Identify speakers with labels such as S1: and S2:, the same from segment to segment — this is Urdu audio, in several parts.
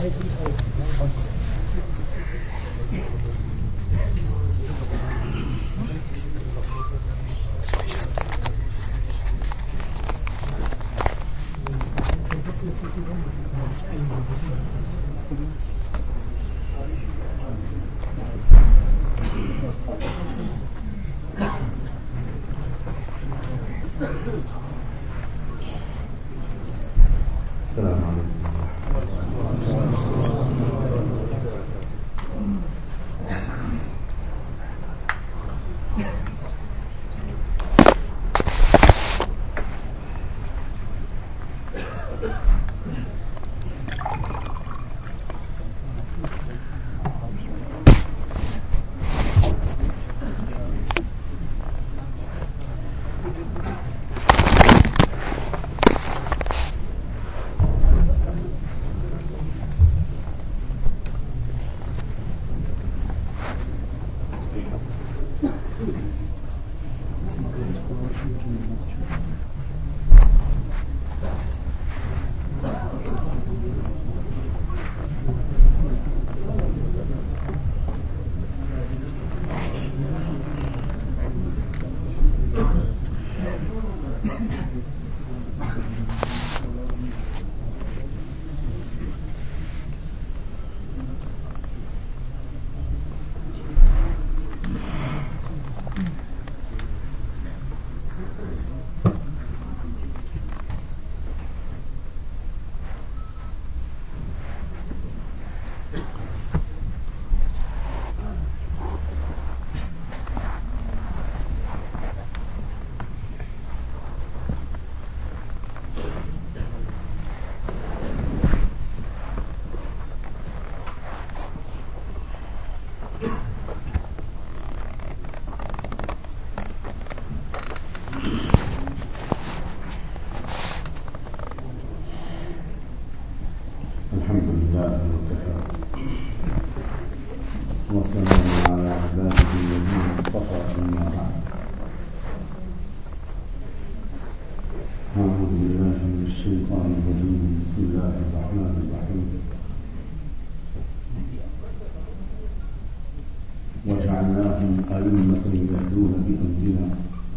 S1: وجعلناهم أئمة يهدون بأمرنا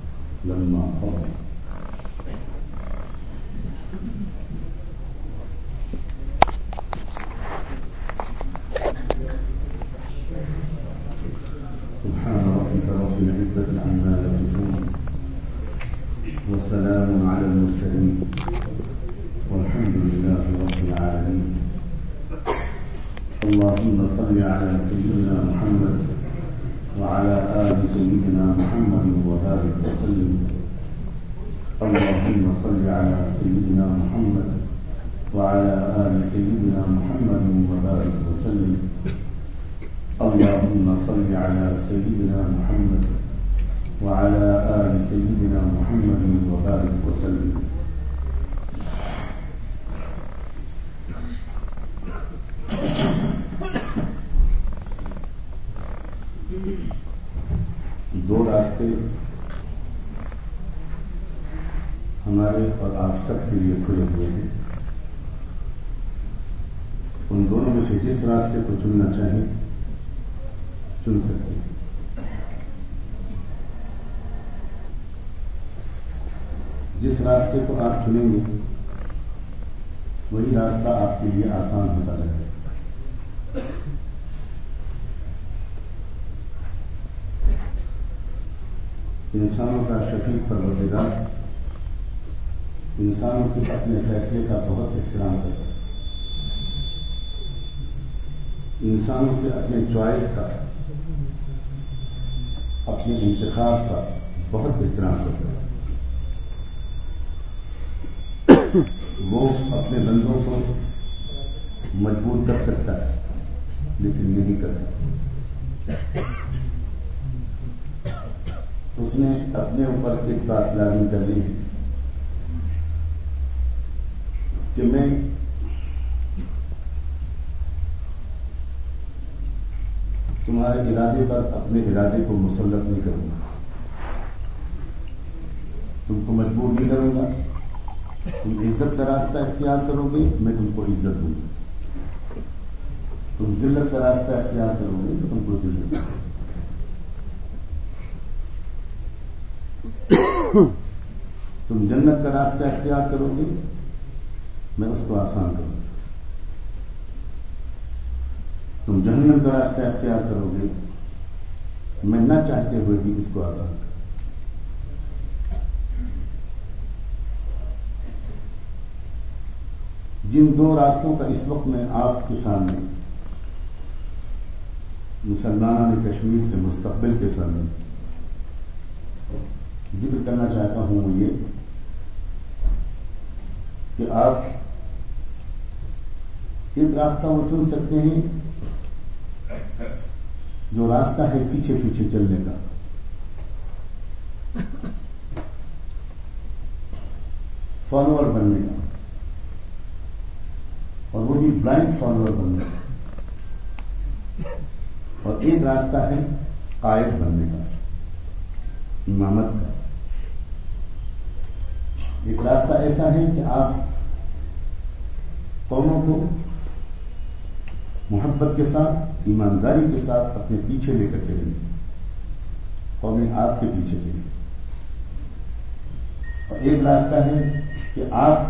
S1: لما صبروا سبحان ربك رب العزة عما يصفون وسلام على المرسلين والحمد لله رب العالمين. اللهم صل على سيدنا محمد وعلى آل سيدنا محمد وبارك وسلم. اللهم صل على سيدنا محمد وعلى آل سيدنا محمد وبارك وسلم. اللهم صل على سيدنا محمد وعلى آل سيدنا محمد وبارك وسلم. دو راستے ہمارے اور آپ سب کے لیے کھلے ہوئے ہیں. ان دونوں میں سے جس راستے کو چننا چاہیں چن سکتے ہیں. جس راستے کو آپ چنیں گے وہی راستہ آپ کے لیے آسان ہوتا رہے گا. انسانوں کا شفیق پروردگار انسانوں کے اپنے فیصلے کا بہت احترام کرتا ہے. انسانوں کے اپنے چوائس کا اپنے انتخاب کا بہت احترام کرتا ہے. وہ اپنے بندوں کو مجبور کر سکتا ہے لیکن نہیں کر سکتا. اس نے اپنے اوپر ایک بات لازم کر لی کہ میں تمہارے ارادے پر اپنے ارادے کو مسلط نہیں کروں گا. تم کو مجبور نہیں کروں گا. تم عزت کا راستہ اختیار کرو گے میں تم کو عزت دوں گا. تم ذلت کا راستہ اختیار کرو گے تو تم کو ذلت، تم جنت کا راستہ اختیار کرو گے میں اس کو آسان کروں گا، تم جہنم کا راستہ اختیار کرو گے میں نہ چاہتے ہوئے بھی اس کو آسان کروں۔ جن دو راستوں کا اس وقت میں آپ کے سامنے مسلمانان کشمیر کے مستقبل کے سامنے ذکر کرنا چاہتا ہوں وہ یہ کہ آپ ایک راستہ وہ چن سکتے ہیں جو راستہ ہے پیچھے پیچھے چلنے کا، فالوور بننے کا، اور وہ بھی بلائنڈ فالوور بننے کا، اور ایک راستہ ہے قائد بننے کا، امامت کا۔ ایک راستہ ایسا ہے کہ آپ قوموں کو محبت کے ساتھ، ایمانداری کے ساتھ اپنے پیچھے لے کر چلیں گے، قومیں آپ کے پیچھے چلیں گے۔ اور ایک راستہ ہے کہ آپ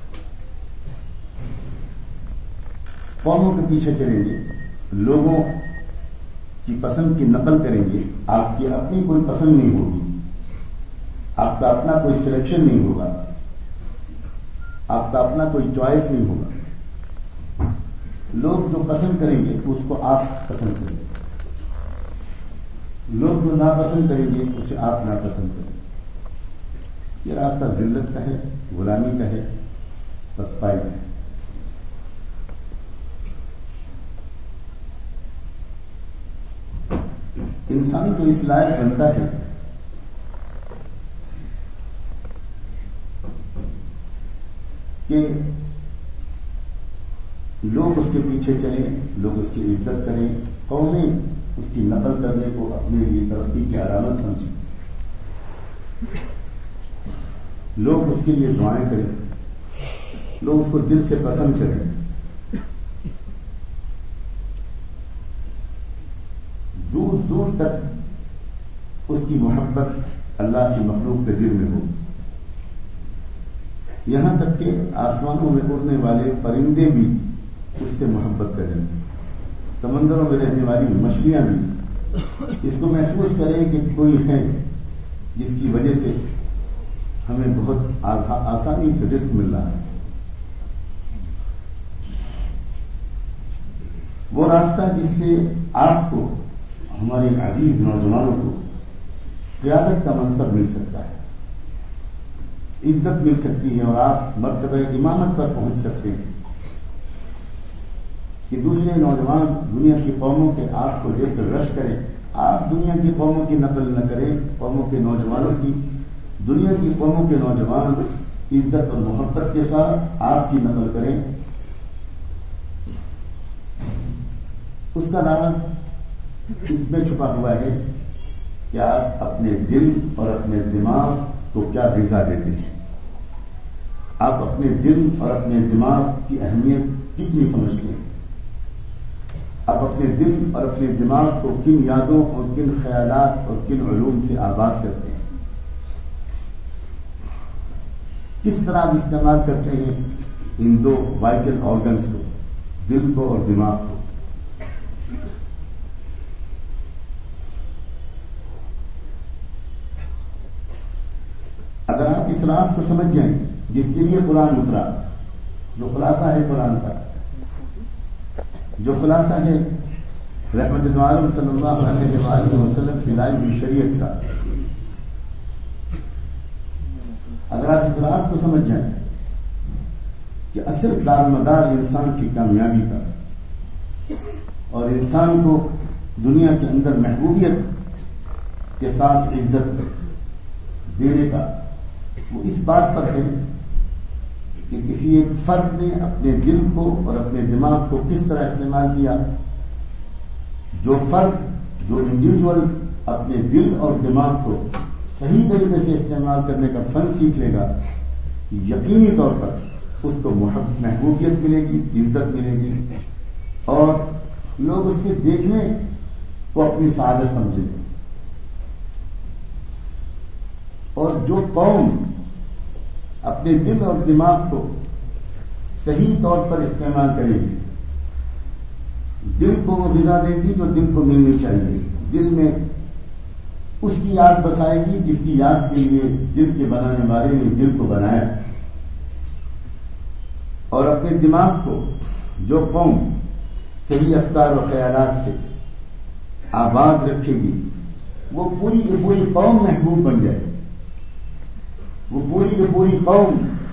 S1: قوموں کے پیچھے چلیں گے، لوگوں کی پسند کی نقل کریں گے، آپ کی اپنی کوئی پسند نہیں ہوگی، آپ کا اپنا کوئی سلیکشن نہیں ہوگا، آپ کا اپنا کوئی چوائس نہیں ہوگا، لوگ جو پسند کریں گے اس کو آپ پسند کریں گے، لوگ جو ناپسند کریں گے اسے آپ ناپسند کریں گے۔ یہ راستہ ذلت کا ہے، غلامی کا ہے، پسپائی کا ہے۔ انسان جو اس لائق بنتا ہے کہ لوگ اس کے پیچھے چلیں، لوگ اس کی عزت کریں، قومیں اس کی نقل کرنے کو اپنے لیے ترقی کی علامت سمجھیں، لوگ اس کے لیے دعائیں کریں، لوگ اس کو دل سے پسند کریں، دور دور تک اس کی محبت اللہ کی مخلوق کے دل میں ہو، یہاں تک کہ آسمانوں میں اڑنے والے پرندے بھی اس سے محبت کریں، سمندروں میں رہنے والی مچھلیاں بھی اس کو محسوس کریں کہ کوئی ہے جس کی وجہ سے ہمیں بہت آسانی سے رزق مل رہا ہے۔ وہ راستہ جس سے آپ کو، ہمارے عزیز نوجوانوں کو قیادت کا منصب مل سکتا ہے، عزت مل سکتی ہے، اور آپ مرتبہ امامت پر پہنچ سکتے ہیں کہ دوسرے نوجوان دنیا کی قوموں کے آپ کو دیکھ کر رشک کریں۔ آپ دنیا کی قوموں کی نقل نہ کریں، قوموں کے نوجوانوں کی، دنیا کی قوموں کے نوجوان عزت اور محبت کے ساتھ آپ کی نقل کریں۔ اس کا راز اس میں چھپا ہوا ہے کہ آپ اپنے دل اور اپنے دماغ کو کیا غذا دیتے ہیں، آپ اپنے دل اور اپنے دماغ کی اہمیت کتنی سمجھتے ہیں، آپ اپنے دل اور اپنے دماغ کو کن یادوں اور کن خیالات اور کن علوم سے آباد کرتے ہیں، کس طرح آپ استعمال کرتے ہیں ان دو وائٹل آرگنز کو، دل کو اور دماغ کو۔ اگر آپ اس راز کو سمجھ جائیں جس کے لیے قرآن اترا، جو خلاصہ ہے قرآن کا، جو خلاصہ ہے رحمت عالم صلی اللہ علیہ وآلہ وسلم کی لائی ہوئی شریعت کا، اگر آپ اس راز کو سمجھ جائیں کہ اصل دارمدار انسان کی کامیابی کا اور انسان کو دنیا کے اندر محبوبیت کے ساتھ عزت دینے کا، وہ اس بات پر ہے کہ کسی ایک فرد نے اپنے دل کو اور اپنے دماغ کو کس طرح استعمال کیا۔ جو فرد، جو انڈیویجول اپنے دل اور دماغ کو صحیح طریقے سے استعمال کرنے کا فن سیکھ لے گا، یقینی طور پر اس کو محبوبیت ملے گی، عزت ملے گی، اور لوگ اس سے دیکھنے کو اپنی سعادت سمجھیں، اور جو قوم اپنے دل اور دماغ کو صحیح طور پر استعمال کرے گی، دل کو وہ غذا دے گی جو دل کو ملنی چاہیے، دل میں اس کی یاد بسائے گی جس کی یاد کے لیے دل کے بنانے والے نے دل کو بنایا، اور اپنے دماغ کو جو قوم صحیح افکار و خیالات سے آباد رکھے گی، وہ پوری کی پوری قوم محبوب بن جائے، وہ پوری کی پوری قوم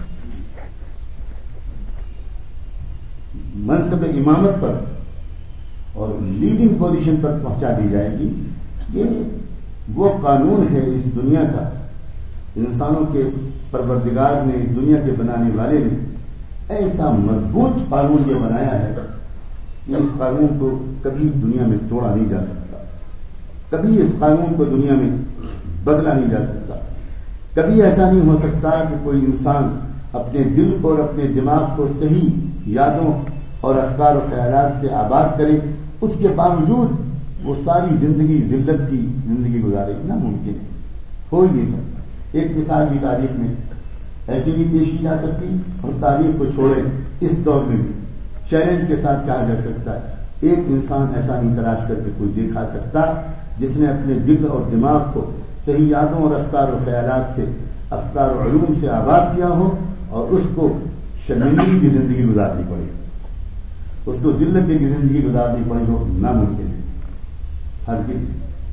S1: منصب امامت پر اور لیڈنگ پوزیشن پر پہنچا دی جائے گی۔ یہ وہ قانون ہے اس دنیا کا، انسانوں کے پروردگار نے، اس دنیا کے بنانے والے نے ایسا مضبوط قانون یہ بنایا ہے کہ اس قانون کو کبھی دنیا میں توڑا نہیں جا سکتا، کبھی اس قانون کو دنیا میں بدلا نہیں جا سکتا، کبھی ایسا نہیں ہو سکتا کہ کوئی انسان اپنے دل کو اور اپنے دماغ کو صحیح یادوں اور افکار و خیالات سے آباد کرے، اس کے باوجود وہ ساری زندگی ذلت کی زندگی گزارے، ناممکن ہے، ہو ہی نہیں سکتا۔ ایک مثال بھی تاریخ میں ایسی بھی پیش کی جا سکتی، اور تاریخ کو چھوڑے اس دور میں بھی چیلنج کے ساتھ کہا جا سکتا ہے، ایک انسان ایسا نہیں تلاش کر کے کوئی دکھا سکتا جس نے اپنے دل اور دماغ کو صحیح یادوں اور افکار و خیالات سے، افکار و علوم سے آباد کیا ہو، اور اس کو شرمندگی کی زندگی گزارنی پڑے، اس کو ذلت کی زندگی گزارنی پڑی ہو، ناممکن ہے، ہرگز۔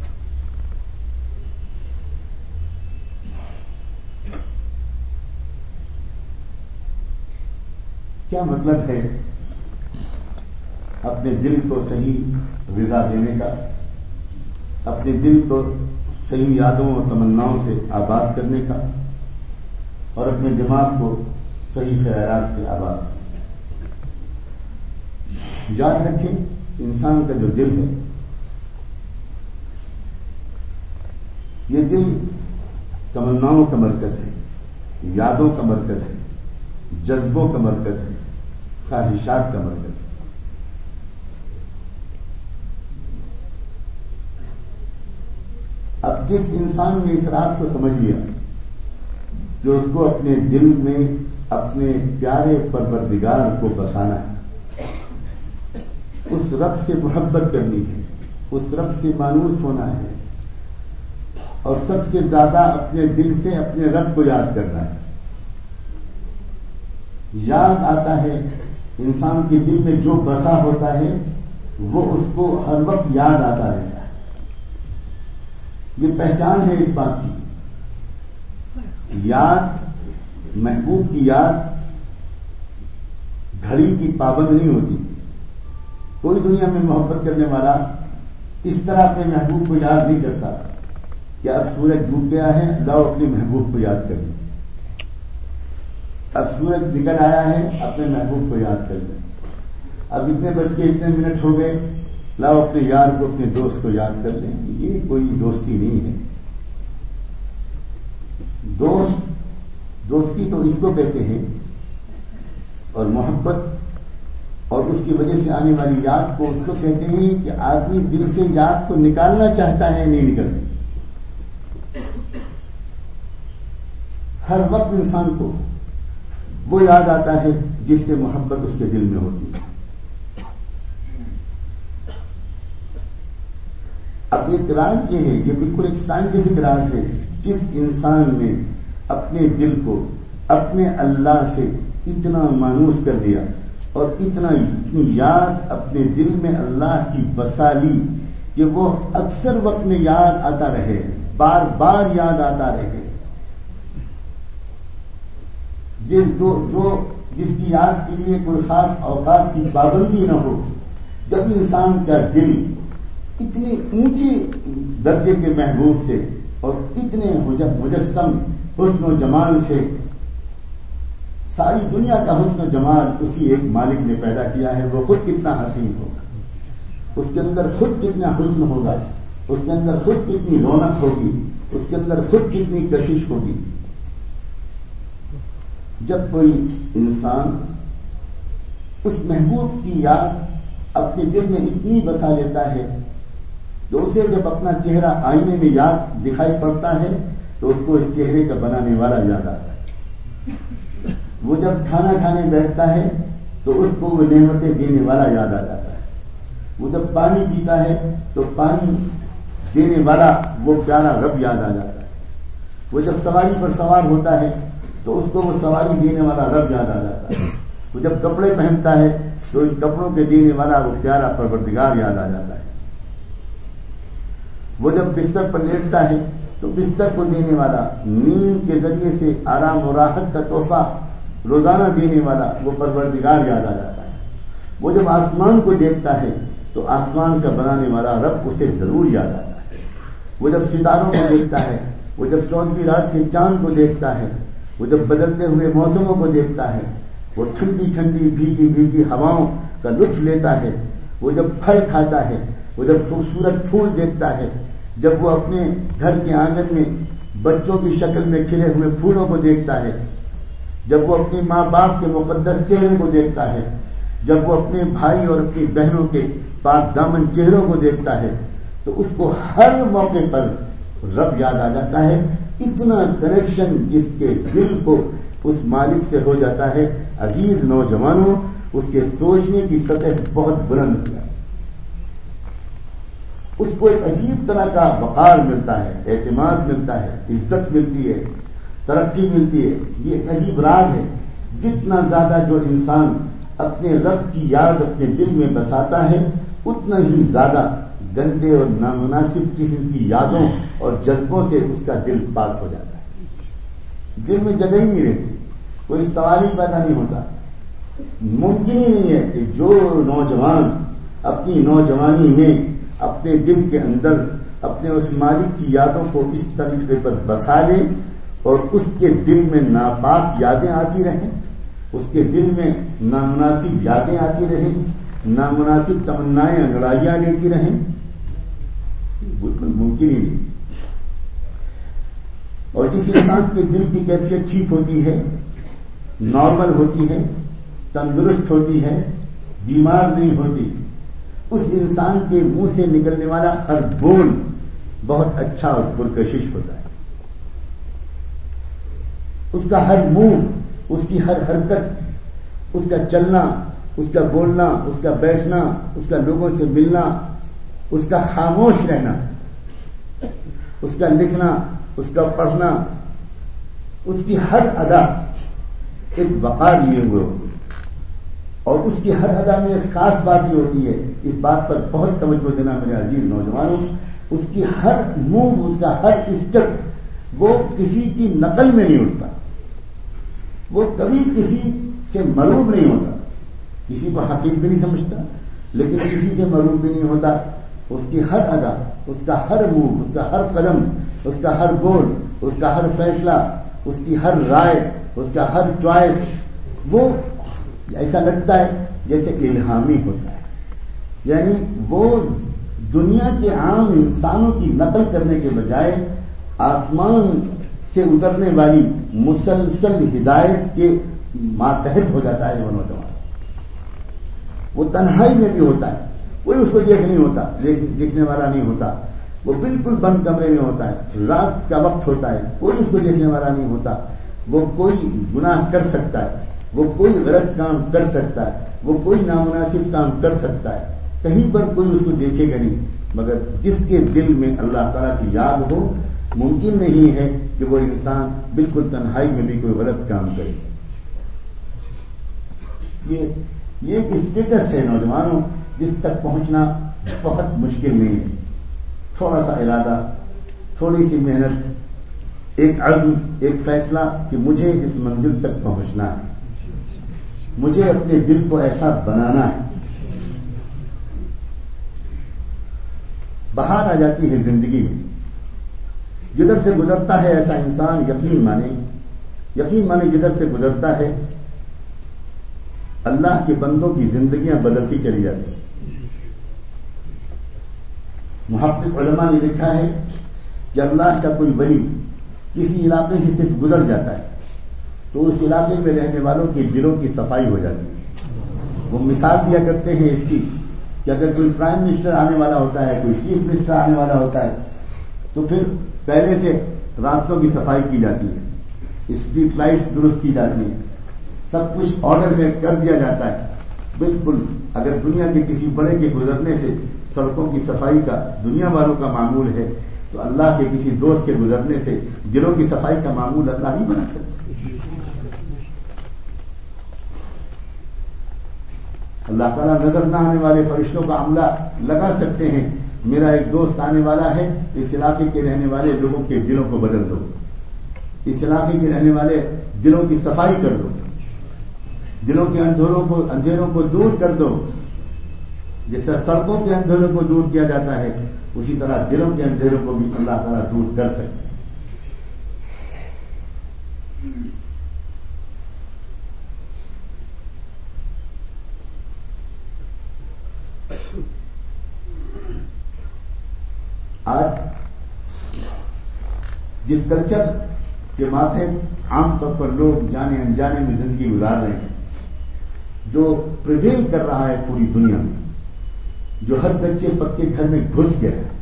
S1: کیا مطلب ہے اپنے دل کو صحیح غذا دینے کا، اپنے دل کو صحیح یادوں اور تمناؤں سے آباد کرنے کا، اور اپنے دماغ کو صحیح خیالات سے آباد؟ یاد رکھیں، انسان کا جو دل ہے، یہ دل تمناؤں کا مرکز ہے، یادوں کا مرکز ہے، جذبوں کا مرکز ہے، خواہشات کا مرکز ہے۔ اب جس انسان نے اس راز کو سمجھ لیا جو اس کو اپنے دل میں اپنے پیارے پروردگار کو بسانا ہے، اس رب سے محبت کرنی ہے، اس رب سے مانوس ہونا ہے، اور سب سے زیادہ اپنے دل سے اپنے رب کو یاد کرنا ہے۔ یاد آتا ہے، انسان کے دل میں جو بسا ہوتا ہے وہ اس کو ہر وقت یاد آتا رہتا ہے۔ یہ پہچان ہے اس بات کی، یاد، محبوب کی یاد گھڑی کی پابند نہیں ہوتی۔ کوئی دنیا میں محبت کرنے والا اس طرح اپنے محبوب کو یاد نہیں کرتا کہ اب سورج ڈوب گیا ہے، لاؤ اپنے محبوب کو یاد کر لیں، اب سورج نکل آیا ہے، اپنے محبوب کو یاد کر لیں، اب اتنے بج کے اتنے منٹ ہو گئے، لاؤ اپنے یار کو، اپنے دوست کو یاد کر لیں۔ یہ کوئی دوستی نہیں ہے۔ دوستی تو اس کو کہتے ہیں، اور محبت اور اس کی وجہ سے آنے والی یاد کو اس کو کہتے ہیں کہ آدمی دل سے یاد کو نکالنا چاہتا ہے، نہیں نکلتی۔ ہر وقت انسان کو وہ یاد آتا ہے جس سے محبت اس کے دل میں ہوتی ہے۔ اب ایک راز یہ ہے، یہ بالکل ایک سائنٹیفک راز ہے، جس انسان نے اپنے دل کو اپنے اللہ سے اتنا مانوس کر لیا اور اتنی یاد اپنے دل میں اللہ کی بسا لی کہ وہ اکثر وقت میں یاد آتا رہے، بار بار یاد آتا رہے، جس کی یاد کے لیے کوئی خاص اوقات کی پابندی نہ ہو۔ جب انسان کا دل اتنے اونچے درجے کے محبوب سے اور اتنے مجسم حسن و جمال سے، ساری دنیا کا حسن و جمال اسی ایک مالک نے پیدا کیا ہے، وہ خود کتنا حسین ہوگا، اس کے اندر خود کتنا حسن ہوگا، اس کے اندر خود کتنی رونق ہوگی، اس کے اندر خود کتنی کشش ہوگی۔ جب کوئی انسان اس محبوب کی یاد اپنے دل میں اتنی بسا لیتا ہے کہ اسے جب اپنا چہرہ آئینے میں یاد دکھائی پڑتا ہے تو اس کو اس چہرے کا بنانے والا یاد آتا ہے. وہ جب کھانا کھانے بیٹھتا ہے تو اس کو وہ نعمتیں دینے والا یاد آ جاتا ہے. وہ جب پانی پیتا ہے تو پانی دینے والا وہ پیارا رب یاد آ جاتا ہے. وہ جب سواری پر سوار ہوتا ہے تو اس کو وہ سواری دینے والا رب یاد آ جاتا ہے. وہ جب کپڑے پہنتا ہے تو ان کپڑوں کے دینے والا وہ پیارا پروردگار یاد آ جاتا ہے. وہ جب بستر پر لیٹتا ہے تو بستر کو دینے والا، نیند کے ذریعے سے آرام و راحت کا تحفہ روزانہ دینے والا وہ پروردگار یاد آ جاتا ہے. وہ جب آسمان کو دیکھتا ہے تو آسمان کا بنانے والا رب اسے ضرور یاد آتا ہے. وہ جب ستاروں کو دیکھتا ہے، وہ جب 14ویں رات کے چاند کو دیکھتا ہے، وہ جب بدلتے ہوئے موسموں کو دیکھتا ہے، وہ ٹھنڈی ٹھنڈی بھیگی بھیگی ہواؤں کا لطف لیتا ہے، وہ جب پھل کھاتا ہے، وہ جب خوبصورت پھول دیکھتا ہے، جب وہ اپنے گھر کے آنگن میں بچوں کی شکل میں کھلے ہوئے پھولوں کو دیکھتا ہے، جب وہ اپنے ماں باپ کے مقدس چہرے کو دیکھتا ہے، جب وہ اپنے بھائی اور اپنی بہنوں کے پاک دامن چہروں کو دیکھتا ہے تو اس کو ہر موقع پر رب یاد آ جاتا ہے. اتنا کنیکشن جس کے دل کو اس مالک سے ہو جاتا ہے. عزیز نوجوانوں، اس کے سوچنے کی سطح بہت بلند ہو جاتی ہے. اس کو ایک عجیب طرح کا وقار ملتا ہے، اعتماد ملتا ہے، عزت ملتی ہے، ترقی ملتی ہے. یہ ایک عجیب راز ہے. جتنا زیادہ جو انسان اپنے رب کی یاد اپنے دل میں بساتا ہے اتنا ہی زیادہ گندے اور نامناسب قسم کی یادوں اور جذبوں سے اس کا دل پاک ہو جاتا ہے. دل میں جگہ ہی نہیں رہتی، کوئی سوال ہی پیدا نہیں ہوتا. ممکن ہی نہیں ہے کہ جو نوجوان اپنی نوجوانی میں اپنے دل کے اندر اپنے اس مالک کی یادوں کو اس طریقے پر بسا لے اور اس کے دل میں ناپاک یادیں آتی رہیں، اس کے دل میں نامناسب یادیں آتی رہیں، نامناسب تمنائیں انگڑائیاں لیتی رہیں. بالکل ممکن ہی نہیں. اور جس انسان کے دل کی کیفیت ٹھیک ہوتی ہے، نارمل ہوتی ہے، تندرست ہوتی ہے، بیمار نہیں ہوتی، اس انسان کے منہ سے نکلنے والا ہر بول بہت اچھا اور پرکشش ہوتا ہے. اس کا ہر موو، اس کی ہر حرکت، اس کا چلنا، اس کا بولنا، اس کا بیٹھنا، اس کا لوگوں سے ملنا، اس کا خاموش رہنا، اس کا لکھنا، اس کا پڑھنا، اس کی ہر ادا ایک وقار لیے ہوئے ہوتی ہے. اور اس کی ہر ادا میں ایک خاص بات یہ ہوتی ہے، اس بات پر بہت توجہ دینا میرے عزیز نوجوانوں. اس کی ہر موو، اس کا ہر اسٹیپ وہ کسی کی نقل میں نہیں اٹھتا، وہ کبھی کسی سے معروف نہیں ہوتا، کسی کو حقیق بھی نہیں سمجھتا لیکن کسی سے معروف بھی نہیں ہوتا. اس کی ہر ادا، اس کا ہر موو، اس کا ہر قدم، اس کا ہر بول، اس کا ہر فیصلہ، اس کی ہر رائے، اس کا ہر چوائس وہ ایسا لگتا ہے جیسے الہامی ہوتا ہے. یعنی وہ دنیا کے عام انسانوں کی نقل کرنے کے بجائے آسمان سے اترنے والی مسلسل ہدایت کے ماتحت ہو جاتا ہے. وہ نوجوان وہ تنہائی میں بھی ہوتا ہے، کوئی اس کو نہیں ہوتا، دیکھنے والا نہیں ہوتا، وہ بالکل بند کمرے میں ہوتا ہے، رات کا وقت ہوتا ہے، کوئی اس کو دیکھنے والا نہیں ہوتا. وہ کوئی گناہ کر سکتا ہے، وہ کوئی غلط کام کر سکتا ہے، وہ کوئی نامناسب کام کر سکتا ہے، کہیں پر کوئی اس کو دیکھے گا نہیں. مگر جس کے دل میں اللہ تعالیٰ کی یاد ہو، ممکن نہیں ہے کہ وہ انسان بالکل تنہائی میں بھی کوئی غلط کام کرے. یہ ایک اسٹیٹس ہے نوجوانوں جس تک پہنچنا بہت مشکل نہیں ہے. تھوڑا سا ارادہ، تھوڑی سی محنت، ایک عزم، ایک فیصلہ کہ مجھے اس منزل تک پہنچنا ہے، مجھے اپنے دل کو ایسا بنانا ہے. بہار آ جاتی ہے زندگی میں، جدھر سے گزرتا ہے ایسا انسان یقین مانے جدھر سے گزرتا ہے اللہ کے بندوں کی زندگیاں بدلتی چلی جاتی ہیں. محقق علماء نے لکھا ہے کہ اللہ کا کوئی ولی کسی علاقے سے صرف گزر جاتا ہے تو اس علاقے میں رہنے والوں کے دلوں کی صفائی ہو جاتی ہے. وہ مثال دیا کرتے ہیں اس کی کہ اگر کوئی پرائم منسٹر آنے والا ہوتا ہے، کوئی چیف منسٹر آنے والا ہوتا ہے، تو پھر پہلے سے راستوں کی صفائی کی جاتی ہے، اسٹریٹ لائٹس درست کی جاتی ہیں، سب کچھ آرڈر میں کر دیا جاتا ہے. بالکل اگر دنیا کے کسی بڑے کے گزرنے سے سڑکوں کی صفائی کا دنیا والوں کا معمول ہے، تو اللہ کے کسی دوست کے گزرنے سے دلوں کی صفائی کا معمول اللہ نہیں بنا سکتا. اللہ تعالیٰ نظر نہ آنے والے فرشتوں کا عملہ لگا سکتے ہیں. میرا ایک دوست آنے والا ہے، اس علاقے کے رہنے والے لوگوں کے دلوں کو بدل دو، اس علاقے کے رہنے والے دلوں کی صفائی کر دو، دلوں کے اندھیروں کو دور کر دو. جس طرح سڑکوں کے اندھیروں کو دور کیا جاتا ہے، اسی طرح دلوں کے اندھیروں کو بھی اللہ تعالیٰ دور کر سکتے ہیں. آج جس کلچر کے ماتھے عام طور پر لوگ جانے انجانے میں زندگی گزار رہے ہیں، جو پریویل کر رہا ہے پوری دنیا میں، جو ہر کچے پکے گھر میں گھس گیا ہے،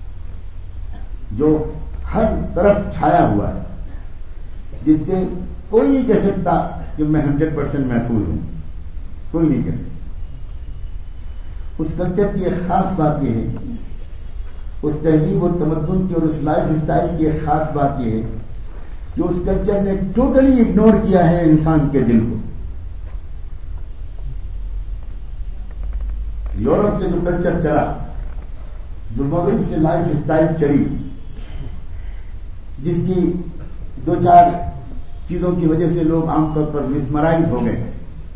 S1: جو ہر طرف چھایا ہوا ہے، جس سے کوئی نہیں کہہ سکتا کہ میں 100% محفوظ ہوں، کوئی نہیں کہہ سکتا. اس کلچر کی ایک خاص بات یہ ہے، اس تہذیب و تمدن کی اور اس لائف اسٹائل کی ایک خاص بات یہ ہے کہ اس کلچر نے ٹوٹلی اگنور کیا ہے انسان کے دل کو. یورپ سے جو کلچر چلا، جو مغرب سے لائف اسٹائل چلی، جس کی دو چار چیزوں کی وجہ سے لوگ عام طور پر مسمرائز ہو گئے،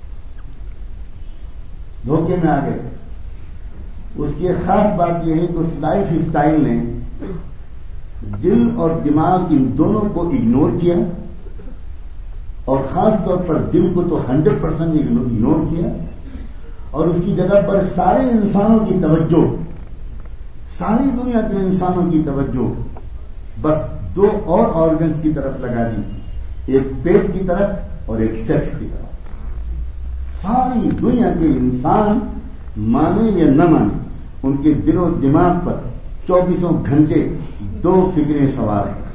S1: دھوکے میں آ گئے. اس کی ایک خاص بات یہ ہے کہ اس لائف اسٹائل نے دل اور دماغ ان دونوں کو اگنور کیا، اور خاص طور پر دل کو تو 100% اگنور کیا، اور اس کی جگہ پر سارے انسانوں کی توجہ، ساری دنیا کے انسانوں کی توجہ بس دو اور آرگنز کی طرف لگا دی، ایک پیٹ کی طرف اور ایک سیکس کی طرف. ساری دنیا کے انسان مانے یا نہ مانے، ان کے دل و دماغ پر 24 گھنٹے دو فکریں سوار ہیں،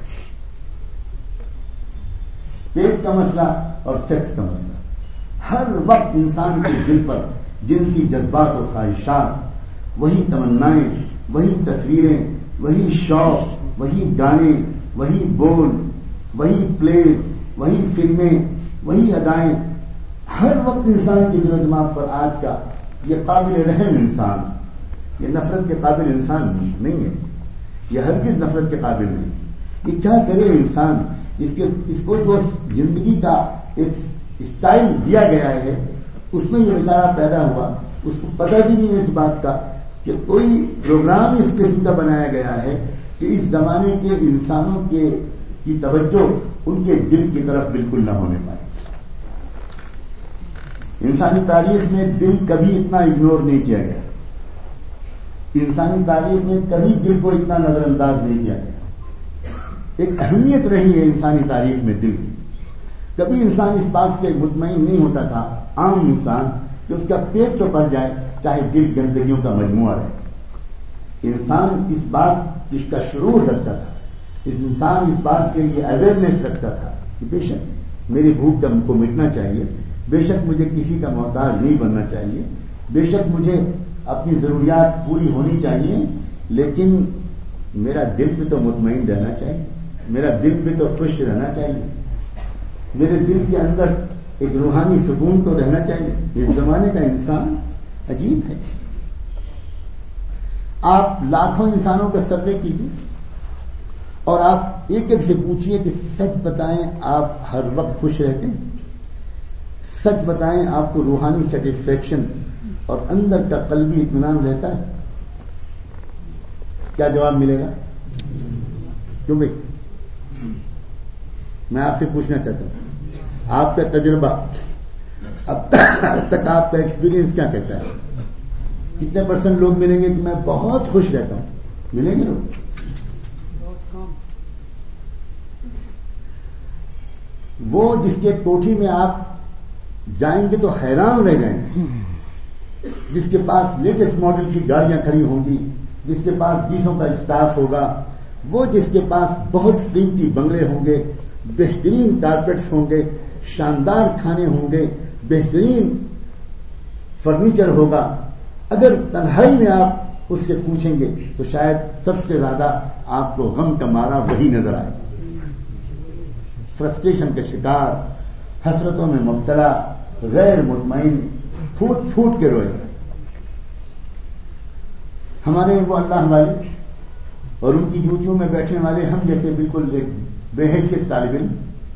S1: پیٹ کا مسئلہ اور سیکس کا مسئلہ. ہر وقت انسان کے دل پر جنسی جذبات و خواہشات، وہی تمنائیں، وہی تصویریں، وہی شوق، وہی گانے، وہی بول، وہی پلیز، وہی فلمیں، وہی ادائیں. ہر وقت انسان کے دل و دماغ پر آج کا یہ قابل رحم انسان، یہ نفرت کے قابل انسان نہیں ہے، یہ ہرگز نفرت کے قابل نہیں. یہ کیا کرے انسان؟ اس کو جو زندگی کا ایک اسٹائل دیا گیا ہے، اس میں یہ بیچارہ پیدا ہوا، اس کو پتہ بھی نہیں ہے اس بات کا کہ کوئی پروگرام اس قسم کا بنایا گیا ہے کہ اس زمانے کے انسانوں کی توجہ ان کے دل کی طرف بالکل نہ ہونے پائے. انسانی تاریخ میں دل کبھی اتنا اگنور نہیں کیا گیا، انسانی تاریخ میں کبھی دل کو اتنا نظر انداز نہیں کیا گیا. ایک اہمیت رہی ہے انسانی تاریخ میں دل کی. کبھی انسان اس بات سے مطمئن نہیں ہوتا تھا، عام انسان، کہ اس کا پیٹ تو بھر جائے چاہے دل گندگیوں کا مجموعہ رہے. انسان اس بات کا شعور رکھتا تھا، انسان اس بات کے لیے اویئرنیس رکھتا تھا کہ بے شک میری بھوک کو مٹنا چاہیے، بے شک مجھے کسی کا محتاج نہیں بننا چاہیے، بے شک مجھے اپنی ضروریات پوری ہونی چاہیے، لیکن میرا دل بھی تو مطمئن رہنا چاہیے، میرا دل بھی تو خوش رہنا چاہیے، میرے دل کے اندر ایک روحانی سکون تو رہنا چاہیے. اس زمانے کا انسان عجیب ہے. آپ لاکھوں انسانوں کا سروے کیجیے اور آپ ایک ایک سے پوچھیے کہ سچ بتائیں آپ ہر وقت خوش رہتے ہیں؟ سچ بتائیں آپ کو روحانی سیٹسفیکشن اور اندر کا قلبی اطمینان رہتا ہے؟ کیا جواب ملے گا؟ کیوں بھائی؟ میں آپ سے پوچھنا چاہتا ہوں، آپ کا تجربہ اب تک آپ کا ایکسپیرینس کیا کہتا ہے؟ کتنے % لوگ ملیں گے کہ میں بہت خوش رہتا ہوں؟ ملیں گے لوگ؟ وہ جس کے کوٹھی میں آپ جائیں گے تو حیران رہ جائیں گے جس کے پاس لیٹسٹ ماڈل کی گاڑیاں کھڑی ہوں گی، جس کے پاس 20 کا اسٹاف ہوگا، وہ جس کے پاس بہت قیمتی بنگلے ہوں گے، بہترین کارپیٹس ہوں گے، شاندار کھانے ہوں گے، بہترین فرنیچر ہوگا، اگر تنہائی میں آپ اس سے پوچھیں گے تو شاید سب سے زیادہ آپ کو غم کا مارا وہی نظر آئے، فرسٹریشن کا شکار، حسرتوں میں مبتلا، غیر مطمئن، پھوٹ پھوٹ کے روئے۔ ہمارے وہ اللہ والے اور ان کی جوتیوں میں بیٹھنے والے ہم جیسے بالکل ایک بے حیثیت طالب علم،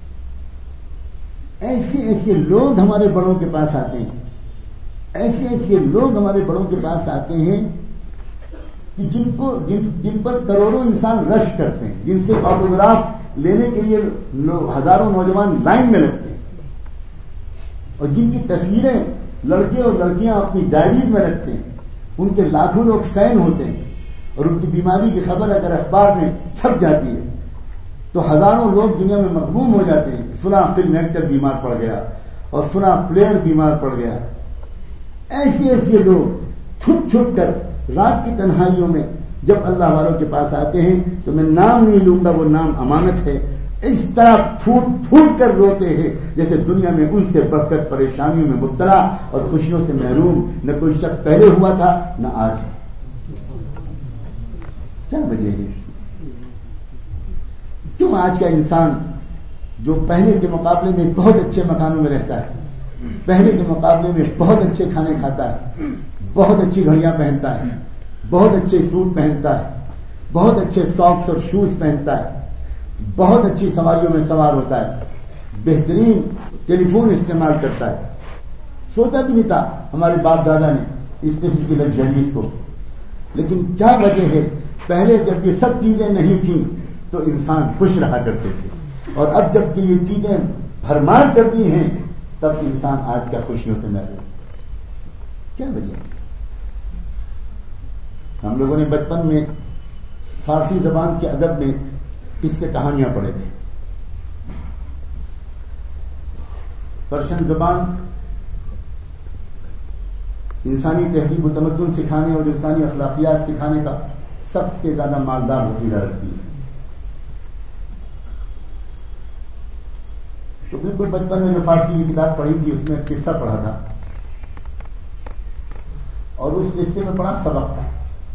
S1: ایسے ایسے لوگ ہمارے بڑوں کے پاس آتے ہیں، ایسے ایسے لوگ ہمارے بڑوں کے پاس آتے ہیں کہ جن پر کروڑوں انسان رش کرتے ہیں، جن سے آٹوگراف لینے کے لیے ہزاروں نوجوان لائن میں لگتے ہیں، اور جن کی تصویریں لڑکے اور لڑکیاں اپنی ڈائریز میں رکھتے ہیں، ان کے لاکھوں لوگ فین ہوتے ہیں، اور ان کی بیماری کی خبر اگر اخبار میں چھپ جاتی ہے تو ہزاروں لوگ دنیا میں مغموم ہو جاتے ہیں، فلاں فلم ایکٹر بیمار پڑ گیا اور فلاں پلیئر بیمار پڑ گیا۔ ایسے ایسے لوگ چھپ چھپ کر رات کی تنہائیوں میں جب اللہ والوں کے پاس آتے ہیں تو میں نام نہیں لوں گا، وہ نام امانت ہے، اس طرح پھوٹ پھوٹ کر روتے ہیں جیسے دنیا میں ان سے بڑھ کر پریشانیوں میں مبتلا اور خوشیوں سے محروم نہ کوئی شخص پہلے ہوا تھا نہ آج۔ کیا وجہ ہے؟ کیوں آج کا انسان جو پہلے کے مقابلے میں بہت اچھے مکانوں میں رہتا ہے، پہلے کے مقابلے میں بہت اچھے کھانے کھاتا ہے، بہت اچھی گھڑیاں پہنتا ہے، بہت اچھے سوٹ پہنتا ہے، بہت اچھے ساکس اور شوز پہنتا ہے، بہت اچھی سواریوں میں سوار ہوتا ہے، بہترین ٹیلی فون استعمال کرتا ہے، سوچا بھی نہیں تھا ہمارے باپ دادا نے اس قسم کی لگژریز کو۔ لیکن کیا وجہ ہے؟ پہلے جب یہ سب چیزیں نہیں تھیں تو انسان خوش رہا کرتے تھے، اور اب جب کہ یہ چیزیں بھرمار کر دی ہیں تب انسان آج کا خوشیوں سے محروم۔ کیا وجہ ہے؟ ہم لوگوں نے بچپن میں فارسی زبان کے ادب میں قصے کہانیاں پڑھے تھے۔ پرشین زبان انسانی تہذیب و تمدن سکھانے اور انسانی اخلاقیات سکھانے کا سب سے زیادہ مالدار ذخیرہ رکھتی ہے۔ تو بالکل بچپن میں جو فارسی کی کتاب پڑھی تھی اس میں قصہ پڑھا تھا، اور اس قصے میں بڑا سبق تھا،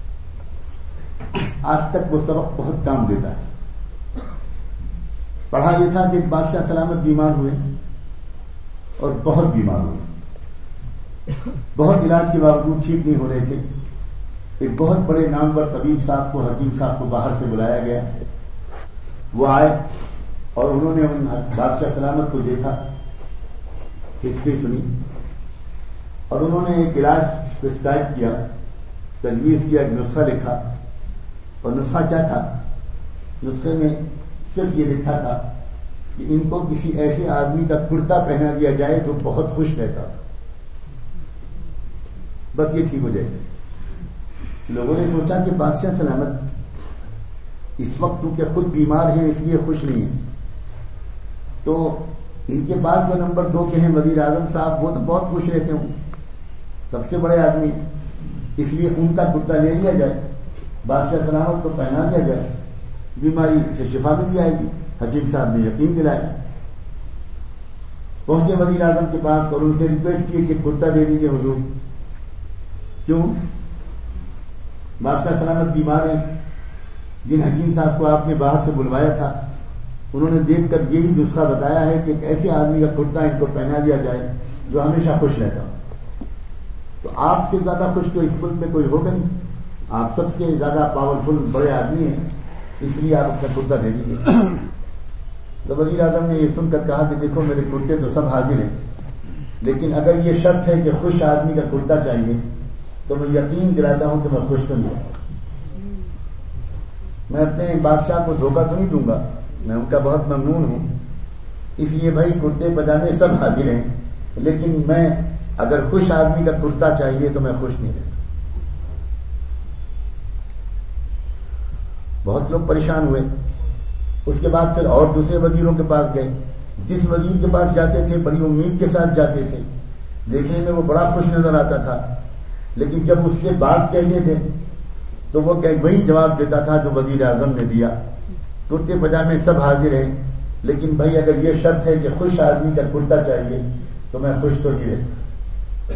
S1: آج تک وہ سبق بہت کام دیتا ہے۔ پڑھا یہ تھا کہ ایک بادشاہ سلامت بیمار ہوئے اور بہت بیمار ہوئے، بہت علاج کے باوجود ٹھیک نہیں ہو رہے تھے۔ ایک بہت بڑے نامور طبیب صاحب کو، حکیم صاحب کو باہر سے بلایا گیا، وہ آئے اور انہوں نے ان بادشاہ سلامت کو دیکھا، ہسٹری سنی، اور انہوں نے ایک علاج پرسکرائب کیا، تجویز کیا، ایک نسخہ لکھا۔ اور نسخہ کیا تھا؟ نسخے میں صرف یہ لکھا تھا کہ ان کو کسی ایسے آدمی کا کرتا پہنا دیا جائے جو بہت خوش رہتا، بس یہ ٹھیک ہو جائے۔ لوگوں نے سوچا کہ بادشاہ سلامت اس وقت کیونکہ خود بیمار ہیں اس لیے خوش نہیں ہیں، تو ان کے بعد جو نمبر 2 کے ہیں وزیر اعظم صاحب، وہ تو بہت خوش رہتے ہوں، سب سے بڑے آدمی، اس لیے ان کا کرتا لے لیا جائے، بادشاہ سلامت کو پہنا دیا جائے، بیماری سے شفا مل جائے گی۔ حکیم صاحب نے یقین دلایا، پہنچے وزیر اعظم کے پاس اور ان سے ریکویسٹ کی کہ کرتا دے دیجیے حضور۔ کیوں؟ بادشاہ سلامت بیمار ہیں، جن حکیم صاحب کو آپ نے باہر سے بلوایا تھا انہوں نے دیکھ کر یہی نسخہ بتایا ہے کہ ایک ایسے آدمی کا کرتا ان کو پہنا دیا جائے جو ہمیشہ خوش رہتا۔ تو آپ سے زیادہ خوش تو اس ملک میں کوئی ہوگا نہیں، آپ سب سے زیادہ پاورفل بڑے آدمی ہیں، اس لیے آپ اپنا کرتا دے دیجیے۔ تو وزیر اعظم نے یہ سن کر کہا کہ دیکھو میرے کرتے تو سب حاضر ہیں، لیکن اگر یہ شرط ہے کہ خوش آدمی کا کرتا چاہیے تو میں یقین دلاتا ہوں کہ میں خوش تو نہیں ہوں، میں اپنے بادشاہ کو دھوکہ تو نہیں دوں گا، میں ان کا بہت ممنون ہوں، اس لیے بھائی کرتے پجامے سب حاضر ہیں، لیکن میں اگر خوش آدمی کا کرتا چاہیے تو میں خوش نہیں رہتا۔ بہت لوگ پریشان ہوئے۔ اس کے بعد پھر اور دوسرے وزیروں کے پاس گئے، جس وزیر کے پاس جاتے تھے بڑی امید کے ساتھ جاتے تھے، دیکھنے میں وہ بڑا خوش نظر آتا تھا، لیکن جب اس سے بات کہتے تھے تو وہ وہی جواب دیتا تھا جو وزیر اعظم نے دیا، کرتے پجامے سب حاضر ہیں، لیکن بھائی اگر یہ شرط ہے کہ خوش آدمی کا کرتا چاہیے تو میں خوش تو نہیں رہتا۔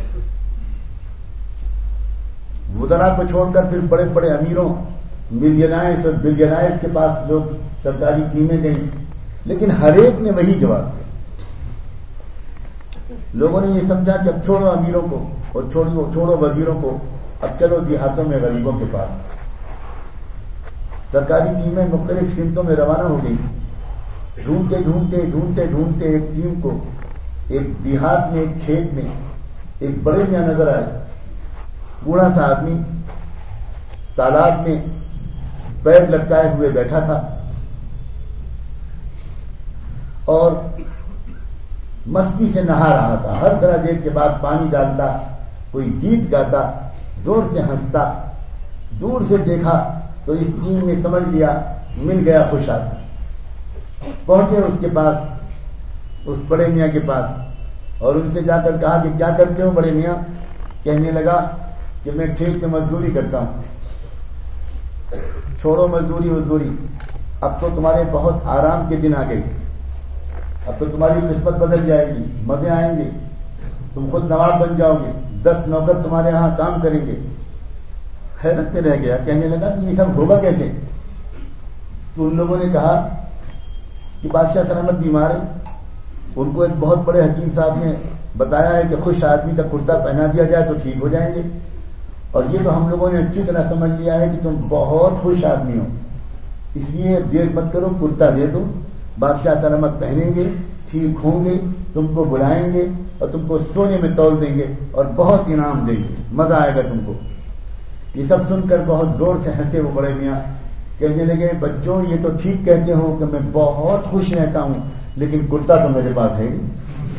S1: وزراء کو چھوڑ کر پھر بڑے بڑے امیروں، ملینائرز اور بلینائرز کے پاس لوگ سرکاری ٹیمیں گئیں، لیکن ہر ایک نے وہی جواب دیا۔ لوگوں نے یہ سمجھا کہ اب چھوڑو امیروں کو اور چھوڑو وزیروں کو، اب چلو دیہاتوں میں غریبوں کے پاس۔ سرکاری ٹیمیں مختلف سمتوں میں روانہ ہو گئی، ڈھونڈتے ڈھونڈتے ڈھونڈتے ڈھونڈتے ایک ٹیم کو ایک دیہات میں، ایک کھیت میں ایک بڑے میاں نظر آئے، بوڑھا سا آدمی تالاب میں پیر لٹکائے ہوئے بیٹھا تھا اور مستی سے نہا رہا تھا، ہر طرح دیر کے بعد پانی ڈالتا، کوئی گیت گاتا، زور سے ہنستا۔ دور سے دیکھا تو اس ٹیم نے سمجھ لیا مل گیا خوش آدمی۔ پہنچے اس کے پاس، اس بڑے میاں کے پاس، اور ان سے جا کر کہا کہ کیا کرتے ہو بڑے میاں؟ کہنے لگا کہ میں کھیت میں مزدوری کرتا ہوں۔ چھوڑو مزدوری وزدوری، اب تو تمہارے بہت آرام کے دن آ گئے، اب تو تمہاری قسمت بدل جائے گی، مزے آئیں گے، تم خود نواب بن جاؤ گے، 10 نوکر تمہارے ہاں کام کریں گے۔ حیرت میں رہ گیا، کہنے لگا کہ یہ سب ہوگا کیسے؟ تو ان لوگوں نے کہا کہ بادشاہ سلامت بیمار ہے، ان کو ایک بہت بڑے حکیم صاحب نے بتایا ہے کہ خوش آدمی کا کرتا پہنا دیا جائے تو ٹھیک ہو جائیں گے، اور یہ تو ہم لوگوں نے اچھی طرح سمجھ لیا ہے کہ تم بہت خوش آدمی ہو، اس لیے دیر مت کرو، کرتا دے دو، بادشاہ سلامت پہنیں گے، ٹھیک ہوں گے، تم کو بلائیں گے اور تم کو سونے میں تول دیں گے اور بہت انعام دیں گے، مزہ آئے گا تم کو۔ یہ سب سن کر بہت زور سے ہنسے وہ بڑے میاں، کہنے لگے بچوں یہ تو ٹھیک کہتے ہو کہ میں بہت خوش رہتا ہوں، لیکن کرتا تو میرے پاس ہے نہیں۔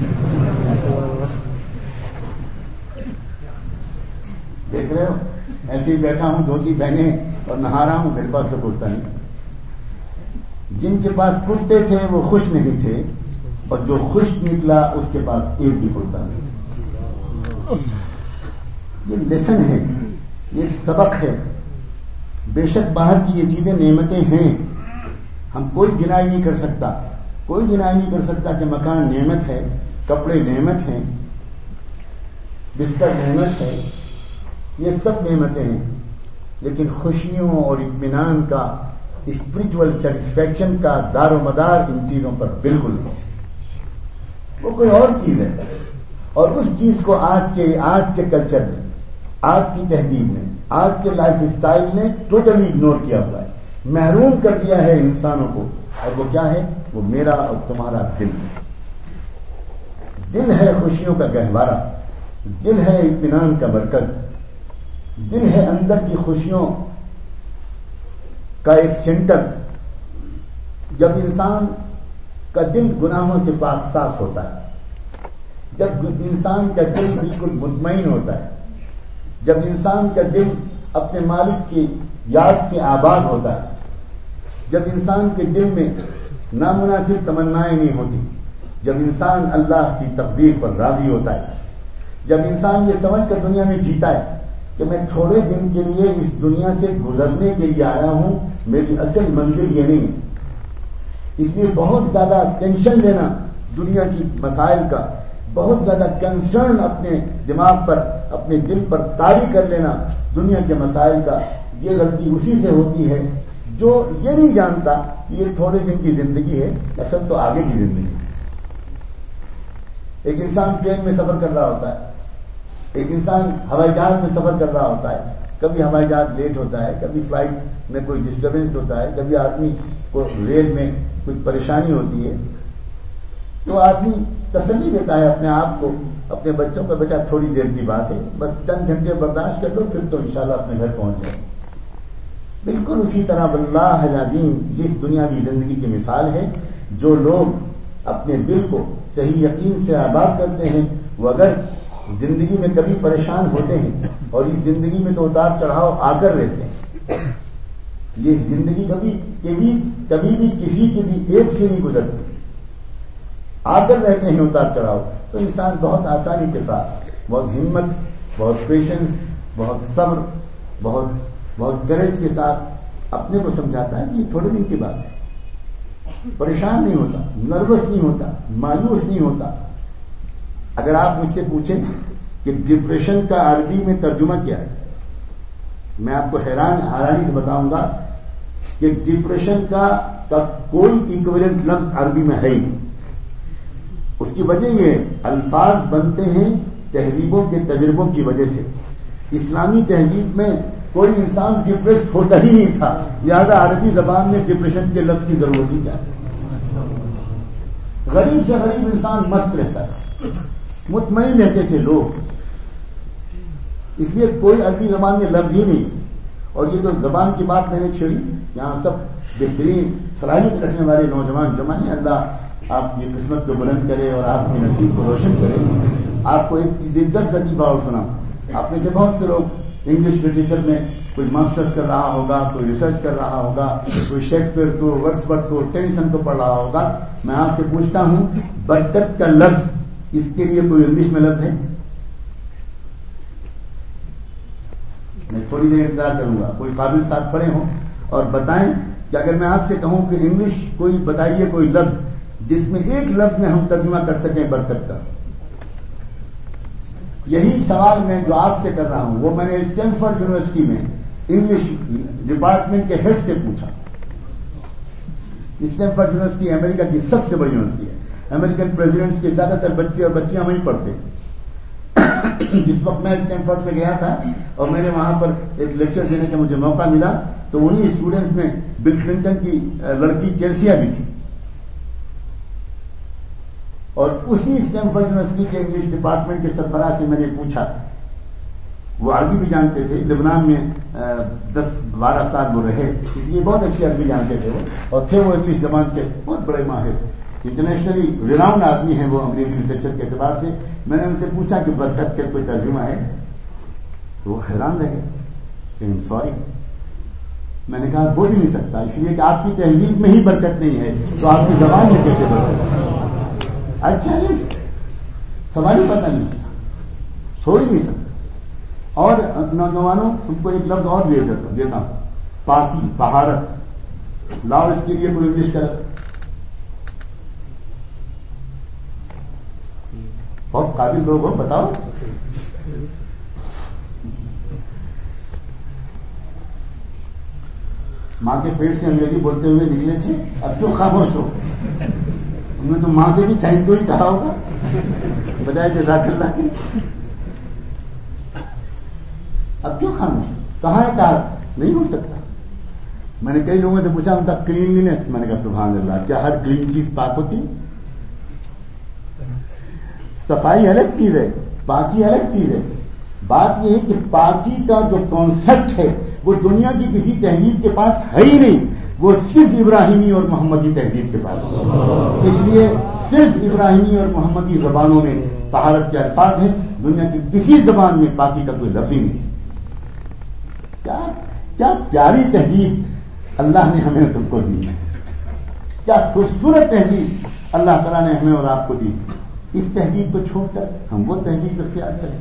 S1: دیکھ رہے ہو، ایسے ہی بیٹھا ہوں دھوتی پہنے اور نہا رہا ہوں، میرے پاس تو کرتا نہیں۔ جن کے پاس کرتے تھے وہ خوش نہیں تھے، اور جو خوش نکلا اس کے پاس ایک بھی کرتا نہیں۔ یہ لیسن ہے، یہ سبق ہے۔ بے شک باہر کی یہ چیزیں نعمتیں ہیں، ہم کوئی ڈینائی نہیں کر سکتا، کوئی ڈینائی نہیں کر سکتا کہ مکان نعمت ہے، کپڑے نعمت ہیں، بستر نعمت ہے، یہ سب نعمتیں ہیں، لیکن خوشیوں اور اطمینان کا، اسپرچول سیٹسفیکشن کا دار و مدار ان چیزوں پر بالکل نہیں، وہ کوئی اور چیز ہے۔ اور اس چیز کو آج کے کلچر میں، آج کی تہذیب میں، آج کے لائف اسٹائل نے ٹوٹلی اگنور کیا ہوا ہے، محروم کر دیا ہے انسانوں کو۔ اور وہ کیا ہے؟ وہ میرا اور تمہارا دل ہے۔ دل ہے خوشیوں کا گہوارہ، دل ہے اطمینان کا مرکز، دل ہے اندر کی خوشیوں کا ایک سینٹر۔ جب انسان کا دل گناہوں سے پاک صاف ہوتا ہے، جب انسان کا دل بالکل مطمئن ہوتا ہے، جب انسان کا دل اپنے مالک کی یاد سے آباد ہوتا ہے، جب انسان کے دل میں نامناسب تمنائیں نہیں ہوتی، جب انسان اللہ کی تقدیر پر راضی ہوتا ہے، جب انسان یہ سمجھ کر دنیا میں جیتا ہے کہ میں تھوڑے دن کے لیے اس دنیا سے گزرنے کے لیے آیا ہوں، میری اصل منزل یہ نہیں، اس لیے بہت زیادہ ٹینشن لینا دنیا کی مسائل کا، بہت زیادہ کنسرن اپنے دماغ پر، اپنے دل پر طاری کر لینا دنیا کے مسائل کا، یہ غلطی اسی سے ہوتی ہے جو یہ نہیں جانتا کہ یہ تھوڑے دن کی زندگی ہے، اصل تو آگے کی زندگی ہے۔ ایک انسان ٹرین میں سفر کر رہا ہوتا ہے، ایک انسان ہوائی جہاز میں سفر کر رہا ہوتا ہے، کبھی ہوائی جہاز لیٹ ہوتا ہے، کبھی فلائٹ میں کوئی ڈسٹربنس ہوتا ہے، کبھی آدمی کو ریل میں کچھ پریشانی ہوتی ہے، تو آدمی تسلی دیتا ہے اپنے آپ کو، اپنے بچوں کو، بیٹا تھوڑی دیر کی بات ہے، بس چند گھنٹے برداشت کر لو، پھر تو انشاءاللہ اپنے گھر پہنچ جائے۔ بالکل اسی طرح واللہ العظیم جس دنیاوی زندگی کی مثال ہے، جو لوگ اپنے دل کو صحیح یقین سے آباد کرتے ہیں، وہ اگر زندگی میں کبھی پریشان ہوتے ہیں، اور اس زندگی میں تو اتار چڑھاؤ آ کر رہتے ہیں، یہ زندگی کبھی بھی کسی کی بھی ایک سے نہیں گزرتی، آ کر رہتے ہیں اتار چڑھاؤ، تو انسان بہت آسانی کے ساتھ، بہت ہمت، بہت پیشنس، بہت صبر، بہت گرج کے ساتھ اپنے کو سمجھاتا ہے کہ یہ تھوڑے دن کی بات ہے، پریشان نہیں ہوتا، نروس نہیں ہوتا، مایوس نہیں ہوتا۔ اگر آپ مجھ سے پوچھیں کہ ڈپریشن کا عربی میں ترجمہ کیا ہے، میں آپ کو حیرانی سے بتاؤں گا کہ ڈپریشن کا کوئی ایکویلنٹ لفظ عربی میں ہے ہی نہیں۔ اس کی وجہ یہ الفاظ بنتے ہیں تہذیبوں کے تجربوں کی وجہ سے۔ اسلامی تہذیب میں کوئی انسان ڈپریسڈ ہوتا ہی نہیں تھا، لہذا عربی زبان میں ڈپریشن کے لفظ کی ضرورت ہی کیا ہے؟ غریب سے غریب انسان مست رہتا ہے، مطمئن رہتے تھے لوگ، اس لیے کوئی عربی زبان میں لفظ ہی نہیں۔ اور یہ جو زبان کی بات میں نے چھیڑی، یہاں سب بہترین صلاحیت رکھنے والے نوجوان جمع ہیں۔ اللہ آپ کی قسمت کو بلند کرے اور آپ کی نصیب کو روشن کرے۔ آپ کو ایک دلچسپ لطیفہ اور سنا، آپ میں سے بہت سے لوگ انگلش لٹریچر میں کوئی ماسٹرز کر رہا ہوگا، کوئی ریسرچ کر رہا ہوگا، کوئی شیکسپیئر کو، ورڈسورتھ کو، ٹینیسن کو پڑھ رہا ہوگا۔ میں آپ سے پوچھتا ہوں، برکت کا لفظ، اس کے لیے کوئی انگلش میں لفظ ہے؟ میں تھوڑی دیر انتظار کروں گا، کوئی قابل ساتھ کھڑے ہوں اور بتائیں کہ اگر میں آپ سے کہوں کہ انگلش کوئی بتائیے کوئی لفظ جس میں ایک لفظ میں ہم ترجمہ کر سکیں برکت کا۔ یہی سوال میں جو آپ سے کر رہا ہوں وہ میں نے اسٹینفورڈ یونیورسٹی میں انگلش ڈپارٹمنٹ کے ہیڈ سے پوچھا۔ اسٹینفورڈ یونیورسٹی امریکہ کی سب سے بڑی یونیورسٹی ہے، امریکن پریزیڈنٹس کے زیادہ تر بچے اور بچیاں وہیں پڑھتے ہیں۔ جس وقت میں اسٹینفورڈ میں گیا تھا اور میں نے وہاں پر ایک لیکچر دینے کا مجھے موقع ملا تو انہی اسٹوڈنٹس میں بل کلنٹن کی لڑکی چیلسیا بھی تھی، اور اسی اسٹینفورڈ یونیورسٹی کے انگلش ڈپارٹمنٹ کے سربراہ سے میں نے پوچھا، وہ عربی بھی جانتے تھے، لبنان میں 10-12 سال وہ رہے، اس لیے بہت اچھی عربی جانتے تھے وہ، اور تھے وہ انگلش زبان کے بہت بڑے ماہر، انٹرنیشنلی ریناؤنڈ آدمی ہیں وہ انگریزی لٹریچر کے اعتبار سے۔ میں نے ان سے پوچھا کہ برکت کا کوئی ترجمہ ہے، تو وہ حیران رہ گئے کہ سوری۔ میں نے کہا ہو بھی نہیں سکتا، اس لیے کہ آپ کی تہذیب میں ہی برکت نہیں ہے تو آپ کی زبان میں کیسے برکت ہے؟ اچھا نہیں، سوال ہی پتہ نہیں تھا، چھوڑ ہی نہیں سکتا۔ اور نوجوانوں ان کو ایک لفظ اور دیتا ہوں، پاکی، طہارت، لاؤ اس کے لیے کوئی انگلش کا لفظ۔ بہت قابل لوگ ہو، بتاؤ۔ ماں کے پیٹ سے انگریزی بولتے ہوئے نکلے تھے، اب کیوں خاموش ہو؟ انہوں نے تو ماں سے بھی تھینک یو ہی کہا ہوگا بجائے جزاک اللہ کی۔ اب کیوں خاموش؟ کہاں ہے طاقت؟ نہیں ہو سکتا۔ میں نے کئی لوگوں سے پوچھا ان کا کلینلینس، میں نے کہا سبحان اللہ، کیا ہر کلین چیز پاک ہوتی؟ صفائی الگ چیز ہے، پاکی الگ چیز ہے۔ بات یہ ہے کہ پاکی کا جو کانسیپٹ ہے وہ دنیا کی کسی تہذیب کے پاس ہے ہی نہیں، وہ صرف ابراہیمی اور محمدی تہذیب کے پاس ہے۔ اس لیے صرف ابراہیمی اور محمدی زبانوں میں طہارت کے الفاظ ہیں، دنیا کی کسی زبان میں پاکی کا کوئی لفظ ہی نہیں۔ کیا پیاری تہذیب اللہ نے ہمیں تم کو دی ہے، کیا خوبصورت تہذیب اللہ تعالیٰ نے ہمیں اور آپ کو دی۔ اس تہذیب کو چھوڑ کر ہم وہ تہذیب اختیار کریں۔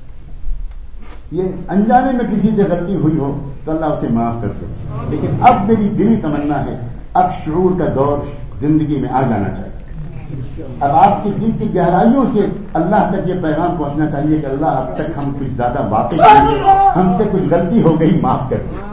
S1: یہ انجانے میں کسی سے غلطی ہوئی ہو تو اللہ اسے معاف کر دے، لیکن اب میری دلی تمنا ہے، اب شعور کا دور زندگی میں آ جانا چاہیے۔ اب آپ کے دل کی گہرائیوں سے اللہ تک یہ پیغام پہنچنا چاہیے کہ اللہ اب تک ہم کچھ زیادہ واقعی ہم سے کچھ غلطی ہو گئی، معاف کر دیں۔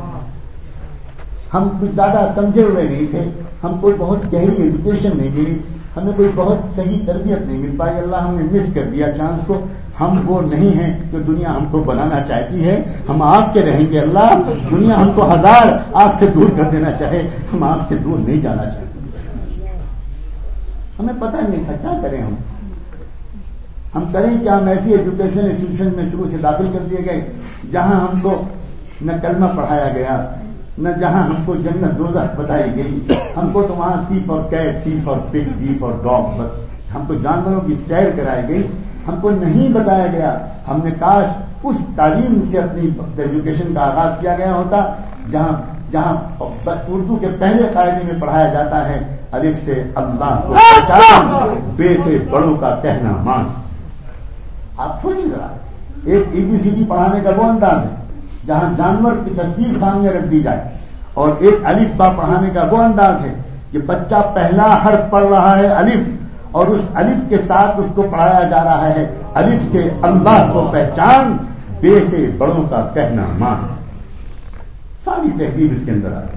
S1: ہم کچھ زیادہ سمجھے ہوئے نہیں تھے، ہم کوئی بہت گہری ایجوکیشن نہیں ملی، ہمیں کوئی بہت صحیح تربیت نہیں مل پائی، اللہ ہم نے مس کر دیا چانس کو۔ ہم وہ نہیں ہیں جو دنیا ہم کو بنانا چاہتی ہے، ہم آپ کے رہیں گے۔ اللہ دنیا ہم کو 1000 آپ سے دور کر دینا چاہے، ہم آپ سے دور نہیں جانا چاہتے۔ ہمیں پتہ نہیں تھا کیا کریں، ہم کریں کیا؟ ہم ایسی ایجوکیشن انسٹیٹیوشن میں شروع سے داخل کر دیے گئے جہاں ہم کو نہ کلمہ پڑھایا گیا، نہ جہاں ہم کو جنت دوزخ بتائی گئی۔ ہم کو تو وہاں C for cat, T for pig, D for dog, بس ہم کو جانوروں کی سیر کرائی گئی، ہم کو نہیں بتایا گیا۔ ہم نے کاش اس تعلیم سے اپنی ایجوکیشن کا آغاز کیا گیا ہوتا جہاں اردو کے پہلے قاعدے میں پڑھایا جاتا ہے الف سے اللہ کو پہچان، بے سے بڑوں کا کہنا مان۔ آپ سوچیں ذرا، ایک ABCD پڑھانے کا وہ انداز ہے جہاں جانور کی تصویر سامنے رکھ دی جائے، اور ایک الف با پڑھانے کا وہ انداز ہے کہ بچہ پہلا حرف پڑھ رہا ہے الف، اور اس الف کے ساتھ اس کو پڑھایا جا رہا ہے الف سے اللہ کو پہچان، بے سے بڑوں کا کہنا مان. ساری تہذیب اس کے اندر آ رہی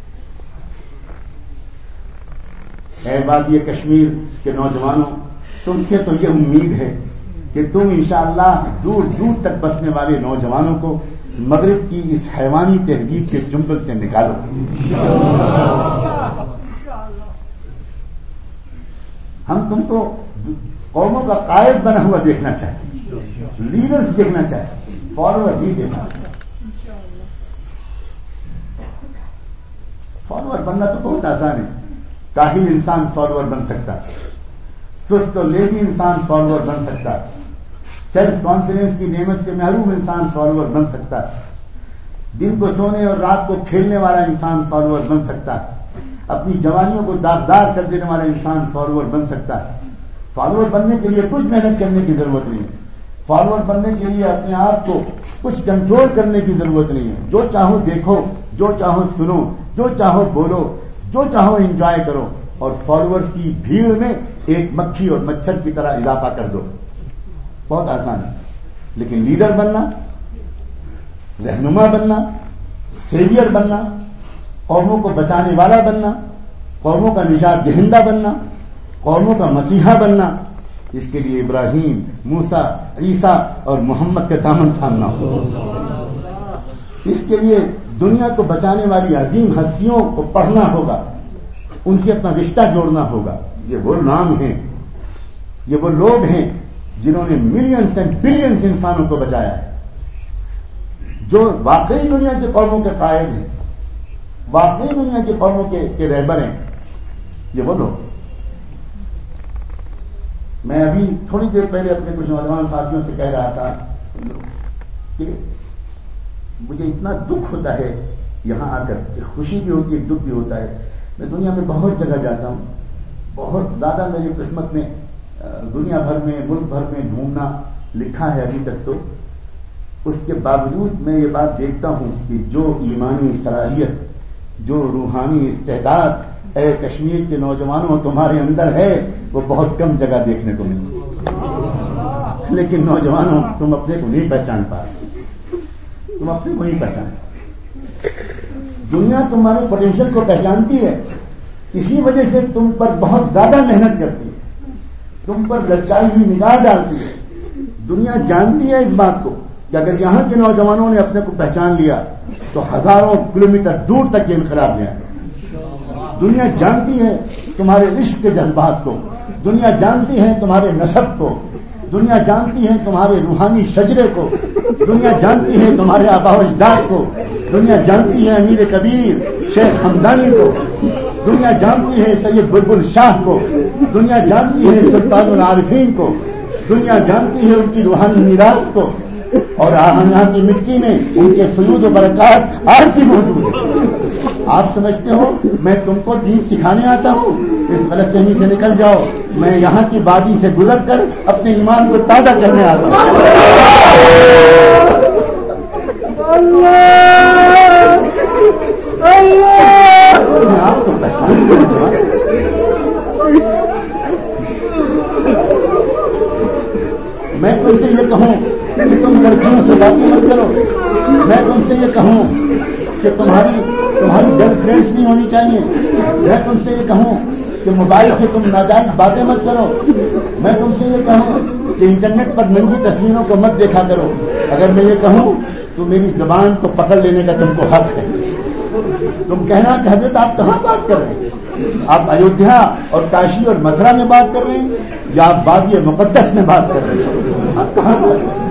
S1: ہے. بات یہ کشمیر کے نوجوانوں، تم سے تو یہ امید ہے کہ تم انشاءاللہ دور دور تک بسنے والے نوجوانوں کو مغرب کی اس حیوانی تہذیب کے چنگل سے نکالو. ہم تم کو قوموں کا قائد بنا ہوا دیکھنا چاہتے ہیں، لیڈرز دیکھنا چاہتے ہیں، فالوور نہیں دیکھنا چاہتے. فالوور بننا تو بہت آسان ہے. کاہل انسان فالوور بن سکتا، سست و لیزی انسان فالوور بن سکتا، سیلف کانفیڈنس کی نعمت سے محروم انسان فالوور بن سکتا، دن کو سونے اور رات کو کھیلنے والا انسان فالوور بن سکتا، اپنی جوانیوں کو داغدار کر دینے والا انسان فالوور بن سکتا ہے. فالوور بننے کے لیے کچھ محنت کرنے کی ضرورت نہیں ہے. فالوور بننے کے لیے اپنے آپ کو کچھ کنٹرول کرنے کی ضرورت نہیں ہے. جو چاہو دیکھو، جو چاہو سنو، جو چاہو بولو، جو چاہو انجوائے کرو، اور فالوورز کی بھیڑ میں ایک مکھی اور مچھر کی طرح اضافہ کر دو. بہت آسان ہے. لیکن لیڈر بننا، رہنما بننا، سیویئر بننا، قوموں کو بچانے والا بننا، قوموں کا نجات دہندہ بننا، قوموں کا مسیحا بننا، اس کے لیے ابراہیم، موسیٰ، عیسیٰ اور محمد کا دامن تھامنا ہوگا. اس کے لیے دنیا کو بچانے والی عظیم ہستیوں کو پڑھنا ہوگا، ان سے اپنا رشتہ جوڑنا ہوگا. یہ وہ نام ہیں، یہ وہ لوگ ہیں جنہوں نے ملینز اینڈ بلینز انسانوں کو بچایا ہے، جو واقعی دنیا کے قوموں کے قائد ہیں، واقعی دنیا کی قوموں کے رہبر ہیں. یہ وہ لوگ. میں ابھی تھوڑی دیر پہلے اپنے کچھ نوجوان ساتھیوں سے کہہ رہا تھا کہ مجھے اتنا دکھ ہوتا ہے یہاں آ کر، کہ خوشی بھی ہوتی ہے، دکھ بھی ہوتا ہے. میں دنیا میں بہت جگہ جاتا ہوں، بہت زیادہ میری قسمت میں دنیا بھر میں، ملک بھر میں گھومنا لکھا ہے ابھی تک. تو اس کے باوجود میں یہ بات دیکھتا ہوں کہ جو ایمانی صلاحیت، جو روحانی استعداد اے کشمیر کے نوجوانوں تمہارے اندر ہے، وہ بہت کم جگہ دیکھنے کو ملتی ہے. لیکن نوجوانوں، تم اپنے کو نہیں پہچان پا رہے، تم اپنے کو نہیں پہچان پا. دنیا تمہارے پوٹینشل کو پہچانتی ہے، اسی وجہ سے تم پر بہت زیادہ محنت کرتی ہے، تم پر لچائی ہوئی نگاہ ڈالتی ہے. دنیا جانتی ہے اس بات کو کہ اگر یہاں کے نوجوانوں نے اپنے کو پہچان لیا تو ہزاروں کلومیٹر دور تک یہ انقلاب لے آئے. دنیا جانتی ہے تمہارے عشق کے جذبات کو، دنیا جانتی ہے تمہارے نسب کو، دنیا جانتی ہے تمہارے روحانی شجرے کو، دنیا جانتی ہے تمہارے آباء و اجداد کو، دنیا جانتی ہے امیر کبیر شیخ حمدانی کو، دنیا جانتی ہے سید بلبل شاہ کو، دنیا جانتی ہے سلطان العارفین کو، دنیا جانتی ہے ان کی روحانی میراث کو، اور یہاں کی مٹی میں ان کے فیوز و برکات آج بھی موجود ہے. آپ سمجھتے ہو میں تم کو دین سکھانے آتا ہوں؟ اس غلط فہمی سے نکل جاؤ. میں یہاں کی وادی سے گزر کر اپنے ایمان کو تازہ کرنے آتا ہوں. میں آپ کو پہچان کروں. میں تم سے یہ کہوں کہ تم لڑکیوں سے باتیں مت کرو. میں تم سے یہ کہوں کہ تمہاری گرل فرینڈس نہیں ہونی چاہیے. میں تم سے یہ کہوں کہ موبائل سے تم ناجائز باتیں مت کرو. میں تم سے یہ کہوں کہ انٹرنیٹ پر ننگی تصویروں کو مت دیکھا کرو. اگر میں یہ کہوں تو میری زبان کو پکڑ لینے کا تم کو حق ہے. تم کہنا کہ حضرت آپ کہاں بات کر رہے ہیں؟ آپ ایودھیا اور کاشی اور متھرا میں بات کر رہے ہیں یا آپ وادی مقدس میں بات کر رہے ہیں؟ آپ کہاں بات کر رہے ہیں؟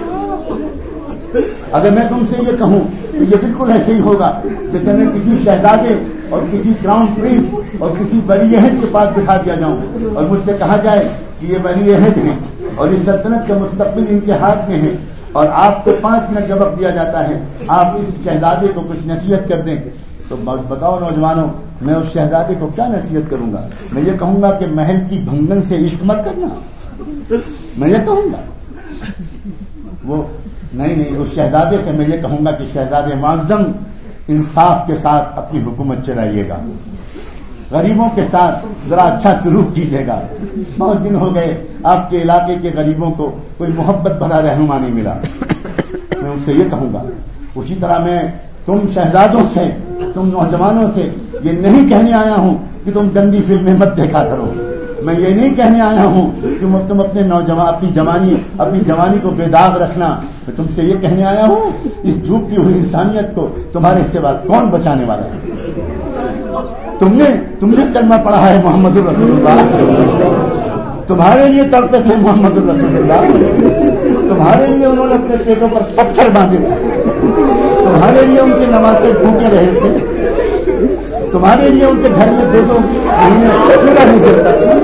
S1: اگر میں تم سے یہ کہوں تو یہ بالکل ایسے ہی ہوگا جیسے میں کسی شہزادے اور کسی کراؤن پرنس اور کسی ولی عہد کے پاس بٹھا دیا جاؤں اور مجھ سے کہا جائے کہ یہ ولی عہد ہیں اور اس سلطنت کا مستقبل ان کے ہاتھ میں ہے اور آپ کو 5 منٹ کا وقت دیا جاتا ہے آپ اس شہزادے کو کچھ نصیحت کر دیں. تو بتاؤ نوجوانوں، میں اس شہزادے کو کیا نصیحت کروں گا؟ میں یہ کہوں گا کہ محل کی بھنگن سے عشق مت کرنا. میں یہ کہوں گا وہ نہیں اس شہزادے سے میں یہ کہوں گا کہ شہزادے معظم انصاف کے ساتھ اپنی حکومت چلائیے گا، غریبوں کے ساتھ ذرا اچھا سلوک کیجیے گا. بہت دن ہو گئے آپ کے علاقے کے غریبوں کو کوئی محبت بھرا رہنما نہیں ملا. میں ان سے یہ کہوں گا. اسی طرح میں تم شہزادوں سے، تم نوجوانوں سے یہ نہیں کہنے آیا ہوں کہ تم گندی فلمیں مت دیکھا کرو. میں یہ نہیں کہنے آیا ہوں کہ تم اپنے اپنی جوانی کو بے داغ رکھنا. میں تم سے یہ کہنے آیا ہوں اس ڈوبتی ہوئی انسانیت کو تمہارے سوا کون بچانے والا ہے؟ تم نے کلمہ پڑھا ہے محمد الرسول اللہ، تمہارے لیے تڑپے تھے محمد الرسول اللہ، تمہارے لیے انہوں نے اپنے پیٹوں پر پتھر باندھے تھے، تمہارے لیے ان کے نمازیں بھوکے رہے تھے، تمہارے لیے ان کے گھر میں 2 مہینے چولہا نہیں جلتا تھا.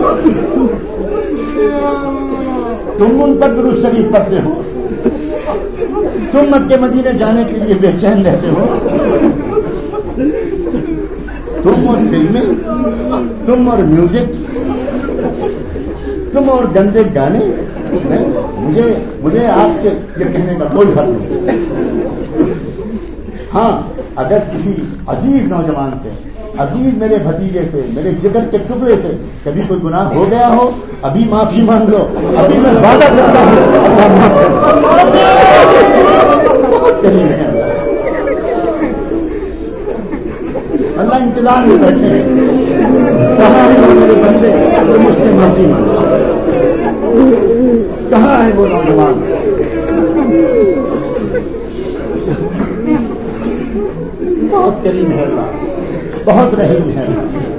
S1: تم ان پر درود شریف پڑھتے ہو، تم مکے مدینے جانے کے لیے بے چین رہتے ہو. تم اور فلمیں، تم اور میوزک، تم اور گندے گانے. مجھے آپ سے یہ کہنے کا کوئی حق نہیں. ہاں اگر کسی عزیز نوجوان سے، عزیز میرے بھتیجے سے، میرے جگر کے ٹکڑے سے کبھی کوئی گناہ ہو گیا ہو، ابھی معافی مانگ لو. ابھی میں وعدہ کرتا ہوں اللہ معاف کر دے. اللہ انتظار میں بیٹھے ہیں. کہاں ہے وہ میرے بندے جو مجھ سے معافی مانگے؟ کہاں ہے وہ نوجوان؟ بہت کریم ہے اللہ، بہت رحیم ہے.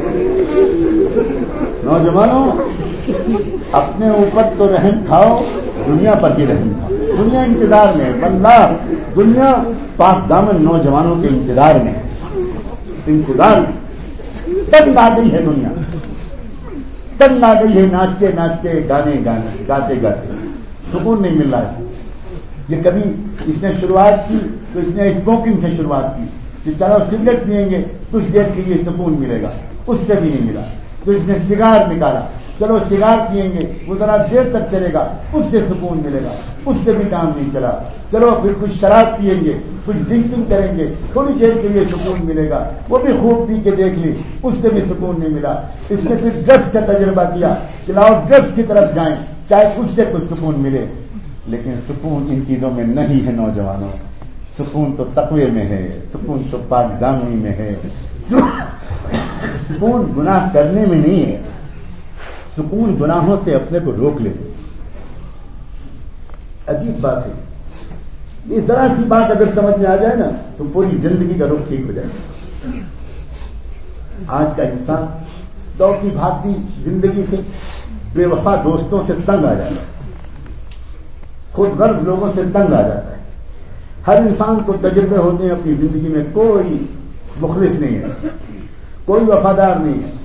S1: نوجوانوں اپنے اوپر تو رحم کھاؤ، دنیا پر بھی رحم کھاؤ. دنیا انتظار میں، واللہ دنیا پاک دامن نوجوانوں کے انتظار میں، انتظار میں. تنگ آ گئی ہے دنیا، تنگ آ گئی ہے. ناچتے ناچتے، گانے گاتے گاتے سکون نہیں مل رہا ہے. یہ کبھی اس نے شروعات کی تو اس نے اسموکنگ سے شروعات کی کہ چلو سگریٹ پئیں گے کچھ دیر کے لیے سکون ملے گا، اس سے بھی نہیں ملا. تو اس نے سگار نکالا، چلو سگار پئیں گے وہ ذرا دیر تک چلے گا، اس سے سکون ملے گا، اس سے بھی کام نہیں چلا. چلو پھر کچھ شراب پئیں گے، کچھ ڈرنکنگ کریں گے، تھوڑی دیر کے لیے سکون ملے گا، وہ بھی خوب پی کے دیکھ لی، اس سے بھی سکون نہیں ملا. اس نے پھر ڈرگس کا تجربہ کیا کہ لاؤ ڈرگس کی طرف جائیں، چاہے اس سے کچھ سکون ملے. لیکن سکون ان چیزوں میں نہیں ہے نوجوانوں. سکون تو تقوی میں ہے، سکون تو پاک دامنی میں ہے. سکون گناہ کرنے میں نہیں ہے، سکون گناہوں سے اپنے کو روک لے. عجیب بات ہے یہ. ذرا سی بات اگر سمجھ میں آ جائے نا تو پوری زندگی کا رخ ٹھیک ہو جائے. آج کا انسان دوڑتی بھاگتی زندگی سے، بے وفا دوستوں سے تنگ آ جاتا ہے، خود غرض لوگوں سے تنگ آ جاتا ہے. ہر انسان کو تجربے ہوتے ہیں اپنی زندگی میں، کوئی مخلص نہیں ہے، کوئی وفادار نہیں ہے.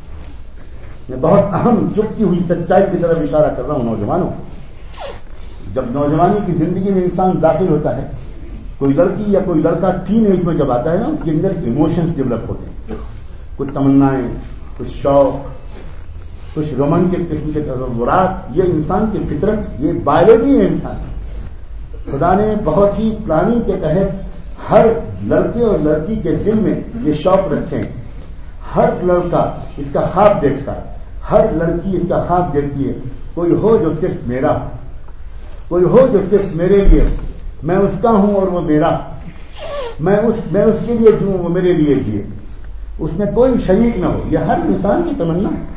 S1: میں بہت اہم چپتی ہوئی سچائی کی طرف اشارہ کر رہا ہوں. نوجوانوں، جب نوجوانی کی زندگی میں انسان داخل ہوتا ہے، کوئی لڑکی یا کوئی لڑکا ٹین ایج میں جب آتا ہے نا، اس کے اندر ایموشنز ڈیولپ ہوتے ہیں. کچھ تمنائیں، کچھ شوق، کچھ رومانٹک قسم کے تصورات. یہ انسان کی فطرت، یہ بایولوجی ہے انسان. خدا نے بہت ہی پلاننگ کے تحت ہر لڑکے اور لڑکی کے دل میں یہ شوق رکھے ہیں. ہر لڑکا اس کا خواب دیکھتا ہے، ہر لڑکی اس کا خواب دیکھتی ہے. کوئی ہو جو صرف میرا، کوئی ہو جو صرف میرے لیے، میں اس کا ہوں اور وہ میرا، میں اس کے لیے جیوں وہ میرے لیے جیے، اس میں کوئی شریک نہ ہو. یہ ہر انسان کی تمنا ہے.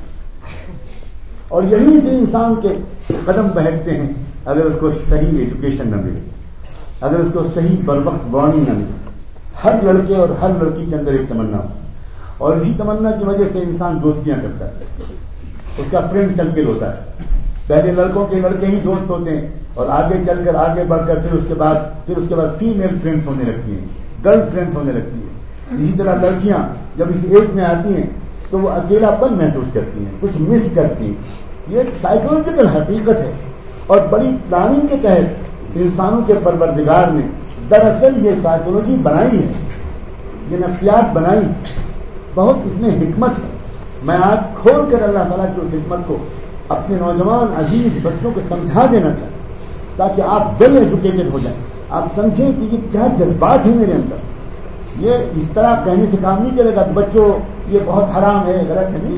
S1: اور یہی سے انسان کے قدم بہکتے ہیں اگر اس کو صحیح ایجوکیشن نہ ملے، اگر اس کو صحیح بروقت وارننگ نہ ملے. ہر لڑکے اور ہر لڑکی کے اندر ایک تمنا ہو، اور اسی تمنا کی وجہ سے انسان دوستیاں کرتا ہے، اس کا فرینڈ سرکل ہوتا ہے. پہلے لڑکوں کے لڑکے ہی دوست ہوتے ہیں، اور آگے چل کر آگے بڑھ کر پھر اس کے بعد فیمیل فرینڈس ہونے لگتی ہیں، گرل فرینڈس ہونے لگتی ہیں. اسی طرح لڑکیاں جب اس ایج میں آتی ہیں تو وہ اکیلا پن محسوس کرتی ہیں، کچھ مس کرتی ہیں. یہ ایک سائیکولوجیکل حقیقت ہے، اور بڑی پلاننگ کے تحت انسانوں کے پروردگار نے دراصل یہ سائیکولوجی بنائی ہے، یہ نفسیات بنائی. بہت اس میں حکمت ہے. میں آج کھول کر اللہ تعالیٰ کی اس حکمت کو اپنے نوجوان عزیز بچوں کو سمجھا دینا چاہتا ہوں. تاکہ آپ ویل ایجوکیٹڈ ہو جائیں. آپ سمجھیں کہ یہ کیا جذبات ہیں میرے اندر. یہ اس طرح کہنے سے کام نہیں چلے گا کہ بچوں یہ بہت حرام ہے، غلط ہے.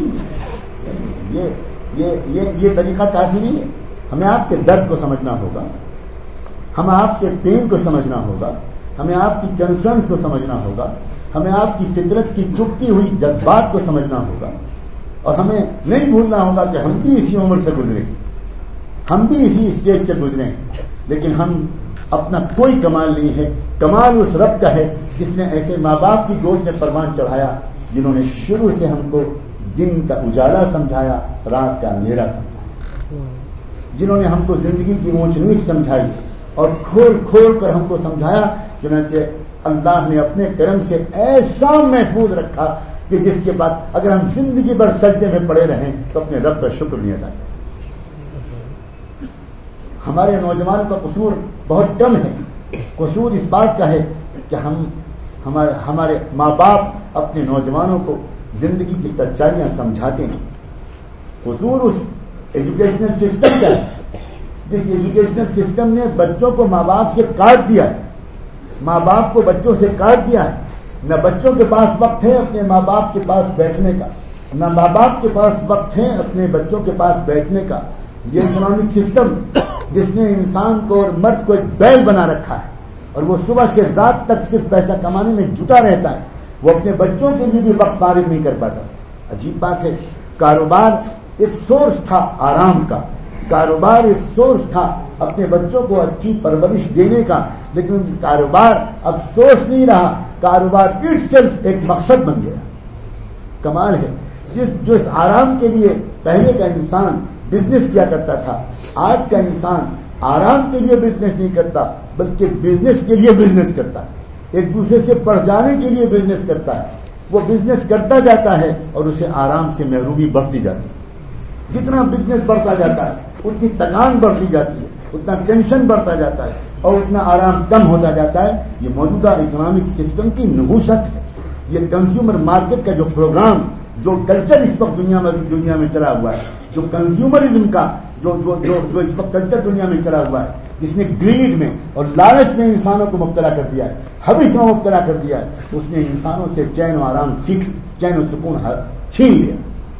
S1: نہیں، یہ طریقہ کافی نہیں ہے. ہمیں آپ کے درد کو سمجھنا ہوگا، ہمیں آپ کے پین کو سمجھنا ہوگا، ہمیں آپ کی کنسرنس کو سمجھنا ہوگا، ہمیں آپ کی فطرت کی چپتی ہوئی جذبات کو سمجھنا ہوگا، اور ہمیں نہیں بھولنا ہوگا کہ ہم بھی اسی عمر سے گزرے، ہم بھی اسی اسٹیج سے گزرے، لیکن ہم اپنا کوئی کمال نہیں ہے. کمال اس رب کا ہے جس نے ایسے ماں باپ کی گود میں پروان چڑھایا جنہوں نے شروع سے ہم کو دن کا اجالا سمجھایا، رات کا اندھیرا سمجھایا، جنہوں نے ہم کو زندگی کی اونچ نیچ سمجھائی اور کھول کھول کر ہم کو سمجھایا. چنانچہ اللہ نے اپنے کرم سے ایسا محفوظ رکھا کہ جس کے بعد اگر ہم زندگی بھر سجدے میں پڑے رہیں تو اپنے رب کا شکر نہیں ادا کر سکتے. ہمارے نوجوانوں کا قصور بہت کم ہے. قصور اس بات کا ہے کہ ہمارے ماں باپ اپنے نوجوانوں کو زندگی کی سچائیاں سمجھاتے ہیں. قصور اس ایجوکیشنل سسٹم کا ہے جس ایجوکیشنل سسٹم نے بچوں کو ماں باپ سے کاٹ دیا ہے. ماں باپ کو بچوں سے کاٹ دیا ہے. نہ بچوں کے پاس وقت ہے اپنے ماں باپ کے پاس بیٹھنے کا، نہ ماں باپ کے پاس وقت ہے اپنے بچوں کے پاس بیٹھنے کا. یہ اکنامک سسٹم جس نے انسان کو اور مرد کو ایک بیل بنا رکھا ہے اور وہ صبح سے رات تک صرف پیسہ کمانے میں جٹا رہتا ہے، وہ اپنے بچوں کے لیے بھی وقت فارغ نہیں کر پاتا. عجیب بات ہے. کاروبار ایک سورس تھا آرام کا، کاروبار ایک سورس تھا اپنے بچوں کو اچھی پرورش دینے کا، لیکن کاروبار اب سورس نہیں رہا. کاروبار اٹ سیلف ایک مقصد بن گیا. کمال ہے. جو اس آرام کے لیے پہلے کا انسان بزنس کیا کرتا تھا، آج کا انسان آرام کے لیے بزنس نہیں کرتا بلکہ بزنس کے لیے بزنس کرتا ہے. ایک دوسرے سے بڑھ جانے کے لیے بزنس کرتا ہے. وہ بزنس کرتا جاتا ہے اور اسے آرام سے محرومی بڑھتی جاتی ہے. جتنا بزنس بڑھتا جاتا ہے اتنی تکان بڑھتی جاتی ہے، اتنا ٹینشن بڑھتا جاتا ہے اور اتنا آرام کم ہوتا جاتا ہے. یہ موجودہ اکنامک سسٹم کی نحوست ہے. یہ کنزیومر مارکیٹ کا جو پروگرام، جو کلچر اس وقت دنیا میں چلا ہوا ہے، جو کنزیومرزم کا جو اس وقت کلچر دنیا میں چلا ہوا ہے، جس نے گریڈ میں اور لالچ میں انسانوں کو مبتلا کر دیا ہے، حوث میں مبتلا کر دیا ہے، اس نے انسانوں سے چین و آرام چین و سکون چھین لیا.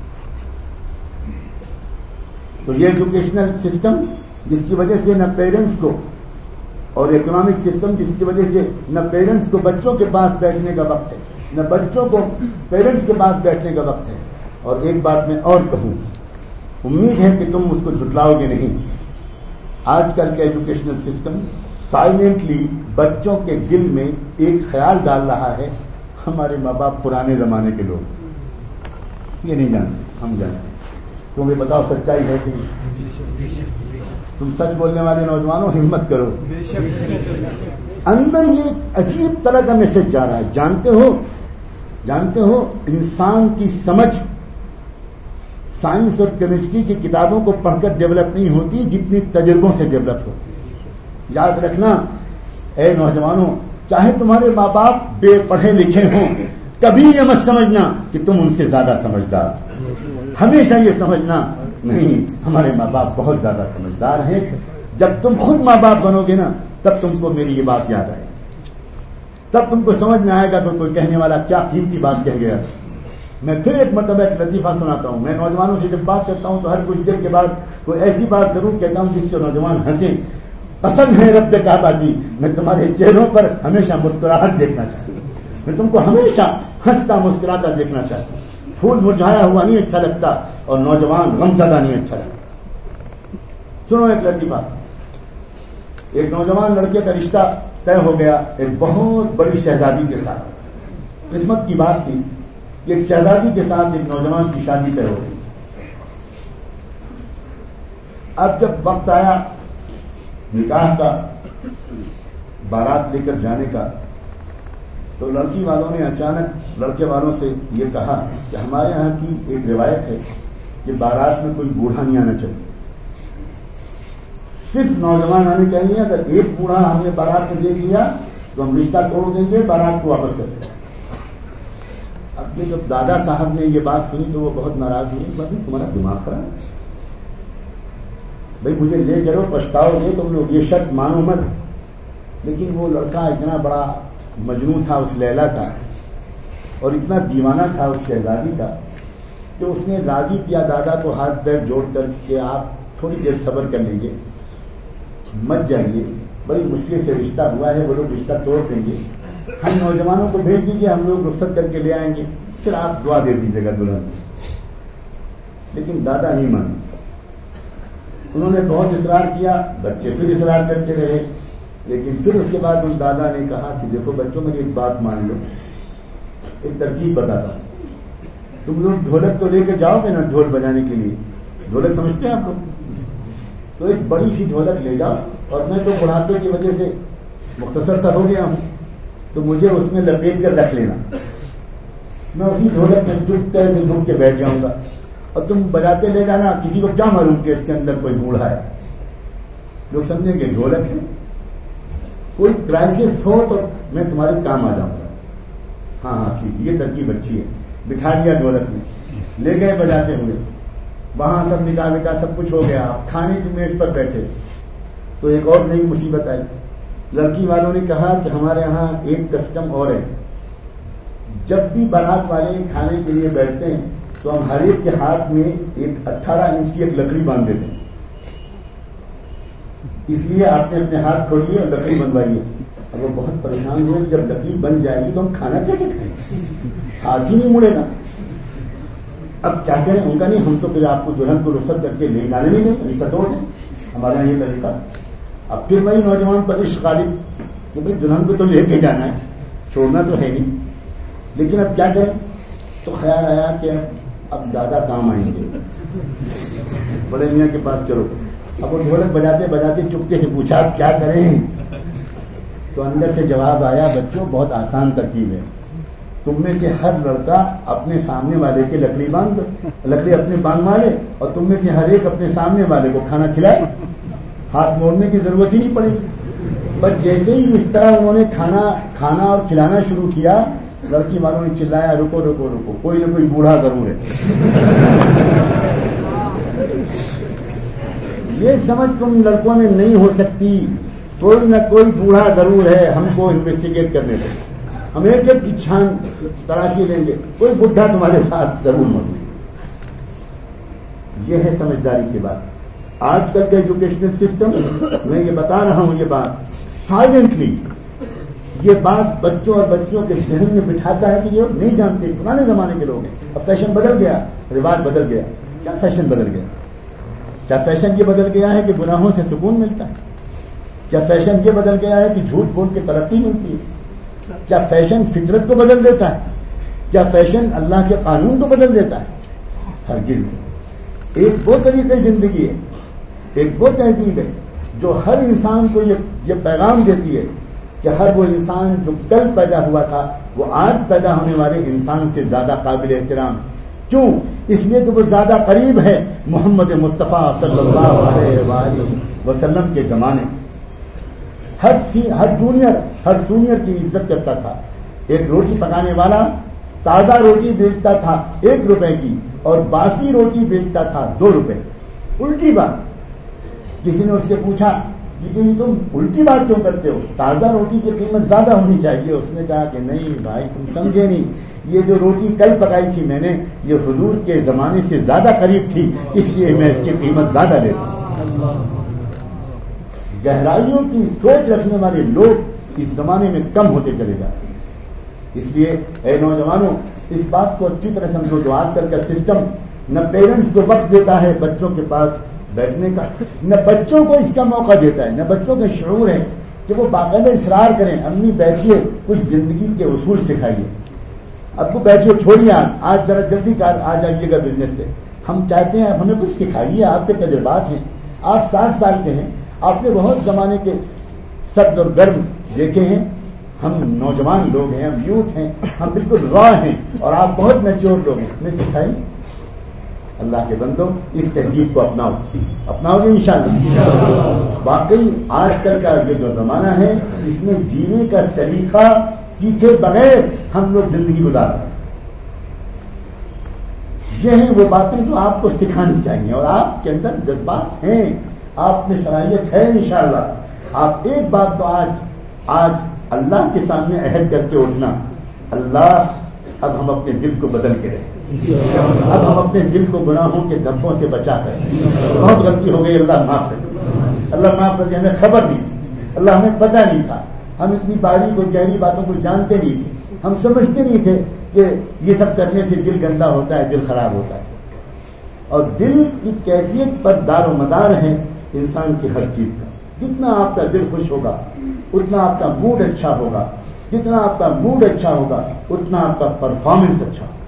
S1: تو یہ ایجوکیشنل سسٹم جس کی وجہ سے نہ پیرنٹس کو، اور اکنامک سسٹم جس کی وجہ سے نہ پیرنٹس کو بچوں کے پاس بیٹھنے کا وقت ہے، نہ بچوں کو پیرنٹس کے پاس بیٹھنے کا وقت ہے. اور ایک بات میں اور کہوں، امید ہے کہ تم اس کو جھٹلاؤ گے نہیں. آج کل کا ایجوکیشنل سسٹم سائلنٹلی بچوں کے دل میں ایک خیال ڈال رہا ہے، ہمارے ماں باپ پرانے زمانے کے لوگ. یہ نہیں جانتے، ہم جانتے. تمہیں بتاؤ سچائی ہے کہ تم سچ بولنے والے نوجوانوں ہمت کرو. اندر یہ ایک عجیب طرح کا میسج جا رہا ہے. جانتے ہو انسان کی سمجھ سائنس اور کیمسٹری کی کتابوں کو پڑھ کر ڈیولپ نہیں ہوتی جتنی تجربوں سے ڈیولپ ہوتی ہے. یاد رکھنا اے نوجوانوں، چاہے تمہارے ماں باپ بے پڑھے لکھے ہوں، کبھی یہ مت سمجھنا کہ تم ان سے زیادہ سمجھدار. ہمیشہ یہ سمجھنا نہیں، ہمارے ماں باپ بہت زیادہ سمجھدار ہیں. جب تم خود ماں باپ بنو گے نا تب تم کو میری یہ بات یاد آئے، تب تم کو سمجھ میں آئے گا کہ کوئی کہنے والا کیا قیمتی بات کہہ گیا. میں پھر ایک مرتبہ ایک لطیفہ سناتا ہوں. میں نوجوانوں سے جب بات کرتا ہوں تو ہر کچھ دیر کے بعد کوئی ایسی بات ضرور کہتا ہوں جس سے نوجوان ہنسیں. قسم ہے رب کعبہ کی، میں تمہارے چہروں پر ہمیشہ مسکراہٹ دیکھنا چاہتا ہوں. میں تم کو ہمیشہ ہنستا مسکراتا دیکھنا چاہتا ہوں. پھول مرجھایا ہوا نہیں اچھا لگتا اور نوجوان غمزدہ نہیں اچھا لگتا. سنو ایک لطیفہ. ایک نوجوان لڑکے کا رشتہ طے ہو گیا ایک بہت بڑی شہزادی کے ساتھ. قسمت کی بات تھی کہ ایک شہزادی کے ساتھ ایک نوجوان کی شادی طے ہو گئی. اب جب وقت آیا نکاح کا، بارات لے کر جانے کا، تو لڑکی والوں نے اچانک لڑکے والوں سے یہ کہا کہ ہمارے یہاں کی ایک روایت ہے کہ بارات میں کوئی بوڑھا نہیں آنا چاہیے، صرف نوجوان آنے چاہیے. اگر ایک بوڑھا ہم نے بارات میں دیکھ لیا تو ہم رشتہ توڑ دیں گے، بارات کو واپس کر دیں گے. اب یہ جب دادا صاحب نے یہ بات سنی تو وہ بہت ناراض ہوئی. تمہارا دماغ خراب. بھائی مجھے لے چلو، پچھتاؤ گے تم لوگ، یہ شرط مانو مت. لیکن وہ لڑکا اتنا بڑا مجنون تھا اس لیلا کا، اور اتنا دیوانہ تھا اس شہزادی کا، کہ اس نے راضی کیا دادا کو ہاتھ پیر جوڑ کر کہ آپ تھوڑی دیر صبر کر لیجیے، مت جائیے، بڑی مشکل سے رشتہ ہوا ہے، وہ لوگ رشتہ توڑ دیں گے، ہم نوجوانوں کو بھیج دیجیے، ہم لوگ رخصت کر کے لے آئیں گے، پھر آپ دعا دے دیجیے گا دلہن. لیکن دادا نہیں مانے، انہوں نے بہت اصرار کیا، بچے پھر اصرار کرتے رہے. لیکن پھر اس کے بعد ان دادا نے کہا کہ دیکھو بچوں، میری ایک بات مان لو، ایک ترکیب بتاتا ہوں. تم لوگ ڈھولک تو لے کے جاؤ گے نا ڈھول بجانے کے لیے، ڈھولک سمجھتے ہیں آپ لوگ؟ تو ایک بڑی سی ڈھولک لے جاؤ، اور میں تو بڑھاپے کی وجہ سے مختصر سا ہو گیا ہوں، تو مجھے اس میں لپیٹ کر رکھ لینا، میں اسی ڈھولک میں چپتے سے جھک کے بیٹھ جاؤں گا، اور تم بجاتے لے جانا. کسی کو کیا معلوم کہ اس کے اندر کوئی بوڑھا ہے، لوگ سمجھیں گے ڈھولک ہے. کوئی کرائسس ہو تو میں تمہارے کام آ جاؤں گا. ہاں ہاں ٹھیک، یہ ترکیب اچھی ہے. بٹھا دیا ڈھولک میں، لے گئے بجاتے ہوئے، وہاں سب نکاح وکاح سب کچھ ہو گیا. آپ کھانے کی میز پر بیٹھے تو ایک اور نئی مصیبت آئی. لڑکی والوں نے کہا کہ ہمارے یہاں ایک کسٹم اور ہے، جب بھی بارات والے کھانے کے لیے بیٹھتے ہیں تو ہم ہر ایک کے ہاتھ میں ایک 18 انچ کی ایک لکڑی باندھ دیتے ہیں. اس لیے آپ نے اپنے ہاتھ کھولیے اور لکڑی بنوائیے. اب وہ بہت پریشان ہوئے، جب لکڑی بن جائے گی تو ہم کھانا کیسے کھائیں، ہاتھ ہی نہیں مڑے گا. اب کیا کریں؟ ان کا نہیں، ہم تو پھر آپ کو دلہن کو رخصت کر کے لے جانے نہیں دیں، رشتہ توڑ دیں، ہمارے یہاں یہ طریقہ. اب پھر وہی نوجوان پدش غالب کہ بھائی دلہن کو تو لے کے جانا ہے، چھوڑنا تو ہے نہیں. لیکن اب کیا کریں؟ تو خیال آیا کہ اب دادا کام آئیں گے، بڑے میاں کے پاس چلو. اب وہ ڈھولک بجاتے بجاتے چپکے سے پوچھا آپ کیا کریں؟ تو اندر سے جواب آیا، بچوں بہت آسان ترکیب ہے، تم میں سے ہر لڑکا اپنے سامنے والے کے لکڑی باندھ دو، لکڑی اپنے باندھ مارے، اور تم میں سے ہر ایک اپنے سامنے والے کو کھانا کھلائے، ہاتھ موڑنے کی ضرورت ہی نہیں پڑے. بس جیسے ہی اس طرح انہوں نے کھانا اور کھلانا شروع کیا، لڑکی والوں نے چلایا رکو رکو رکو، کوئی نہ کوئی بوڑھا ضرور ہے. یہ سمجھ تم لڑکوں میں نہیں ہو سکتی، کوئی نہ کوئی بوڑھا ضرور ہے، ہم کو انویسٹیگیٹ کرنے دیں، ہم ایک ایک کی چھان تلاشی لیں گے، کوئی بڈھا تمہارے ساتھ ضرور موجود. یہ ہے سمجھداری کی بات. آج کل کا ایجوکیشنل سسٹم، میں یہ بتا رہا ہوں، یہ بات سائلنٹلی یہ بات بچوں اور بچیوں کے ذہن میں بٹھاتا ہے کہ یہ نہیں جانتے، پرانے زمانے کے لوگ ہیں. اب فیشن بدل گیا، رواج بدل گیا. کیا فیشن بدل گیا؟ کیا فیشن یہ بدل گیا ہے کہ گناہوں سے سکون ملتا ہے؟ کیا فیشن یہ بدل گیا ہے کہ جھوٹ بول کے ترقی ملتی ہے؟ کیا فیشن فطرت کو بدل دیتا ہے؟ کیا فیشن اللہ کے قانون کو بدل دیتا ہے؟ ہرگز. ایک وہ طریقے زندگی ہے، ایک وہ تہذیب ہے جو ہر انسان کو یہ پیغام دیتی ہے کہ ہر وہ انسان جو کل پیدا ہوا تھا وہ آج پیدا ہونے والے انسان سے زیادہ قابل احترام. کیوں؟ اس لیے کہ وہ زیادہ قریب ہے محمد مصطفیٰ صلی اللہ علیہ وآلہ وسلم کے زمانے. ہر جونیئر کی عزت کرتا تھا. ایک روٹی پکانے والا تازہ روٹی بیچتا تھا 1 روپے کی، اور باسی روٹی بیچتا تھا 2 روپے. الٹی بات. کسی نے اس سے پوچھا کہ تم الٹی بات کیوں کرتے ہو، تازہ روٹی کی قیمت زیادہ ہونی چاہیے. اس نے کہا کہ نہیں بھائی تم سمجھے نہیں، یہ جو روٹی کل پکائی تھی میں نے، یہ حضور کے زمانے سے زیادہ قریب تھی، اس لیے میں اس کی قیمت زیادہ لیتا ہوں. گہرائیوں کی سوچ رکھنے والے لوگ اس زمانے میں کم ہوتے چلے جاتے ہیں. اس لیے اے نوجوانوں، اس بات کو اچھی طرح سمجھو، جو آج کل کا سسٹم نہ پیرنٹس کو وقت دیتا ہے بچوں کے پاس بیٹھنے کا، نہ بچوں کو اس کا موقع دیتا ہے، نہ بچوں کا شعور ہے کہ وہ باقاعدہ اصرار کریں، امی بیٹھیے کچھ زندگی کے اصول سکھائیے. اب کو بیٹھیے، چھوڑیے آج ذرا جلدی آ جائیے گا بزنس سے، ہم چاہتے ہیں ہمیں کچھ سکھائیے، آپ کے تجربات ہیں، آپ 60 سال کے ہیں، آپ نے بہت زمانے کے سرد اور گرم دیکھے ہیں. ہم نوجوان لوگ ہیں، ہم یوتھ ہیں، ہم بالکل را ہیں، اور آپ بہت میچور لوگ ہیں، ہمیں سکھائیں. اللہ کے بندوں، اس تہذیب کو اپناؤ گے انشاءاللہ. واقعی آج کل کا یہ جو زمانہ ہے، اس میں جینے کا طریقہ سیکھے بغیر ہم لوگ زندگی گزار رہے ہیں. یہ ہیں وہ باتیں جو آپ کو سکھانی چاہیے، اور آپ کے اندر جذبات ہیں، آپ میں صلاحیت ہے انشاءاللہ. آپ ایک بات تو آج اللہ کے سامنے عہد کر کے اٹھنا, اللہ اب ہم اپنے دل کو بدل کے رہے, اب ہم اپنے دل کو گناہوں کے دھبوں سے بچا کر, بہت غلطی ہو گئی, اللہ معاف کر, اللہ معاف کر دے, ہمیں خبر نہیں تھی, اللہ ہمیں پتہ نہیں تھا, ہم اتنی باریک اور گہری باتوں کو جانتے نہیں تھے, ہم سمجھتے نہیں تھے کہ یہ سب کرنے سے دل گندا ہوتا ہے, دل خراب ہوتا ہے. اور دل کی کیفیت پر دار و مدار ہے انسان کی ہر چیز کا. جتنا آپ کا دل خوش ہوگا اتنا آپ کا موڈ اچھا ہوگا, جتنا آپ کا موڈ اچھا ہوگا اتنا آپ کا پرفارمنس اچھا ہوگا.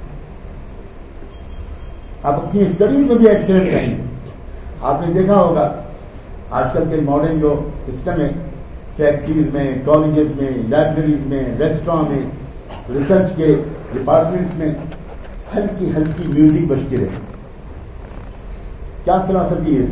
S1: آپ اپنی اسٹڈیز میں بھی ایکسیلنٹ رہیں گے. آپ نے دیکھا ہوگا آج کل کے ماڈرن جو سسٹم ہے, فیکٹریز میں, کالجز میں, لائبریریز میں, ریسٹوراں میں, ریسرچ کے ڈپارٹمنٹس میں ہلکی ہلکی میوزک بجتی رہے. کیا فلاسفی ہے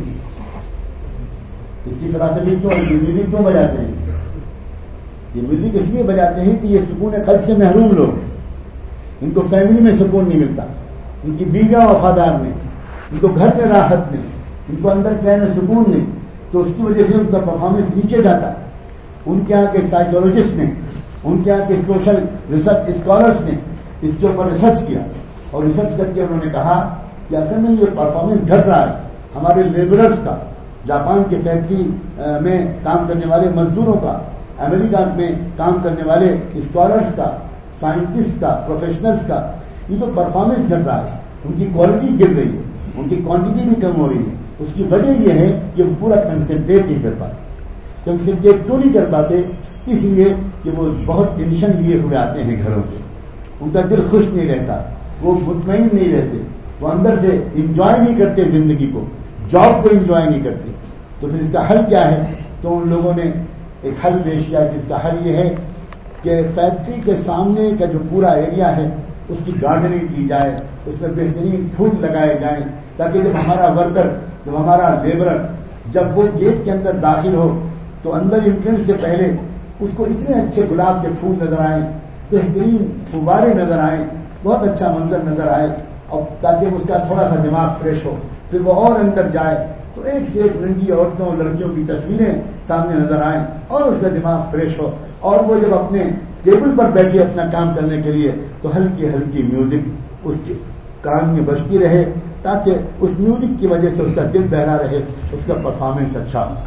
S1: اس کی فلاسفی کیوں ہے؟ یہ میوزک کیوں بجاتے ہیں؟ یہ میوزک اس لیے بجاتے ہیں کہ یہ سکون قلب سے محروم لوگ ہیں, ان کو فیملی میں سکون نہیں ملتا, ان کی بیویاں وفادار نہیں, ان کو گھر میں راحت نہیں, ان کو اندر چین میں سکون نہیں, تو اس کی وجہ سے ان کا پرفارمنس نیچے جاتا ہے. ان کے یہاں کے سائیکولوجسٹ نے, ان کے یہاں کے سوشل ریسرچ اسکالرس نے اس کے اوپر ریسرچ کیا, اور ریسرچ کر کے انہوں نے کہا کہ اصل میں یہ پرفارمنس گھٹ رہا ہے ہمارے لیبررس کا, جاپان کے فیکٹری میں کام کرنے والے مزدوروں کا, امریکہ میں کام کرنے والے اسکالرس کا, سائنٹسٹ کا, پروفیشنلز کا. یہ تو پرفارمنس گھٹ رہا ہے, ان کی کوالٹی گر رہی ہے, ان کی کوانٹٹی بھی کم ہو رہی ہے. اس کی وجہ یہ ہے کہ وہ پورا کنسنٹریٹ نہیں کر پاتے. کنسنٹریٹ کیوں نہیں کر پاتے؟ اس لیے کہ وہ بہت ٹینشن لیے ہوئے آتے ہیں گھروں سے, ان کا دل خوش نہیں رہتا, وہ مطمئن نہیں رہتے, وہ اندر سے انجوائے نہیں کرتے زندگی کو, جاب کو انجوائے نہیں کرتے. تو پھر اس کا حل کیا ہے؟ تو ان لوگوں نے ایک حل پیش کیا کہ اس کا حل یہ ہے کہ فیکٹری کے سامنے کا جو پورا ایریا ہے اس کی گارڈننگ کی جائے, اس میں بہترین پھول لگائے جائیں, تاکہ جب ہمارا ورکر, جب ہمارا لیبرر جب وہ گیٹ کے اندر داخل ہو تو اندر انٹرنس سے پہلے اس کو اتنے اچھے گلاب کے پھول نظر آئیں, بہترین فوارے نظر آئیں, بہت اچھا منظر نظر آئے, اور تاکہ اس کا تھوڑا سا دماغ فریش ہو. پھر وہ اور اندر جائے تو ایک سے ایک ننگی عورتوں اور لڑکیوں کی تصویریں سامنے نظر آئیں اور اس کا دماغ فریش ہو, اور وہ جب اپنے ٹیبل پر بیٹھے اپنا کام کرنے کے لیے تو ہلکی ہلکی میوزک اس کے کان میں بجتی رہے, تاکہ اس میوزک کی وجہ سے اس کا دل بہلا رہے, اس کا پرفارمنس اچھا ہو.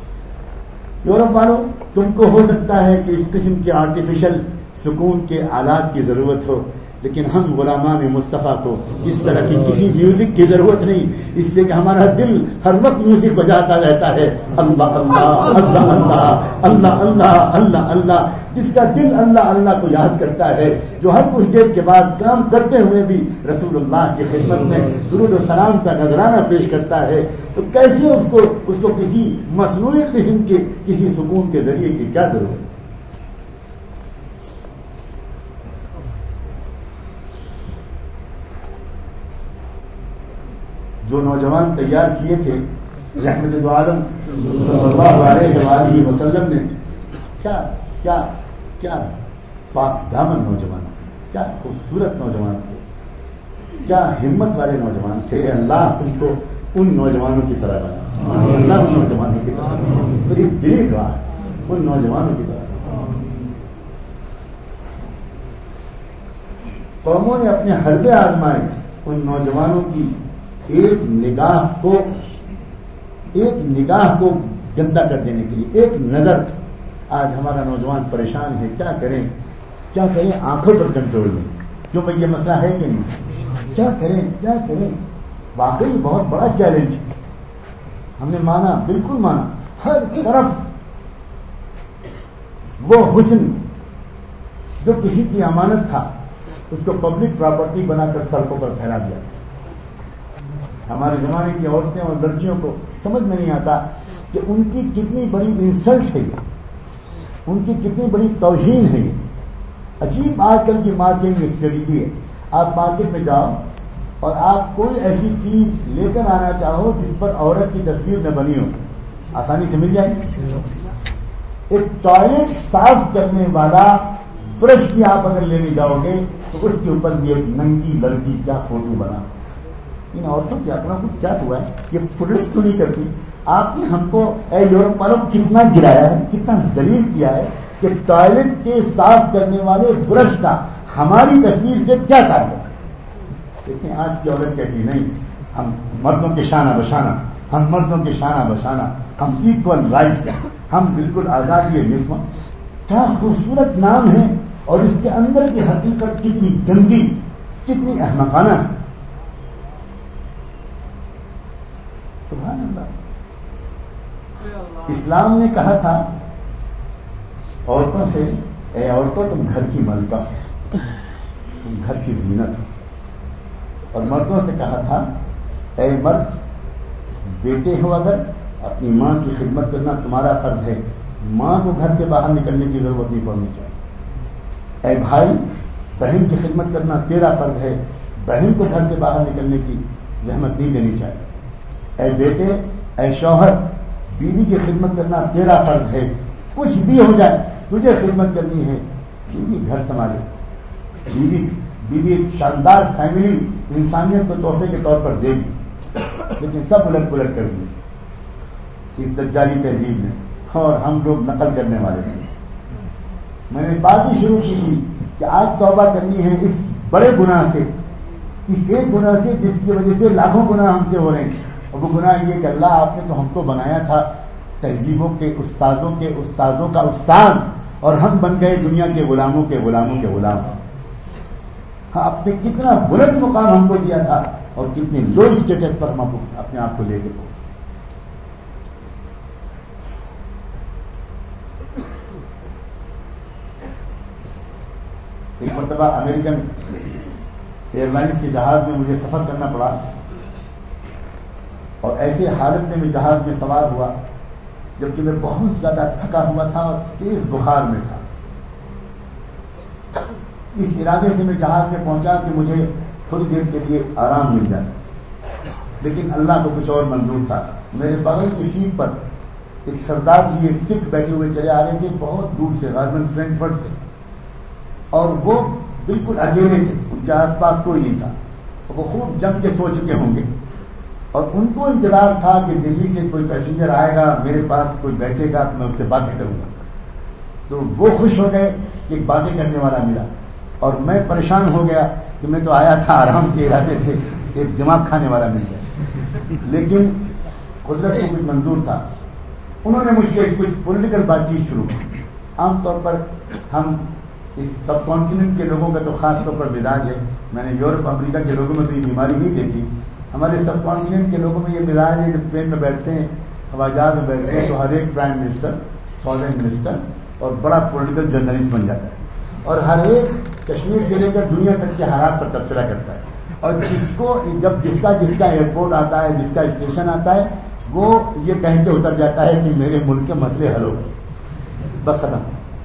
S1: یورپ والوں, تم کو ہو سکتا ہے کہ اس قسم کے آرٹیفیشل سکون کے آلات کی ضرورت ہو, لیکن ہم غلامان مصطفیٰ کو اس طرح کی کسی میوزک کی ضرورت نہیں, اس لیے کہ ہمارا دل ہر وقت میوزک بجاتا رہتا ہے. اللہ اللہ اللہ اللہ اللہ اللہ اللہ اللہ. جس کا دل اللہ اللہ کو یاد کرتا ہے, جو ہر کچھ دیر کے بعد کام کرتے ہوئے بھی رسول اللہ کی خدمت میں درود و سلام کا نذرانہ پیش کرتا ہے, تو کیسے اس کو کسی مصنوعی قسم کے کسی سکون کے ذریعے کی کیا ضرورت ہے؟ جو نوجوان تیار کیے تھے رحمت دو عالم صلی اللہ علیہ وآلہ وسلم نے, کیا کیا کیا پاک دامن نوجوان تھے, کیا خوبصورت نوجوان تھے, کیا ہمت والے نوجوان تھے. اللہ تم کو ان نوجوانوں کی طرح بنا, اللہ ان نوجوانوں کی طرح, میری دلی دعا ان نوجوانوں کی طرح. قوموں نے اپنے حربے آزمائے ان نوجوانوں کی ایک نگاہ کو گندا کر دینے کے لیے, ایک نظر. آج ہمارا نوجوان پریشان ہے, کیا کریں آنکھوں پر کنٹرول نہیں. کیوں بھائی یہ مسئلہ ہے کہ نہیں؟ کیا کریں. واقعی بہت بڑا چیلنج ہم نے مانا, بالکل مانا. ہر طرف وہ حسن جو کسی کی امانت تھا اس کو پبلک پراپرٹی بنا کر سڑکوں پر پھیلا دیا. ہمارے زمانے کی عورتیں اور لڑکیوں کو سمجھ میں نہیں آتا کہ ان کی کتنی بڑی انسلٹ ہے یہ, ان کی کتنی بڑی توہین ہے یہ. عجیب آج کل کی مارکیٹنگ اسٹریٹجی ہے. آپ مارکیٹ میں جاؤ اور آپ کوئی ایسی چیز لے کر آنا چاہو جس پر عورت کی تصویر نہ بنی ہو, آسانی سے مل جائے. ایک ٹوائلٹ صاف کرنے والا برش بھی آپ اگر لینے جاؤ گے تو اس کے اوپر بھی ایک ننگی لڑکی کا فوٹو بنا. ان عورتوں کے اپنا کچھ کیا ہوا ہے, یہ پولیس کیوں نہیں کرتی؟ آپ نے ہم کو اے یورپ والوں کتنا گرایا ہے, کتنا ذلیل کیا ہے کہ ٹوائلٹ کے صاف کرنے والے برش کا ہماری تصویر سے کیا تعلق ہے. دیکھیں آج کی عورت کہتی نہیں ہم مردوں کے شانہ بشانہ, ہم مردوں کے شانہ بشانہ, ہم ایکول رائٹس ہیں, ہم بالکل آزادی نسواں. کیا خوبصورت نام ہے اور اس کے اندر کی حقیقت کتنی گندی, کتنی احمقانہ. سبحان اللہ. اسلام نے کہا تھا عورتوں سے, اے عورتوں تم گھر کی ملکہ ہو, تم گھر کی زینت ہو. اور مردوں سے کہا تھا اے مرد بیٹے ہو اگر اپنی ماں کی خدمت کرنا تمہارا فرض ہے, ماں کو گھر سے باہر نکلنے کی ضرورت نہیں پڑنی چاہیے. اے بھائی بہن کی خدمت کرنا تیرا فرض ہے, بہن کو گھر سے باہر نکلنے کی زحمت نہیں دینی چاہیے. اے بیٹے اے شوہر بیوی کی خدمت کرنا تیرا فرض ہے, کچھ بھی ہو جائے تجھے خدمت کرنی ہے. بیوی گھر سنبھالے, بیوی شاندار فیملی انسانیت کو تحفے کے طور پر دے دی, لیکن سب الٹ پلٹ کر دی اس دجالی تہذیب نے, اور ہم لوگ نقل کرنے والے ہیں. میں نے بات ہی شروع کی تھی کہ آج توبہ کرنی ہے اس بڑے گناہ سے, اس ایک گناہ سے جس کی وجہ سے لاکھوں گناہ ہم سے ہو رہے ہیں. اور وہ گناہ یہ کہ اللہ آپ نے تو ہم کو بنایا تھا تہذیبوں کے استادوں کا استاد, اور ہم بن گئے دنیا کے غلاموں کے غلام. ہاں آپ نے کتنا بلند مقام ہم کو دیا تھا اور کتنے لو اسٹیٹس پر ہم اپنے آپ کو لے گئے. ایک مرتبہ امریکن ایئر لائنس کے جہاز میں مجھے سفر کرنا پڑا, اور ایسے حالت میں میں جہاز میں سوار ہوا جبکہ میں بہت زیادہ تھکا ہوا تھا اور تیز بخار میں تھا. اس ارادے سے میں جہاز میں پہنچا کہ مجھے تھوڑی دیر کے لیے آرام مل جائے, لیکن اللہ کو کچھ اور منظور تھا. میرے بغل کی سیٹ پر ایک سردار جی, ایک سکھ بیٹھے ہوئے چلے آ رہے تھے بہت دور سے, غالباً فرینکفرٹ سے, اور وہ بالکل اکیلے تھے, ان کے آس پاس کوئی نہیں تھا. وہ خوب جم کے سو چکے ہوں گے, اور ان کو انتظار تھا کہ دلی سے کوئی پیسنجر آئے گا, میرے پاس کوئی بیٹھے گا تو میں اس سے باتیں کروں گا. تو وہ خوش ہو گئے کہ ایک باتیں کرنے والا ملا, اور میں پریشان ہو گیا کہ میں تو آیا تھا آرام کے ارادے سے, ایک دماغ کھانے والا مل گیا. لیکن قدرت کو کچھ منظور تھا, انہوں نے مجھ سے کچھ پولیٹیکل بات چیت شروع کی. عام طور پر ہم اس سب کانٹیننٹ کے لوگوں کا تو خاص طور پر مزاج ہے, میں نے یورپ امریکہ کے لوگوں میں تو یہ بیماری نہیں دیکھی. ہمارے سب کانٹیننٹ کے لوگوں میں یہ مزاج ہے, جب ٹرین میں بیٹھتے ہیں, ہوائی جہاز میں بیٹھتے ہیں, تو ہر ایک پرائم منسٹر, فارن منسٹر اور بڑا پولیٹیکل جرنلسٹ بن جاتا ہے, اور ہر ایک کشمیر سے لے کر دنیا تک کے حالات پر تبصرہ کرتا ہے. اور جس کو جب جس کا ایئرپورٹ آتا ہے, جس کا اسٹیشن آتا ہے, وہ یہ کہہ کے اتر جاتا ہے کہ میرے ملک کے مسئلے حل ہو گئے, بس ختم.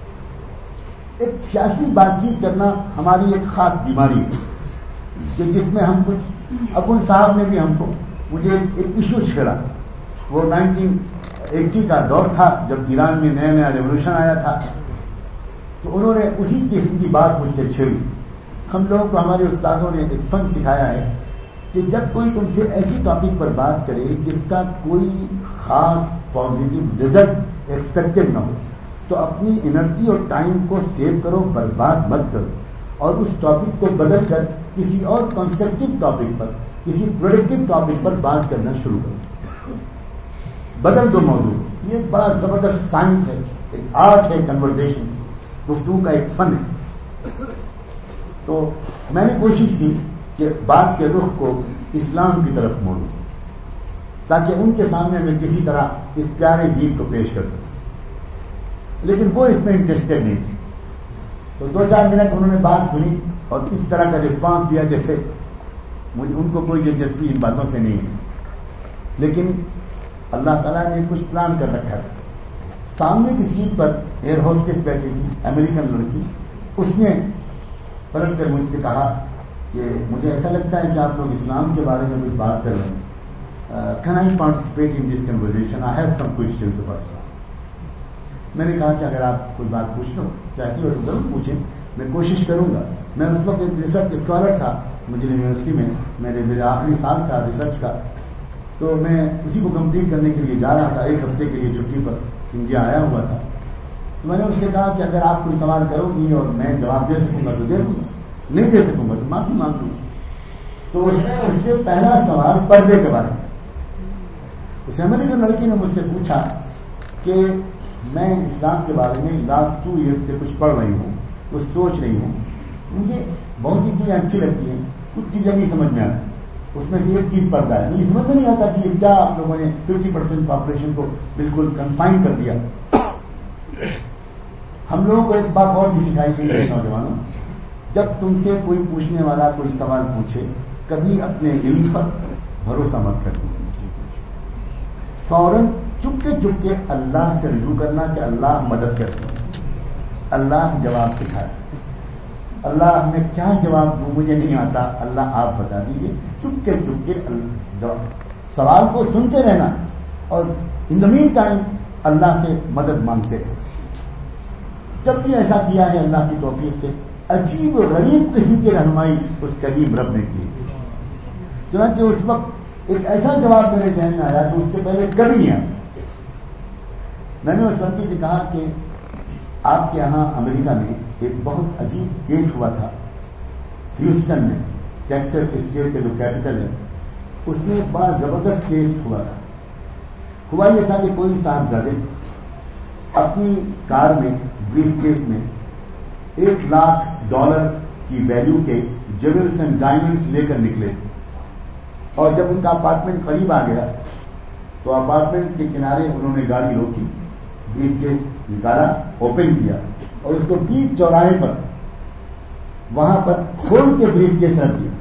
S1: ایک سیاسی بات چیت کرنا ہماری ایک خاص بیماری ہے کہ جس میں ہم کچھ, ابو صاحب نے بھی ہم کو, مجھے ایک ایشو چھیڑا. وہ 1980 کا دور تھا جب ایران میں نیا نیا ریولوشن آیا تھا, تو انہوں نے اسی قسم کی بات مجھ سے چھیڑی. ہم لوگوں کو ہمارے استادوں نے ایک فن سکھایا ہے کہ جب کوئی تم سے ایسی ٹاپک پر بات کرے جس کا کوئی خاص پازیٹو رزلٹ ایکسپیکٹڈ نہ ہو, تو اپنی انرجی اور ٹائم کو سیو کرو, برباد مت کرو, اور اس ٹاپک کو بدل کر کسی اور کنسٹرکٹیو ٹاپک پر, کسی پروڈکٹیو ٹاپک پر بات کرنا شروع کرو, بدل دو موضوع. یہ ایک بڑا زبردست سائنس ہے, ایک آرٹ ہے, کنورسیشن, گفتگو کا ایک فن ہے. تو میں نے کوشش کی کہ بات کے رخ کو اسلام کی طرف موڑوں, تاکہ ان کے سامنے میں کسی طرح اس پیارے دین کو پیش کر سکوں, لیکن وہ اس میں انٹرسٹڈ نہیں تھی. تو 2-4 منٹ انہوں نے بات سنی اور اس طرح کا رسپانس دیا جیسے مجھے ان کو کوئی دلچسپی ان باتوں سے نہیں ہے. لیکن اللہ تعالیٰ نے کچھ پلان کر رکھا تھا. سامنے کی سیٹ پر ایئر ہوسٹس بیٹھی تھی, امریکن لڑکی. اس نے پلٹ کر مجھ سے کہا کہ مجھے ایسا لگتا ہے کہ آپ لوگ اسلام کے بارے میں کچھ بات کر رہے ہیں. Can I participate in this conversation? I have some questions about Islam. میں نے کہا کہ اگر آپ کوئی بات پوچھنا چاہتی ہو تو ضرور پوچھیں, میں کوشش کروں گا. میں اس وقت ایک ریسرچ اسکالر تھا, مجھے یونیورسٹی میں میرے آخری سال تھا ریسرچ کا. تو میں اسی کو کمپلیٹ کرنے کے لیے جا رہا تھا، 1 ہفتے کے لیے چھٹی پر انڈیا آیا ہوا تھا. تو میں نے اس سے کہا کہ اگر آپ کوئی سوال کرو گی اور میں جواب دے سکوں گا تو دے دوں گا، نہیں دے سکوں گا تو معافی مانگ لوں. تو اس نے اس سے پہلا سوال پردے کے بارے میں. اس امریکن لڑکی نے مجھ سے پوچھا کہ میں اسلام کے بارے میں لاسٹ 2 ایئر سے کچھ پڑھ رہی ہوں، کچھ سوچ رہی ہوں، مجھے بہت سی چیزیں اچھی لگتی ہیں، کچھ چیزیں نہیں سمجھ میں آتی. اس میں سے ایک چیز پڑتا ہے، مجھے سمجھ میں نہیں آتا کہ یہ کیا آپ لوگوں نے 50% پاپولیشن کو بالکل کنفائن کر دیا. ہم لوگوں کو ایک بات اور بھی سکھائی گئی ہے نوجوانوں، جب تم سے کوئی پوچھنے والا کوئی سوال پوچھے کبھی اپنے علم پر بھروسہ مت کرنا، فوراً چپکے اللہ سے رجوع کرنا کہ اللہ مدد کرے، اللہ جواب سکھائے. اللہ میں کیا جواب دوں مجھے نہیں آتا، اللہ آپ بتا دیجئے. چپکے جواب سوال کو سنتے رہنا اور ان دا مین ٹائم اللہ سے مدد مانگتے رہے. جب بھی ایسا کیا ہے اللہ کی توفیق سے عجیب و غریب قسم کی رہنمائی اس کریم رب نے کی. چنانچہ اس وقت ایک ایسا جواب میرے ذہن میں آیا جو اس سے پہلے کبھی نہیں آیا. میں نے اس لڑکی سے کہا کہ آپ کے یہاں امریکہ میں ایک بہت عجیب کیس ہوا تھا ہیوسٹن میں، ٹیکساس اسٹیٹ کے جو کیپٹل ہے، اس میں ایک بڑا زبردست کیس ہوا تھا. ہوا یہ تھا کہ کوئی صاحبزادے اپنی کار میں بریف کیس میں $1,00,000 کی ویلیو کے جیولز اینڈ ڈائمنڈس لے کر نکلے، اور جب ان کا اپارٹمنٹ قریب آ گیا تو اپارٹمنٹ کے کنارے انہوں نے گاڑی روکی، بریف کیس نکالا، اوپن کیا اور اس کو بیچ چوراہے پر وہاں پر کھول کے بریف کیس رکھ دیا،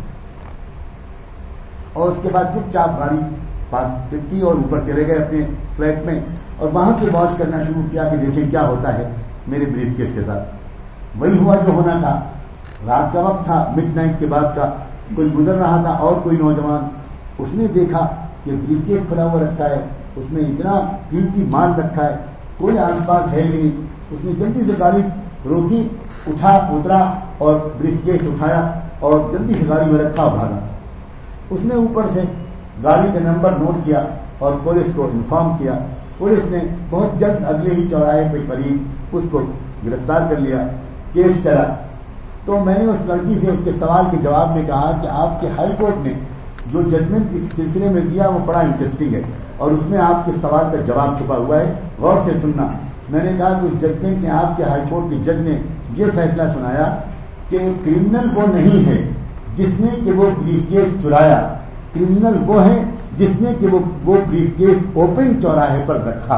S1: اور اس کے بعد چپ چاپ گاڑی پارک کی اور اوپر چلے گئے اپنے فلیٹ میں، اور وہاں سے واچ کرنا شروع کیا کہ دیکھیں کیا ہوتا ہے میرے بریف کیس کے ساتھ. وہی ہوا جو ہونا تھا. رات کا وقت تھا، مڈ نائٹ کے بعد کا. کوئی گزر رہا تھا اور کوئی نوجوان، اس نے دیکھا کہ بریف کیس کھلا ہوا رکھا ہے، اس میں اتنا قیمتی مال رکھا ہے، کوئی آس پاس ہے نہیں. اس نے جلدی سے گاڑی روکی، اترا اور بریف کیس اٹھایا اور جلدی سے گاڑی میں رکھا اور بھاگا. اس نے اوپر سے گاڑی کا نمبر نوٹ کیا اور پولیس کو انفارم کیا. پولیس نے بہت جلد اگلے ہی چوراہے کے قریب اس کو گرفتار کر لیا. کیس چلا. تو میں نے اس لڑکی سے اس کے سوال کے جواب میں کہا کہ آپ کے ہائی کورٹ نے جو ججمنٹ اس سلسلے میں دیا وہ بڑا انٹرسٹنگ ہے اور اس میں آپ کے سوال کا جواب چھپا ہوا ہے، غور سے سننا. میں نے کہا کہ اس ججمنٹ میں آپ کے ہائی کورٹ کے جج نے یہ فیصلہ سنایا کہ کرمنل وہ نہیں ہے جس نے کہ وہ بریف کیس چرایا، کرمنل وہ ہے جس نے کہ وہ بریف کیس اوپن چوراہے پر رکھا.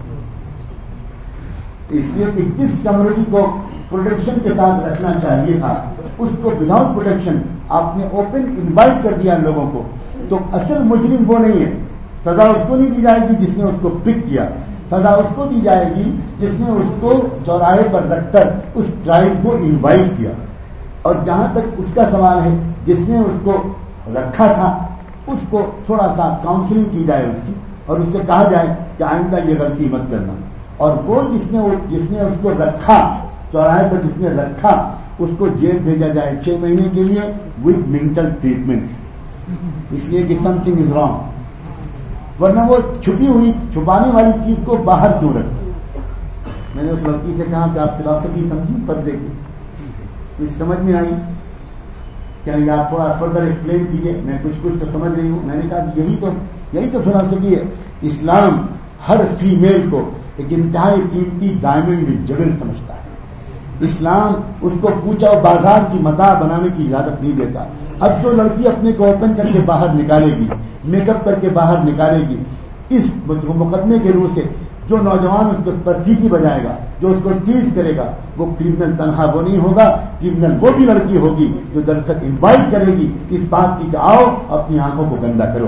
S1: اس لیے کہ جس کمیونٹی کو پروٹیکشن کے ساتھ رکھنا چاہیے تھا اس کو وداؤٹ پروٹیکشن آپ نے اوپن انوائٹ کر دیا لوگوں کو، تو اصل مجرم وہ نہیں ہے. سزا اس کو نہیں دی جائے گی جس نے اس کو پک کیا، سزا اس کو دی جائے گی جس نے اس کو چوراہے پر رکھ کر اس ٹرائب کو انوائٹ کیا. اور جہاں تک اس کا سوال ہے، جس نے اس کو رکھا تھا اس کو تھوڑا سا کاؤنسلنگ کی جائے اس کی، اور اس سے کہا جائے کہ آئندہ یہ غلطی مت کرنا. اور وہ جس نے اس کو رکھا چوراہے پر، جس نے رکھا اس کو جیل بھیجا جائے 6 مہینے کے لیے وتھ مینٹل ٹریٹمنٹ، اس لیے کہ سم تھنگ از رانگ. ورنہ وہ چھپانے والی چیز کو باہر کیوں رکھ. میں نے اس لڑکی سے کہا کہ آپ فلاسفی سمجھی پردے کی، کچھ سمجھ میں آئی کیا؟ آپ تھوڑا فردر ایکسپلین کیجیے. میں کچھ تو سمجھ رہی ہوں. میں نے کہا یہی تو فلاسفی ہے. اسلام ہر فیمیل کو ایک انتہائی قیمتی ڈائمنڈ جویل سمجھتا ہے. اسلام اس کو پوچھا بازار کی متاع بنانے کی اجازت نہیں دیتا. اب جو لڑکی اپنے کو اوپن کر کے باہر نکالے گی، میک اپ کر کے باہر نکالے گی، اس مقدمے کے روح سے جو نوجوان اس پر سیٹی بجائے گا، جو اس کو ٹیز کرے گا، وہ کرمنل تنہا وہ نہیں ہوگا، کرمنل وہ بھی لڑکی ہوگی جو دراصل انوائٹ کرے گی اس بات کی کہ آؤ اپنی آنکھوں کو گندا کرو.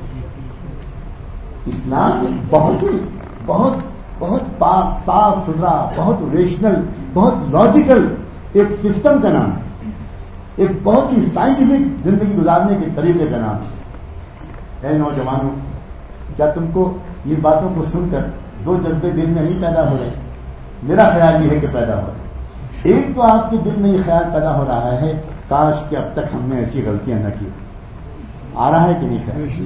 S1: اسلام بہت پاک صاف ستھرا، بہت ریشنل، بہت لاجیکل ایک سسٹم کا نام ہے، ایک بہت ہی سائنٹیفک زندگی گزارنے کے طریقے کا نام ہے. اے نوجوانوں، کیا تم کو یہ باتوں کو سن کر 2 جذبے دل میں نہیں پیدا ہو رہے؟ میرا خیال یہ ہے کہ پیدا ہو رہے. ایک تو آپ کے دل میں یہ خیال پیدا ہو رہا ہے کاش کہ اب تک ہم نے ایسی غلطیاں نہ کی. آ رہا ہے کہ نہیں خیال؟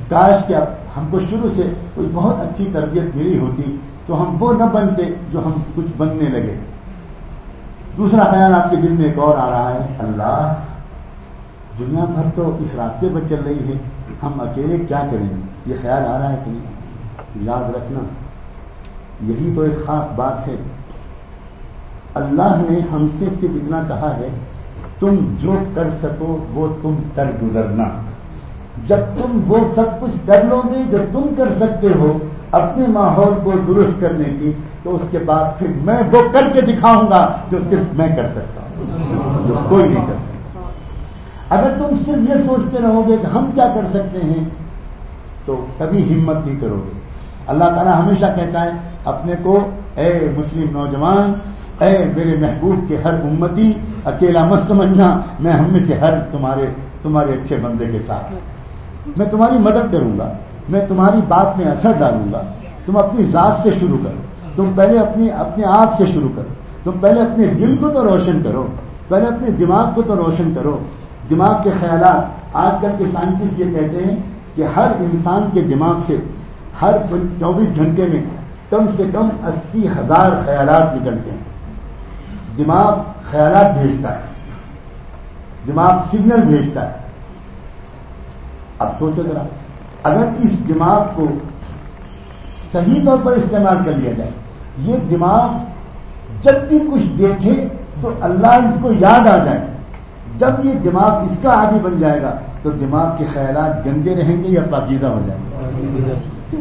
S1: کاش کہ ہم کو شروع سے کوئی بہت اچھی تربیت ملی ہوتی تو ہم وہ نہ بنتے جو ہم کچھ بننے لگے. دوسرا خیال آپ کے دل میں ایک اور آ رہا ہے, اللہ دنیا بھر تو اس راستے پر چل رہی ہے, ہم اکیلے کیا کریں گے. یہ خیال آ رہا ہے کہ نہیں؟ یاد رکھنا یہی تو ایک خاص بات ہے. اللہ نے ہم سے صرف اتنا کہا ہے, تم جو کر سکو وہ تم کر گزرنا. جب تم وہ سب کچھ کر لو گے جو تم کر سکتے ہو اپنے ماحول کو درست کرنے کی, تو اس کے بعد پھر میں وہ کر کے دکھاؤں گا جو صرف میں کر سکتا ہوں, جو کوئی نہیں کر سکتا. اگر تم صرف یہ سوچتے رہو گے کہ ہم کیا کر سکتے ہیں تو کبھی ہمت نہیں کرو گے. اللہ تعالیٰ ہمیشہ کہتا ہے اپنے کو, اے مسلم نوجوان, اے میرے محبوب کے ہر امتی, اکیلا مت سمجھنا, میں ہم میں سے ہر تمہارے اچھے بندے کے ساتھ میں تمہاری مدد کروں گا, میں تمہاری بات میں اثر ڈالوں گا. تم اپنی ذات سے شروع کرو, تم پہلے اپنے آپ سے شروع کرو, تم پہلے اپنے دل کو تو روشن کرو, پہلے اپنے دماغ کو تو روشن کرو. دماغ کے خیالات, آج کل کے سائنٹسٹ یہ کہتے ہیں کہ ہر انسان کے دماغ سے ہر 24 گھنٹے میں کم سے کم 80,000 خیالات نکلتے ہیں. دماغ خیالات بھیجتا ہے, دماغ سگنل بھیجتا ہے. اب سوچو ذرا, اگر اس دماغ کو صحیح طور پر استعمال کر لیا جائے, یہ دماغ جب بھی کچھ دیکھے تو اللہ اس کو یاد آ جائے. جب یہ دماغ اس کا عادی بن جائے گا تو دماغ کے خیالات گندے رہیں گے یا پاکیزہ ہو جائیں گے.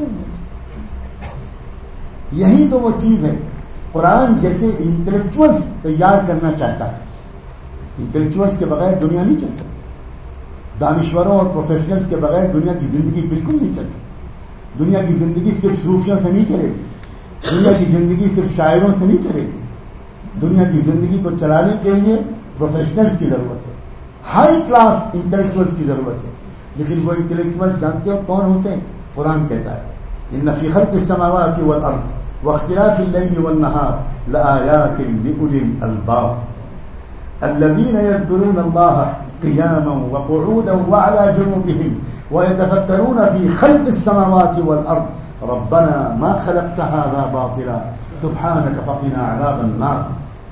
S1: یہی تو وہ چیز ہے. قرآن جیسے انٹلیکچوئلس تیار کرنا چاہتا ہے. انٹلیکچوئلس کے بغیر دنیا نہیں چل سکتی. دانشوروں اور پروفیشنلز کے بغیر دنیا کی زندگی بالکل نہیں چل سکتی. دنیا کی زندگی صرف صوفیوں سے نہیں چلے گی, دنیا کی زندگی صرف شاعروں سے نہیں چلے گی. دنیا کی زندگی کو چلانے کے لیے پروفیشنلز کی ضرورت ہے, ہائی کلاس انٹلیکچوئلز کی ضرورت ہے. لیکن وہ انٹلیکچوئلز جانتے ہو کون ہوتے ہیں؟ قرآن کہتا ہے ان فی خلق السماوات والارض واختلاف الليل والنهار لآيات لأولي الألباب الذين يذكرون الله قياما وقعودا وعلى جنوبهم ويتفكرون في خلق السماوات والأرض ربنا ما خلقت هذا باطلا سبحانك فقنا عذاب النار.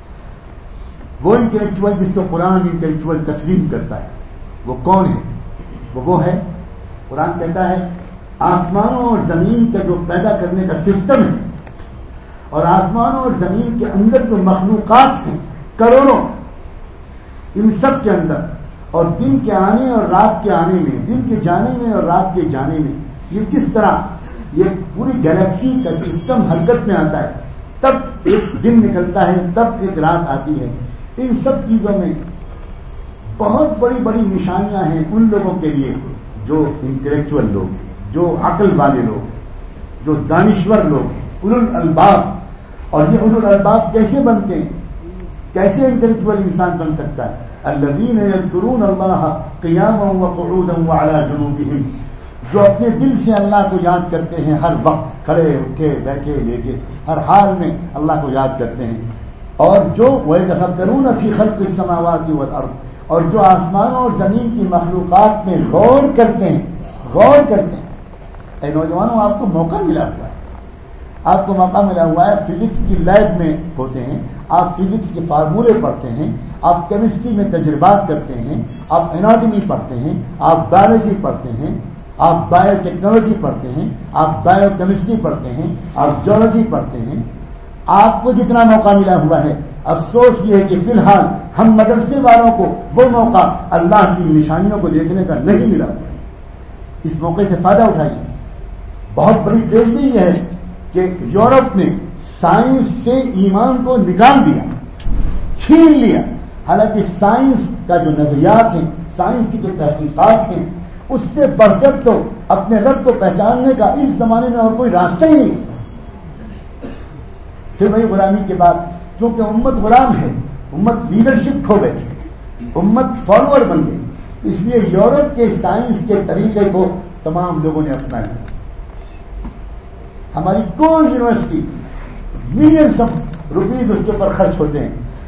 S1: وہ انٹلیکچوئل جس کو قرآن انٹلیکچوئل تسلیم کرتا ہے وہ کون ہے؟ وہ ہے, قرآن کہتا ہے آسمانوں اور زمین کا جو پیدا کرنے کا سسٹم ہے اور آسمانوں اور زمین کے اندر جو مخلوقات ہیں کروڑوں, ان سب کے اندر اور دن کے آنے اور رات کے آنے میں, دن کے جانے میں اور رات کے جانے میں, یہ کس طرح یہ پوری گیلیکسی کا سسٹم حرکت میں آتا ہے, تب ایک دن نکلتا ہے, تب ایک رات آتی ہے. ان سب چیزوں میں بہت بڑی بڑی نشانیاں ہیں ان لوگوں کے لیے جو انٹلیکچوئل لوگ ہیں, جو عقل والے لوگ ہیں, جو دانشور لوگ ہیں, اولو الالباب. اور یہ اولو الالباب کیسے بنتے ہیں؟ کیسے انٹلیکچوئل انسان بن سکتا ہے؟ الذین یذکرون اللہ قیاما وقعودا وعلی جنوبہم, جو اپنے دل سے اللہ کو یاد کرتے ہیں ہر وقت, کھڑے اٹھے بیٹھے لیٹے, ہر حال میں اللہ کو یاد کرتے ہیں. اور جو وَيَتَفَكَّرُونَ فِي خَلْقِ السَّمَاوَاتِ وَالْأَرْضِ, اور جو آسمانوں اور زمین کی مخلوقات میں غور کرتے ہیں, غور کرتے ہیں. اے نوجوانوں, آپ کو موقع ملا ہوا ہے, آپ کو موقع ملا ہوا ہے. فزکس کی لیب میں ہوتے ہیں, آپ فزکس کے فارمولے پڑھتے ہیں, آپ کیمسٹری میں تجربات کرتے ہیں, آپ اناٹمی پڑھتے ہیں, آپ بایولوجی پڑھتے ہیں, آپ بایو ٹیکنالوجی پڑھتے ہیں, آپ بایو کیمسٹری پڑھتے ہیں, آپ جیولوجی پڑھتے ہیں. آپ کو جتنا موقع ملا ہوا ہے, افسوس یہ ہے کہ فی الحال ہم مدرسے والوں کو وہ موقع اللہ کی نشانیوں کو دیکھنے کا نہیں ملا. اس موقع سے فائدہ اٹھائیے. بہت بڑی ٹریجڈی یہ ہے کہ یورپ نے سائنس سے ایمان کو نکال دیا, چھین لیا. حالانکہ سائنس کا جو نظریات ہیں, سائنس کی جو تحقیقات ہیں, اس سے بڑھ کر تو اپنے رب کو پہچاننے کا اس زمانے میں اور کوئی راستہ ہی نہیں. پھر وہی غلامی کے بعد چونکہ امت غلام ہے, امت لیڈرشپ کھو بیٹھی, امت فالوور بن گئی, اس لیے یورپ کے سائنس کے طریقے کو تمام لوگوں نے اپنا لیا. ہماری کوئی یونیورسٹی ملینس آف روپیز اس کے اوپر خرچ ہوتے ہیں,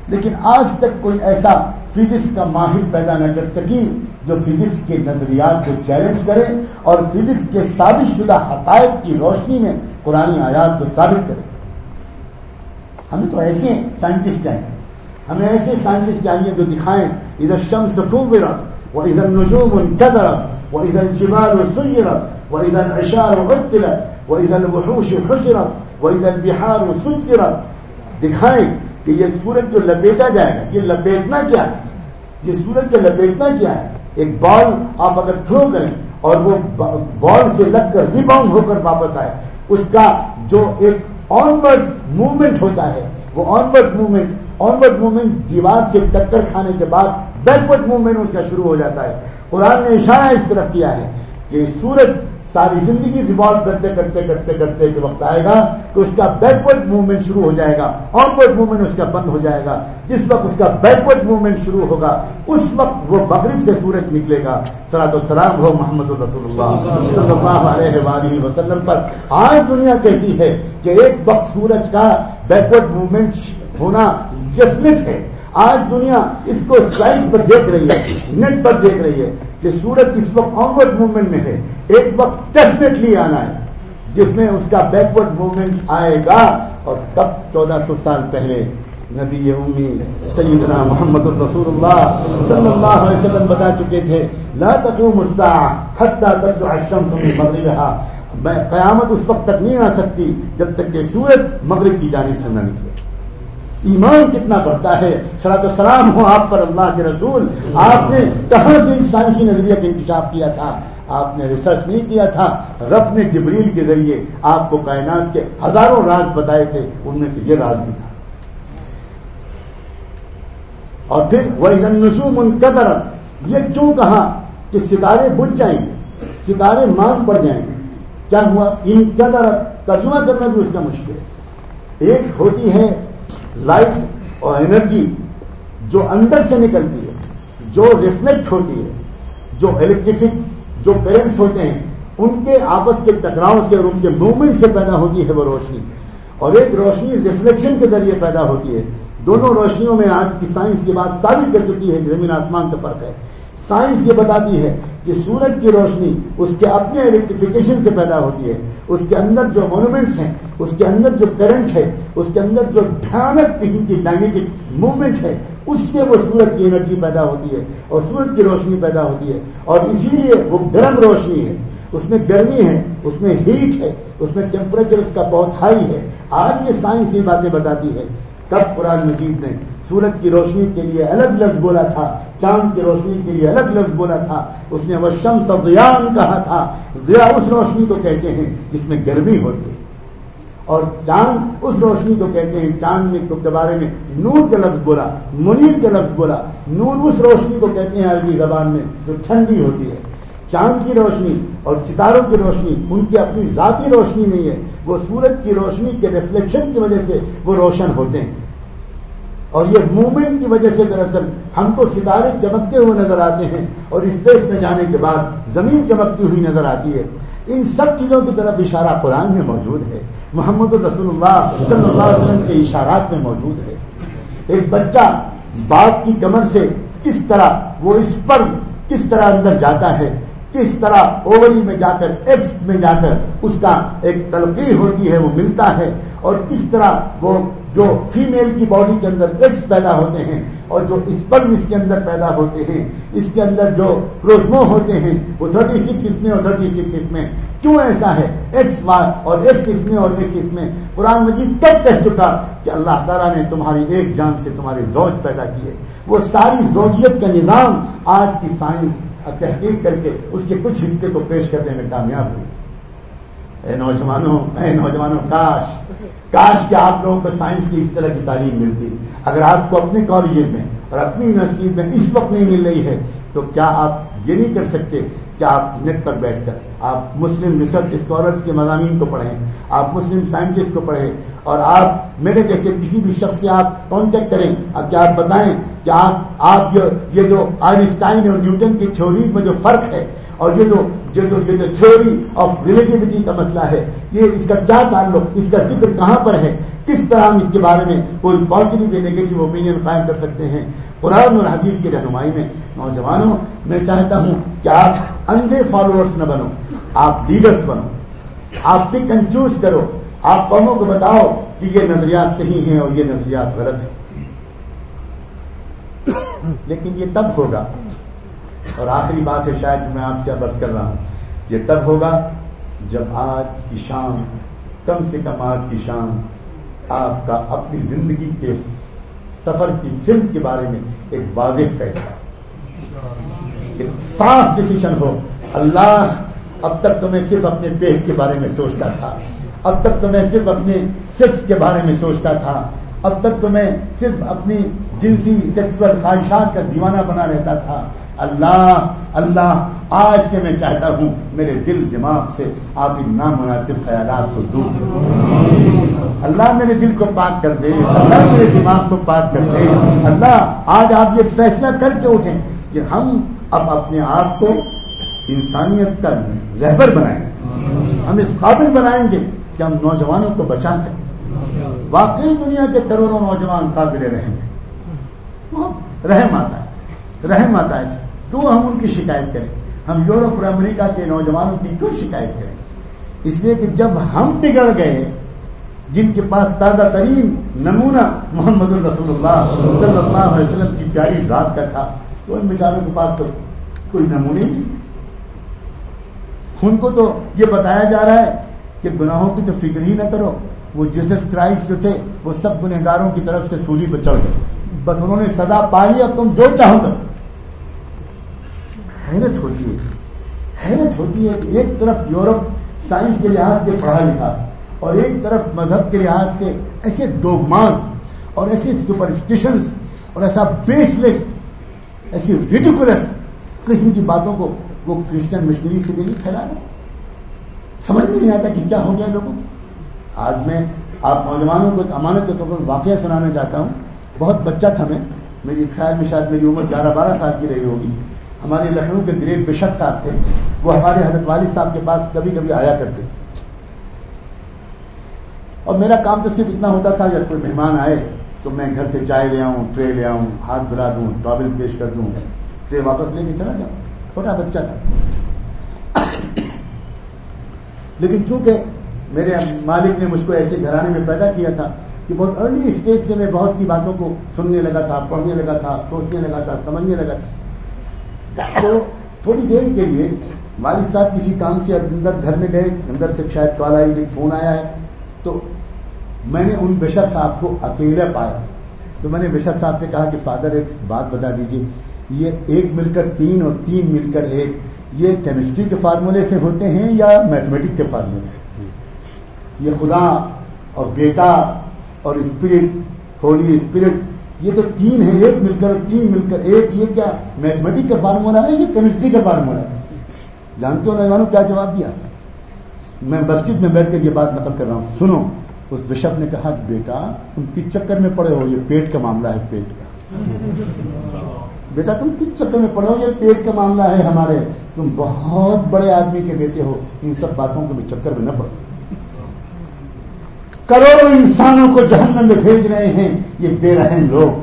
S1: لیکن آج تک کوئی ایسا فزکس کا ماہر پیدا نہ کر سکی جو فزکس کے نظریات کو چیلنج کرے اور فزکس کے ثابت شدہ حقائق کی روشنی میں قرآن آیات کو ثابت کرے. ہمیں تو ایسے سائنٹسٹ چاہیے, ہمیں ایسے سائنٹسٹ چاہیے جو دکھائیں اذا الشمس كورت واذا النجوم انكدرت واذا الجبال سيرت واذا العشار عطلت واذا الوحوش حشرت واذا البحار سجرت. دکھائیں کہ یہ سورج جو لپیٹا جائے گا, یہ لپیٹنا کیا ہے, یہ سورج کا لپیٹنا کیا ہے. ایک بال آپ اگر تھرو کریں اور وہ بال سے لگ کر ریباؤنڈ ہو کر واپس آئے, اس کا جو ایک آنورڈ موومنٹ ہوتا ہے, وہ آنورڈ موومنٹ دیوار سے ٹکر کھانے کے بعد بیکورڈ موومنٹ اس کا شروع ہو جاتا ہے. قرآن نے اشارہ اس طرف کیا ہے کہ سورج ساری زندگی ریوالو کرتے کرتے کرتے کرتے کے وقت آئے گا کہ اس کا بیکورڈ موومنٹ شروع ہو جائے گا, آنورڈ موومنٹ اس کا بند ہو جائے گا. جس وقت اس کا بیکورڈ موومنٹ شروع ہوگا اس وقت وہ مغرب سے سورج نکلے گا. صلاۃ والسلام ہو محمد رسول اللہ صلی اللہ علیہ وآلہ وسلم پر. آج دنیا کہتی ہے کہ ایک وقت سورج کا بیکورڈ موومنٹ ہونا ڈیفینٹ ہے. آج دنیا اس کو سائنس پر دیکھ رہی ہے, نیٹ پر دیکھ رہی ہے کہ سورج اس وقت آنورڈ موومنٹ میں ہے. ایک وقت ڈیفینیٹلی آنا ہے جس میں اس کا بیکورڈ موومنٹ آئے گا. اور کب 1400 سال پہلے نبی امی سیدنا محمد الرسول اللہ صلی اللہ علیہ وسلم بتا چکے تھے لا تقوم الساعة حتى تطلع الشمس من مغربها. قیامت اس وقت تک نہیں آ سکتی جب تک کہ سورج مغرب کی جانب سے نہ نکلے. ایمان کتنا بڑھتا ہے. صلاۃ والسلام ہو آپ پر اللہ کے رسول. آپ نے کہاں سے سائنسی نظریہ کا انکشاف کیا تھا؟ آپ نے ریسرچ نہیں کیا تھا, رب نے جبریل کے ذریعے آپ کو کائنات کے ہزاروں راز بتائے تھے, ان میں سے یہ راز بھی تھا. اور پھر وَإِذَا النُّجُومُ انكَدَرَتْ, یہ کیوں کہا کہ ستارے بجھ جائیں گے, ستارے مان پڑ جائیں گے. کیا ہوا؟ انکدرت ترجمہ کرنا بھی اس کا مشکل ہے. ایک ہوتی ہے لائٹ اور انرجی جو اندر سے نکلتی ہے, جو ریفلیکٹ ہوتی ہے, جو الیکٹرک جو کرنٹس ہوتے ہیں ان کے آپس کے ٹکراؤ سے اور ان کے موومنٹ سے پیدا ہوتی ہے وہ روشنی. اور ایک روشنی ریفلیکشن کے ذریعے پیدا ہوتی ہے. دونوں روشنیوں میں آج کی سائنس یہ بات ثابت کر چکی ہے کہ زمین آسمان کا فرق ہے. سائنس یہ بتاتی ہے کہ سورج کی روشنی اس کے اپنے الیکٹریفیکیشن سے پیدا ہوتی ہے. اس کے اندر جو مونومنٹس ہیں, اس کے اندر جو کرنٹ ہے, اس کے اندر جو بھیانک قسم کی میگنیٹک موومنٹ ہے, اس سے وہ سورج کی انرجی پیدا ہوتی ہے اور سورج کی روشنی پیدا ہوتی ہے. اور اسی لیے وہ گرم روشنی ہے, اس میں گرمی ہے, اس میں ہیٹ ہے, اس میں ٹیمپریچر اس کا بہت ہائی ہے. آج یہ سائنس یہ باتیں بتاتی ہے. کب قرآن مجید نے سورج کی روشنی کے لیے الگ لفظ بولا تھا, چاند کی روشنی کے لیے الگ لفظ بولا تھا. اس نے والشمس ضیاء کہا تھا. ضیاء اس روشنی کو کہتے ہیں جس میں گرمی ہوتی ہے, اور چاند اس روشنی کو کہتے ہیں, چاند کے بارے میں نور کا لفظ بولا, منیر کا لفظ بولا. نور اس روشنی کو کہتے ہیں عربی زبان میں جو ٹھنڈی ہوتی ہے. چاند کی روشنی اور ستاروں کی روشنی ان کی اپنی ذاتی روشنی نہیں ہے, وہ سورج کی روشنی کے ریفلیکشن کی وجہ سے وہ روشن ہوتے ہیں. اور یہ موومنٹ کی وجہ سے دراصل ہم کو ستارے چمکتے ہوئے نظر آتے ہیں اور اسپیس میں جانے کے بعد زمین چمکتی ہوئی نظر آتی ہے. ان سب چیزوں کی طرف اشارہ قرآن میں موجود ہے, محمد رسول اللہ صلی اللہ علیہ وسلم کے اشارات میں موجود ہے. ایک بچہ باپ کی کمر سے کس طرح وہ اسپرم کس طرح اندر جاتا ہے, کس طرح اووری میں جا کر ایگز میں جا کر اس کا ایک تلقی ہوتی ہے, وہ ملتا ہے, اور کس طرح وہ جو فیمیل کی باڈی کے اندر ایگز پیدا ہوتے ہیں اور جو اسپرم اس کے اندر پیدا ہوتے ہیں, اس کے اندر جو کروموسوم ہوتے ہیں وہ 36 اس میں اور 36 اس میں. کیوں ایسا ہے؟ ایکس اور ایکس اس میں اور ایکس اس میں. قرآن مجید تب کہہ چکا کہ اللہ تعالیٰ نے تمہاری ایک جان سے تمہارے زوج پیدا کیے. وہ ساری زوجیت کا نظام آج کی سائنس تحقیق کر کے اس کے کچھ حصے کو پیش کرنے میں کامیاب ہوئی. اے نوجوانوں کاش کہ آپ لوگوں کو سائنس کی اس طرح کی تعلیم ملتی. اگر آپ کو اپنے کالجز میں اور اپنی یونیورسٹی میں اس وقت نہیں مل رہی ہے تو کیا آپ یہ نہیں کر سکتے کہ آپ نیٹ پر بیٹھ کر آپ مسلم ریسرچ اسکالرس کے مضامین کو پڑھیں, آپ مسلم سائنٹسٹ کو پڑھیں, اور آپ میرے جیسے کسی بھی شخص سے آپ کانٹیکٹ کریں اور کیا آپ بتائیں کہ آپ یہ جو آئنسٹائن اور نیوٹن کی تھیوریز میں جو فرق ہے اور یہ جو تھیوری آف ریلیٹیوٹی کا مسئلہ ہے، یہ اس کا کیا تعلق، اس کا ذکر کہاں پر ہے، کس طرح ہم اس کے بارے میں کوئی پازیٹیو یا نیگیٹو اوپینین قائم کر سکتے ہیں. قرآن اور حدیث کی رہنمائی میں نوجوانوں میں چاہتا ہوں کہ آپ اندھے فالوورز نہ بنو، آپ لیڈرز بنو، آپ پک اینڈ چوز کرو، آپ قوموں کو بتاؤ کہ یہ نظریات صحیح ہیں اور یہ نظریات غلط ہیں. لیکن یہ تب ہوگا، اور آخری بات ہے شاید میں آپ سے عرض کر رہا ہوں، یہ تب ہوگا جب آج کی شام، کم سے کم آج کی شام، آپ کا اپنی زندگی کے سفر کی سمت کے بارے میں ایک واضح فیصلہ، ایک صاف ڈیسیشن ہو. اللہ اب تک تو میں صرف اپنے پیٹ کے بارے میں سوچتا تھا، اب تک تو میں صرف اپنے سیکس کے بارے میں سوچتا تھا، اب تک تو میں صرف اپنی جنسی سیکسول خواہشات کا دیوانہ بنا رہتا تھا. اللہ آج سے میں چاہتا ہوں میرے دل دماغ سے آپ ان نامناسب خیالات کو دور کر. اللہ میرے دل کو پاک کر دے، اللہ میرے دماغ کو پاک کر دے. اللہ آج آپ یہ فیصلہ کر کے اٹھیں کہ ہم اب اپنے آپ کو انسانیت کا رہبر بنائیں گے، ہم اس قابل بنائیں گے کہ ہم نوجوانوں کو بچا سکیں. واقعی دنیا کے کروڑوں نوجوان قابل رحم ہیں، رحم آتا ہے. کیوں ہم ان کی شکایت کریں؟ ہم یورپ اور امریکہ کے نوجوانوں کی کیوں شکایت کریں؟ اس لیے کہ جب ہم بگڑ گئے، جن کے پاس تازہ ترین نمونہ محمد الرسول اللہ صلی اللہ علیہ وسلم کی پیاری ذات کا تھا، تو ان بیچاروں کے پاس تو کوئی نمونے نہیں. ان کو تو یہ بتایا جا رہا ہے کہ گناہوں کی تو فکر ہی نہ کرو، وہ جیسس کرائسٹ جو تھے وہ سب گنہگاروں کی طرف سے سولی پہ چڑھ گئے، بس انہوں نے سزا پا لی، اب تم جو چاہو کرو. حیرت ہوتی ہے کہ ایک طرف یورپ سائنس کے لحاظ سے پڑھا لکھا اور ایک طرف مذہب کے لحاظ سے ایسے ڈوگماز اور ایسے سپرسٹیشنز اور ایسا بیس لیس، ایسی ریڈیکولس قسم کی باتوں کو وہ کرسچن مشنری سے دلی پھیلا رہے. سمجھ میں نہیں آتا کہ کیا ہو گیا لوگوں. آج میں آپ نوجوانوں کو ایک امانت کے طور پر واقعہ سنانا چاہتا ہوں. بہت بچہ تھا میں، میری خیال میں شاید میری عمر 11-12 سال کی رہی ہوگی. ہمارے لکھنؤ کے گریٹ بشپ صاحب تھے، وہ ہمارے حضرت والد صاحب کے پاس کبھی کبھی آیا کرتے تھے، اور میرا کام تو صرف اتنا ہوتا تھا جب کوئی مہمان آئے تو میں گھر سے چائے لے آؤں، ٹرے لے آؤں، ہاتھ دھلا دوں، ٹاول پیش کر دوں، ٹرے واپس لے کے چلا جاؤں. چھوٹا بچہ تھا. لیکن چونکہ میرے مالک نے مجھ کو ایسے گھرانے میں پیدا کیا تھا کہ بہت ارلی اسٹیج سے میں بہت سی باتوں کو سننے لگا تھا، پڑھنے لگا تھا، سوچنے لگا تھا، سمجھنے لگا تھا. تو تھوڑی دیر کے لیے والد صاحب کسی کام سے اندر گھر میں گئے، اندر سے شاید کال آئی کہ فون آیا ہے، تو میں نے ان بشپ صاحب کو اکیلا پایا. تو میں نے بشپ صاحب سے کہا کہ فادر ایک بات بتا دیجیے، یہ 1 مل کر 3 اور 3 مل کر 1 یہ کیمسٹری کے فارمولے سے ہوتے ہیں یا میتھمیٹک کے فارمولے؟ یہ خدا اور بیٹا اور اسپرٹ، ہولی اسپرٹ، یہ تو 3 ہے، 1 مل کر 3 مل کر 1، یہ کیا میتھمیٹک کا فارمولہ ہے یہ کیمسٹری کا فارمولہ ہے؟ جانتے ہو نوجوانوں کیا جواب دیا؟ میں مسجد میں بیٹھ کر یہ بات نقل کر رہا ہوں، سنو. اس بشپ نے کہا کہ بیٹا تم کس چکر میں پڑے ہو، یہ پیٹ کا معاملہ ہے، پیٹ کا. بیٹا تم کس چکر میں پڑے ہو، یہ پیٹ کا معاملہ ہے ہمارے، تم بہت بڑے آدمی کے بیٹے ہو، ان سب باتوں کے چکر میں نہ پڑو. کروڑوں انسانوں کو جہنم میں بھیج رہے ہیں یہ بے رحم لوگ.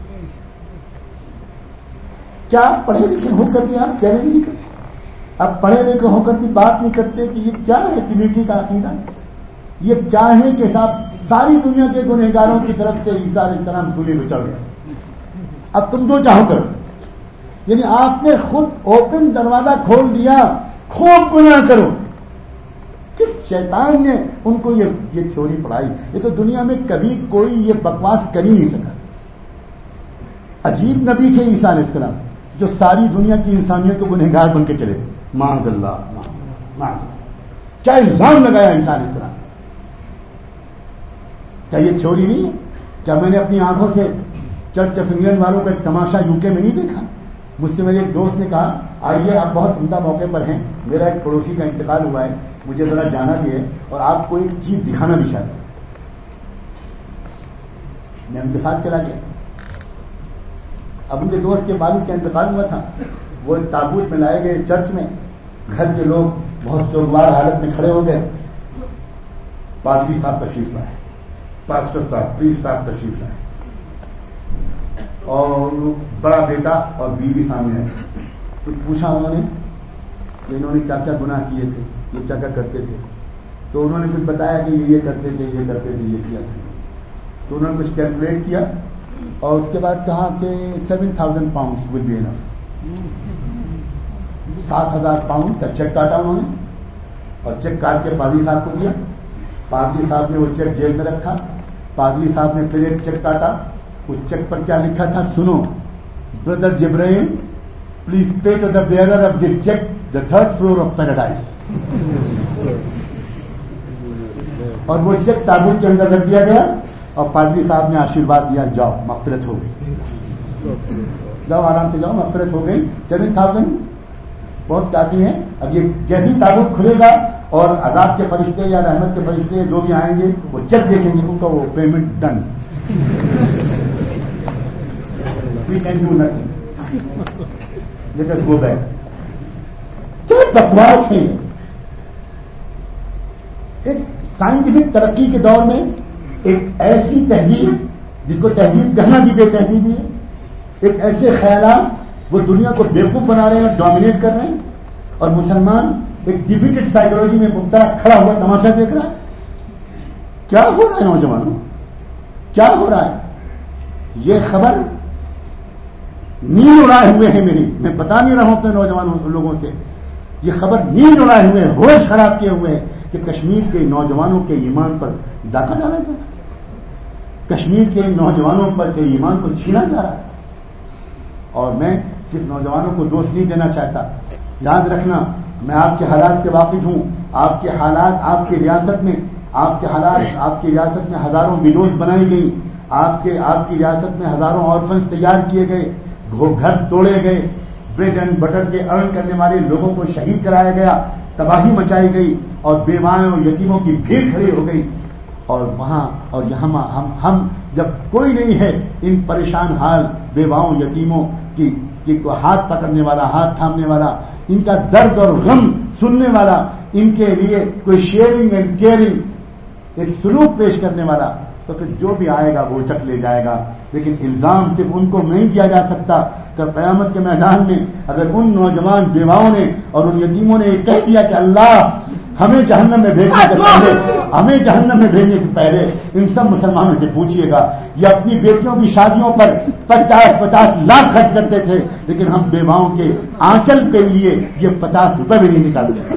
S1: کیا پڑھے لکھے ہو کر بھی آپ چیلنج نہیں کرتے؟ آپ پڑھے لکھے ہو کر بھی بات نہیں کرتے کہ یہ کیا ہے ٹرینیٹی کا عقیدہ؟ یہ کیا ہے کہ ساری دنیا کے گنہگاروں کی طرف سے عیسیٰ علیہ السلام سولی پہ چڑھ گئے، اب تم جو چاہو کرو. یعنی آپ نے خود اوپن دروازہ کھول دیا، خوب گناہ کرو. کس شیطان نے ان کو یہ تھیوری پڑھائی؟ یہ تو دنیا میں کبھی کوئی یہ بکواس کر ہی نہیں سکا. عجیب نبی تھے عیسیٰ علیہ السلام جو ساری دنیا کی انسانیت کو گنہگار بن کے چلے گئے. معاذ اللہ، کیا الزام لگایا عیسیٰ علیہ السلام. کیا یہ تھیوری نہیں ہے؟ کیا میں نے اپنی آنکھوں سے چرچ آف انگلینڈ والوں کا ایک تماشا UK میں نہیں دیکھا؟ مجھ سے میرے ایک دوست نے کہا آئیے آپ بہت عمدہ موقع پر ہیں، میرا ایک پڑوسی کا انتقال ہوا ہے، مجھے ذرا جانا بھی ہے اور آپ کو ایک چیز دکھانا بھی چاہتا ہوں. میں ان کے ساتھ چلا گیا. اب ان کے دوست کے والد کا انتقال ہوا تھا، وہ ایک تابوت میں لائے گئے چرچ میں، گھر کے لوگ بہت سوگوار حالت میں کھڑے ہو گئے. پادری صاحب تشریف لائے, پاسٹر صاحب, پریسٹ صاحب تشریف لائے, اور بڑا بیٹا اور بیوی سامنے آئے. کچھ پوچھا انہوں نے کہ انہوں نے کیا کیا گناہ کیے تھے, یہ کیا کیا کرتے تھے. تو انہوں نے کچھ بتایا کہ یہ کرتے تھے, یہ کرتے تھے, یہ کیا تھا. تو انہوں نے کچھ کیلکولیٹ کیا اور اس کے بعد کہا کہ 7,000 pounds will be enough. 7,000 pound کا چیک کاٹا انہوں نے اور چیک کاٹ کے پادری صاحب کو دیا. پادری صاحب نے وہ چیک جیل میں رکھا. پادری صاحب نے پھر ایک چیک کاٹا. اس چیک پر کیا لکھا تھا سنو, برادر جبرائیل please pay to the bearer of this cheque the 3rd floor of paradise. اور وہ چیک تابوت کے اندر رکھ دیا گیا اور پادری صاحب نے آشیرواد دیا, جاؤ مغفرت ہو گئی, جاؤ آرام سے جاؤ, مغفرت ہو گئی. 7,000 بہت کافی ہے. اب یہ جیسے ہی تابوت کھلے گا اور عذاب کے فرشتے یا رحمت کے فرشتے جو بھی آئیں گے وہ چیک دیکھیں گے, ان کا وہ payment done. We can do nothing, let us go back. کیا بکواس ہے. ایک سائنٹیفک ترقی کے دور میں ایک ایسی تہذیب جس کو تہذیب کہنا بھی بے تہذیبی ہے, ایک ایسے خیالات وہ دنیا کو بیوقوف بنا رہے ہیں اور ڈومینیٹ کر رہے ہیں, اور مسلمان ایک ڈیفیٹڈ سائیکولوجی میں مبتلا کھڑا ہوا تماشا دیکھ رہا ہے. کیا ہو رہا ہے نوجوانوں, کیا ہو رہا ہے؟ یہ خبر نیند اڑائے ہوئے ہیں میری, میں بتا نہیں رہا ہوں اپنے نوجوانوں لوگوں سے, یہ خبر نیند اڑائے ہوئے, ہوش خراب کیے ہوئے ہیں کہ کشمیر کے نوجوانوں کے ایمان پر ڈاکہ ڈالا جا رہا ہے, کشمیر کے نوجوانوں پر کے ایمان کو چھینا جا رہا ہے. اور میں صرف نوجوانوں کو دوست نہیں دینا چاہتا. یاد رکھنا, میں آپ کے حالات سے واقف ہوں. آپ کے حالات آپ کی ریاست میں, آپ کے حالات آپ کی ریاست میں ہزاروں ویڈوز بنائی گئی, آپ کی ریاست میں ہزاروں آرفنز تیار کیے گئے, گھر توڑے گئے, بریڈ اینڈ بٹر کے ارن کرنے والے لوگوں کو شہید کرایا گیا, تباہی مچائی گئی, اور بیوائوں یتیموں کی بھیڑ کھڑی ہو گئی. اور وہاں اور یہاں ہم جب کوئی نہیں ہے ان پریشان حال بیواؤں یتیموں کی ہاتھ پکڑنے والا, ہاتھ تھامنے والا, ان کا درد اور غم سننے والا, ان کے لیے کوئی شیئرنگ اینڈ کیئرنگ ایک سلوک پیش کرنے والا, تو پھر جو بھی آئے گا وہ چک لے جائے گا. لیکن الزام صرف ان کو نہیں دیا جا سکتا کہ قیامت کے میدان میں اگر ان نوجوان بیواؤں نے اور ان یتیموں نے یہ کہہ دیا کہ اللہ ہمیں جہنم میں بھیجنے سے پہلے ان سب مسلمانوں سے پوچھیے گا, یہ اپنی بیٹیوں کی شادیوں پر 50 لاکھ خرچ کرتے تھے, لیکن ہم بیواؤں کے آنچل کے لیے یہ 50 روپے بھی نہیں نکالتے.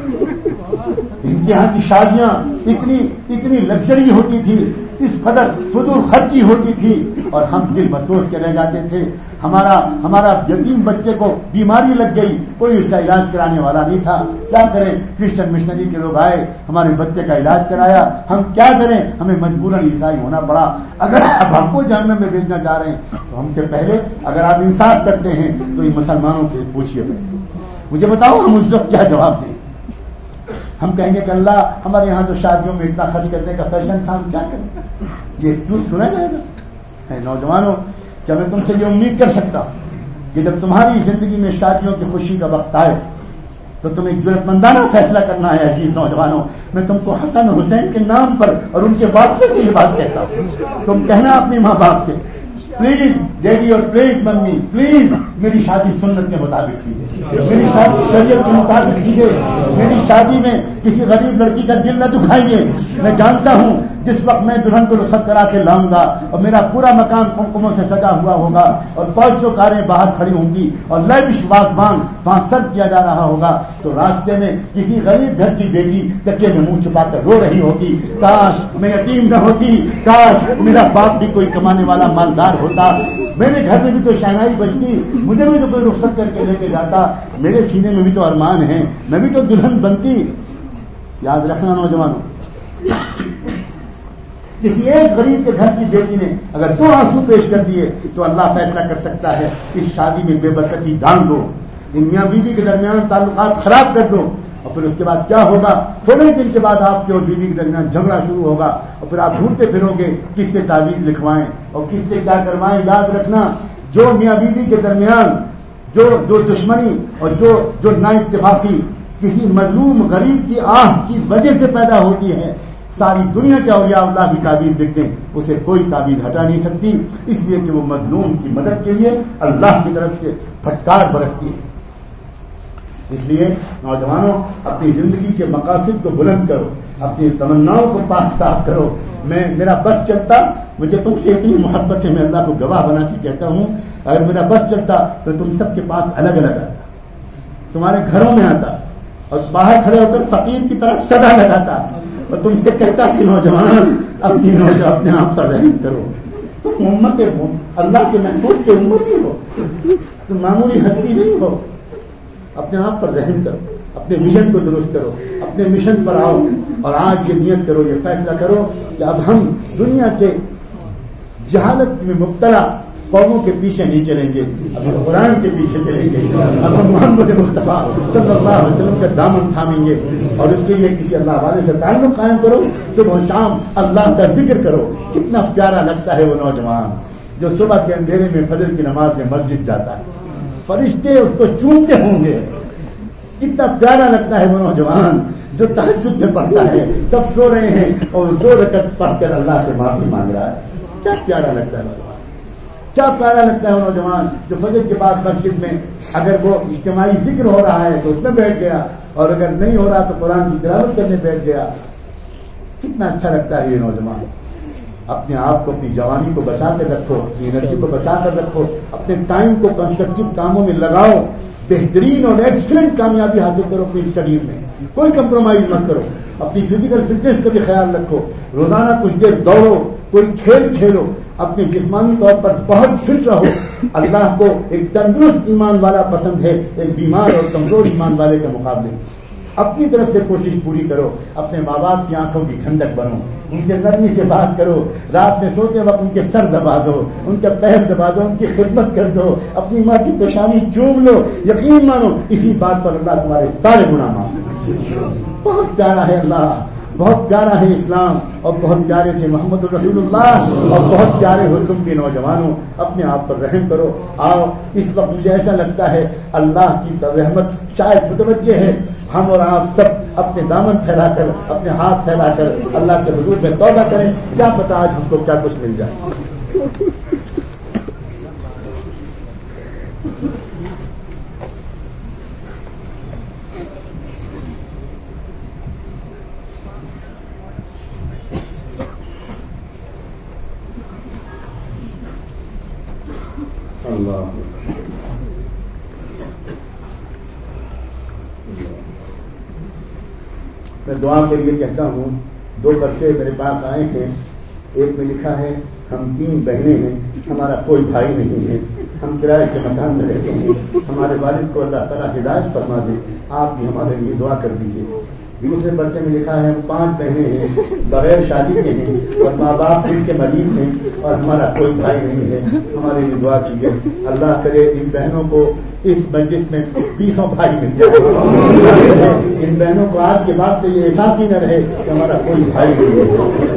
S1: ان کے یہاں کی شادیاں اتنی لگژری ہوتی تھی, اس قدر فضول خرچی ہوتی تھی, اور ہم دل مفسوس کے رہ جاتے تھے. ہمارا یتیم بچے کو بیماری لگ گئی, کوئی اس کا علاج کرانے والا نہیں تھا. کیا کریں, کرسچن مشنری کے لوگ آئے, ہمارے بچے کا علاج کرایا. ہم کیا کریں, ہمیں مجبوراً عیسائی ہونا پڑا. اگر آپ ہم کو جہنم میں بھیجنا چاہ رہے ہیں تو ہم سے پہلے اگر آپ انصاف کرتے ہیں تو ان مسلمانوں سے پوچھیے, مجھے بتاؤ ہم اس وقت کیا جواب دیں. ہم کہیں گے کہ اللہ ہمارے یہاں تو شادیوں میں اتنا خرچ کرنے کا فیشن تھا, ہم کیا کریں. یہ کیوں سنا جائے گا؟ نوجوانوں, کیا میں تم سے یہ امید کر سکتا کہ جب تمہاری زندگی میں شادیوں کی خوشی کا وقت آئے تو تم ایک جرأت مندانہ فیصلہ کرنا ہے. عزیز نوجوانوں, میں تم کو حسن اور حسین کے نام پر اور ان کے واسطے سے یہ بات کہتا ہوں. تم کہنا اپنے ماں باپ سے, پلیز ڈیڈی اور پلیز ممی, پلیز میری شادی سنت کے مطابق کیجیے, میری شادی شریعت کے مطابق کیجیے, میری شادی میں کسی غریب لڑکی کا دل نہ دکھائیے. میں جانتا ہوں جس وقت میں دلہن کو رخصت کرا کے لاؤں گا اور میرا پورا مکان قمقموں سے سجا ہوا ہوگا اور 500 کاریں باہر کھڑی ہوں گی اور لیوش وازوان وہاں سرو کیا جا رہا ہوگا, تو راستے میں کسی غریب گھر کی بیٹی تکیے میں منہ چھپا کر رو رہی ہوگی, کاش میں یتیم نہ ہوتی, کاش میرا باپ بھی کوئی کمانے والا مالدار ہوتا, میرے گھر میں بھی تو شہنائی بجتی, مجھے بھی تو کوئی رخصت کر کے لے کے جاتا, میرے سینے میں بھی تو ارمان ہیں, میں بھی تو دلہن بنتی. یاد رکھنا نوجوانوں, کسی ایک غریب کے گھر کی بیٹی نے اگر 2 آنسو پیش کر دیے تو اللہ فیصلہ کر سکتا ہے اس شادی میں بے برکتی ڈال دو, ان میاں بیوی کے درمیان تعلقات خراب کر دو, اور پھر اس کے بعد کیا ہوگا, تھوڑے دن کے بعد آپ کے اور بیوی کے درمیان جھگڑا شروع ہوگا, اور پھر آپ ڈھونڈتے پھرو گے کس سے تعویذ لکھوائیں اور کس سے کیا کروائیں. یاد رکھنا, جو میاں بیوی کے درمیان جو دشمنی اور جو نا اتفاقی کسی مظلوم غریب کی آہ کی وجہ سے پیدا ہوتی ہے. ساری دنیا کے اولیاء اللہ بھی تعویذ لکھتے ہیں, اسے کوئی تعویذ ہٹا نہیں سکتی, اس لیے کہ وہ مظلوم کی مدد کے لیے اللہ کی طرف سے پھٹکار برستی ہے. اس لیے نوجوانوں اپنی زندگی کے مقاصد کو بلند کرو, اپنی تمناؤں کو پاک صاف کرو. میرا بس چلتا, مجھے تم سے اتنی محبت ہے, میں اللہ کو گواہ بنا کے کہتا ہوں, اگر میرا بس چلتا تو تم سب کے پاس الگ الگ آتا, تمہارے گھروں میں آتا اور باہر کھڑے ہو کر فقیر کی طرح صدا لگاتا اور تم سے کہتا کہ نوجوان اپنے آپ پر رحم کرو. تم امت ہو, اللہ کے محبوب کے امتی ہو, تم معمولی ہستی نہیں ہو. اپنے آپ پر رحم کرو, اپنے مشن کو درست کرو, اپنے مشن پر آؤ اور آج یہ نیت کرو, یہ فیصلہ کرو کہ اب ہم دنیا کے جہالت میں مبتلا قوموں کے پیچھے نہیں چلیں گے, اب ہم قرآن کے پیچھے چلیں گے, اب ہم محمد مصطفیٰ صلی اللہ علیہ وسلم کا دامن تھامیں گے. اور اس کے لیے کسی اللہ والے سے تعلق قائم کرو, صبح و شام اللہ کا ذکر کرو. کتنا پیارا لگتا ہے وہ نوجوان جو صبح کے اندھیرے میں فجر کی نماز میں مسجد جاتا ہے, فرشتے اس کو چومتے ہوں گے. کتنا پیارا لگتا ہے وہ نوجوان جو تہجد میں پڑھتا ہے, سب سو رہے ہیں اور 2 رکعت پڑھ کر اللہ سے معافی مانگ رہا ہے. کیا پیارا لگتا ہے نوجوان, کیا پیارا لگتا ہے وہ نوجوان جو فجر کے بعد مسجد میں اگر وہ اجتماعی ذکر ہو رہا ہے تو اس میں بیٹھ گیا, اور اگر نہیں ہو رہا تو قرآن کی تلاوت کرنے بیٹھ گیا. کتنا اچھا لگتا ہے یہ نوجوان. اپنے آپ کو, اپنی جوانی کو بچا کر رکھو, اپنی انرجی کو بچا کر رکھو, اپنے ٹائم کو کنسٹرکٹیو کاموں میں لگاؤ, بہترین اور ایکسلنٹ کامیابی حاصل کرو اپنی اسٹڈیز میں, کوئی کمپرومائز مت کرو. اپنی فزیکل فٹنس کا بھی خیال رکھو, روزانہ کچھ دیر دوڑو, کوئی کھیل کھیلو, اپنے جسمانی طور پر بہت فٹ رہو. اللہ کو ایک تندرست ایمان والا پسند ہے ایک بیمار اور کمزور ایمان والے کے مقابلے. اپنی طرف سے کوشش پوری کرو, اپنے ماں باپ کی آنکھوں کی ٹھنڈک بنو, ان سے نرمی سے بات کرو, رات میں سوتے وقت ان کے سر دبا دو, ان کا پیر دبا دو, ان کی خدمت کر دو, اپنی ماں کی پیشانی چوم لو. یقین مانو اسی بات پر اللہ تمہارے سارے گناہ معاف. بہت پیارا ہے اللہ, بہت پیارا ہے اسلام, اور بہت پیارے تھے محمد رسول اللہ, اور بہت پیارے ہو تم بھی نوجوانوں. اپنے آپ پر رحم کرو. آؤ, اس وقت مجھے ایسا لگتا ہے اللہ کی رحمت شاید متوجہ ہے. ہم اور آپ سب اپنے دامن پھیلا کر, اپنے ہاتھ پھیلا کر اللہ کے حضور میں توبہ کریں. کیا پتا آج ہم کو کیا کچھ مل جائے. میں دعا کے لیے کہتا ہوں, 2 پرچے میرے پاس آئے ہیں. ایک میں لکھا ہے ہم 3 بہنیں ہیں, ہمارا کوئی بھائی نہیں ہے, ہم کرائے کے مکان میں رہتے ہیں, ہمارے والد کو اللہ تعالیٰ ہدایت فرما دے, آپ بھی ہمارے لیے دعا کر دیجیے. دوسرے پرچے میں لکھا ہے ہم 5 بہنیں ہیں, بغیر شادی کے ہیں, اور ماں باپ دل کے مریض ہیں, اور ہمارا کوئی بھائی نہیں ہے, ہمارے لیے دعا کیجیے. اللہ کرے ان بہنوں کو اس مجلس میں 20 بھائی مل جائے. ان بہنوں کو آج کے بعد سے یہ احساس ہی نہ رہے کہ ہمارا کوئی بھائی نہیں ہے.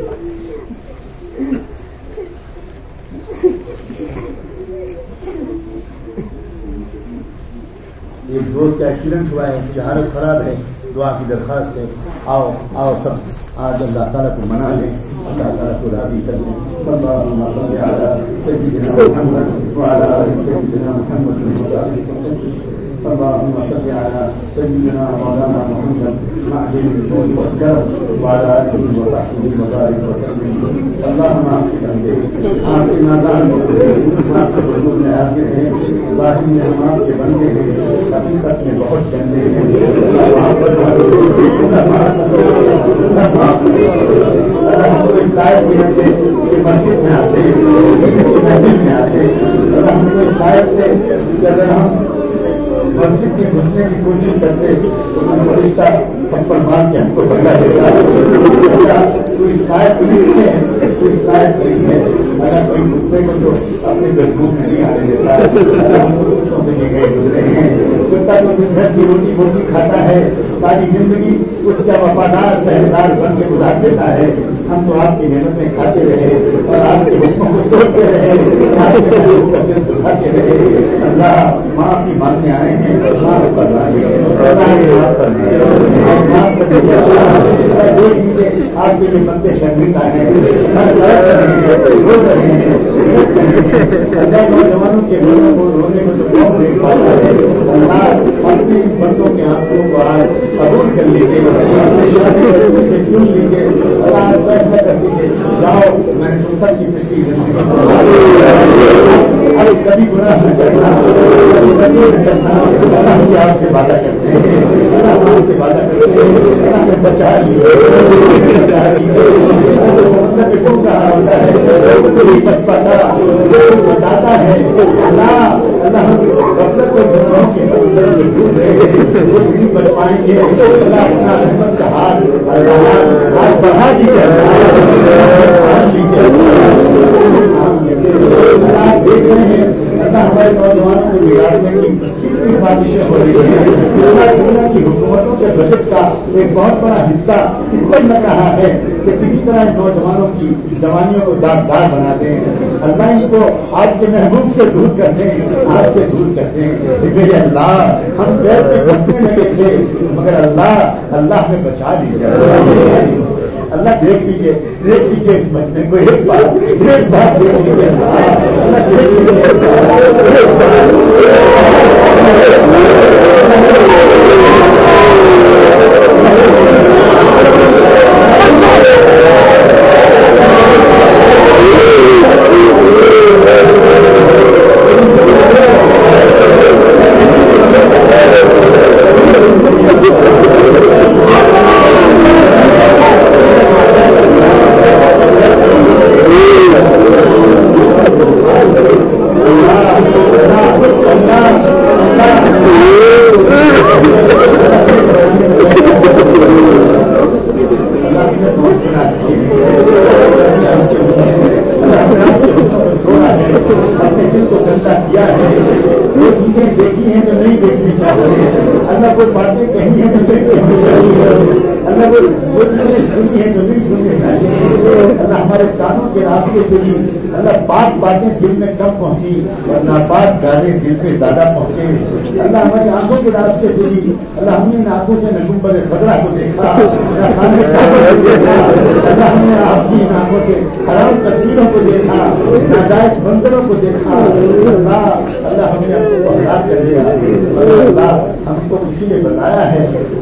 S1: ایک دوست کا ایکسیڈنٹ ہوا ہے, اس کی حالت خراب ہے, دعا کی درخواست ہے. آؤ سب آج اللہ تعالیٰ کو منا لیں, اللہ تعالیٰ کو راضی کر لیں. اللہم صل علی سیدنا محمد وعلی آل سیدنا محمد. اللہم صل علی سیدنا مولانا محمد معدن الجود والکرم وعلی آلہ وصحبہ وبارک وسلم. اللہم آپ کے بندے, آپ کے نادان آپ کے حضور میں حاضر ہیں, ظاہر میں ہم آپ کے بندے ہیں, حقیقت میں بہت گندے ہیں. اس لائق میں آتے مسجد میں آتے مسجد میں آتے, ہم کو اس لائق سے اگر ہم مسجد میں گھسنے کی کوشش کرتے تو ہم فرشتہ تھپڑ مار کے ہم کو پکڑا دیتا. تو اس لائق نہیں ہے, اس لائق نہیں ہے. اگر کوئی کتے کو تو اپنے گھروں میں نہیں آنے دیتا, ہم کتوں سے لے گئے گزرے ہیں. کتا تو جس گھر کی روٹی بوٹی کھاتا ہے ساری زندگی اس کا وفادار پہرےدار بن کے گزار دیتا ہے. ہم تو آپ کی نعمتیں کھاتے رہے اور آپ کے حکموں کو توڑتے رہے, سکھاتے رہے. اللہ معافی مانگنے آئے ہیں, معاف کر رہے ہیں. آپ کے لیے بندے شرمندہ ہیں، نوجوانوں کے بندوں کو رونے کو تو بہت دیکھ پاتا ہے. اللہ اپنے بندوں کے آنکھوں کو آج قبول کر لیجیے، اپنے شادی سے چن لیجیے. اللہ فیصلہ کر دیجیے، جاؤ میں نے تم سب کی پچھلی زندگی کبھی گناہ نہ کرنا، کبھی نہ کرنا. اللہ بھی آپ سے وعدہ کرتے ہیں، اللہ آپ سے وعدہ کرتے ہیں. اللہ نے بچا لیے ڈوب رہا ہوتا ہے، نہیں سچ پاتا، بچاتا ہے. اللہ اللہ غفلت کو گناہوں کے اندر جو ڈوب رہے ہیں وہ نہیں بچ پائیں گے. اللہ اپنا رحمت کا ہاتھ آج بڑھا دیجیے. آپ دیکھ رہے ہیں اللہ ہمارے نوجوانوں کو بگاڑنے کی کتنی سازشیں ہو رہی ہیں. دنیا کی حکومتوں کے بجٹ کا ایک بہت بڑا حصہ اس پر لگ رہا ہے کہ کسی طرح نوجوانوں کی جوانیوں کو داغدار بنا دیں. اللہ ان کو آپ کے محبوب سے دور کر دیں، آپ سے دور کر دیں. میرے اللہ ہم پیر پہ پھنسنے لگے تھے مگر اللہ ہمیں بچا لیجیے. اللہ دیکھ لیجیے اس بچنے کو ایک بات دیکھ لیجیے. اللہ دیکھ لیجیے باتیں دل میں کم پہنچی اور ناپاک گانے دل پہ زیادہ پہنچے. اللہ ہماری آنکھوں کے راستے دلی. اللہ ہم نے ان آنکھوں سے نگمبر خطرہ کو دیکھا، اللہ ہم نے آپ کی ان آنکھوں سے حرام تصویروں کو دیکھا، ناجائز بندروں کو دیکھا. اللہ ہمیں ہم کو ہلاک کر دیا. اللہ ہم کو کسی نے بتایا ہے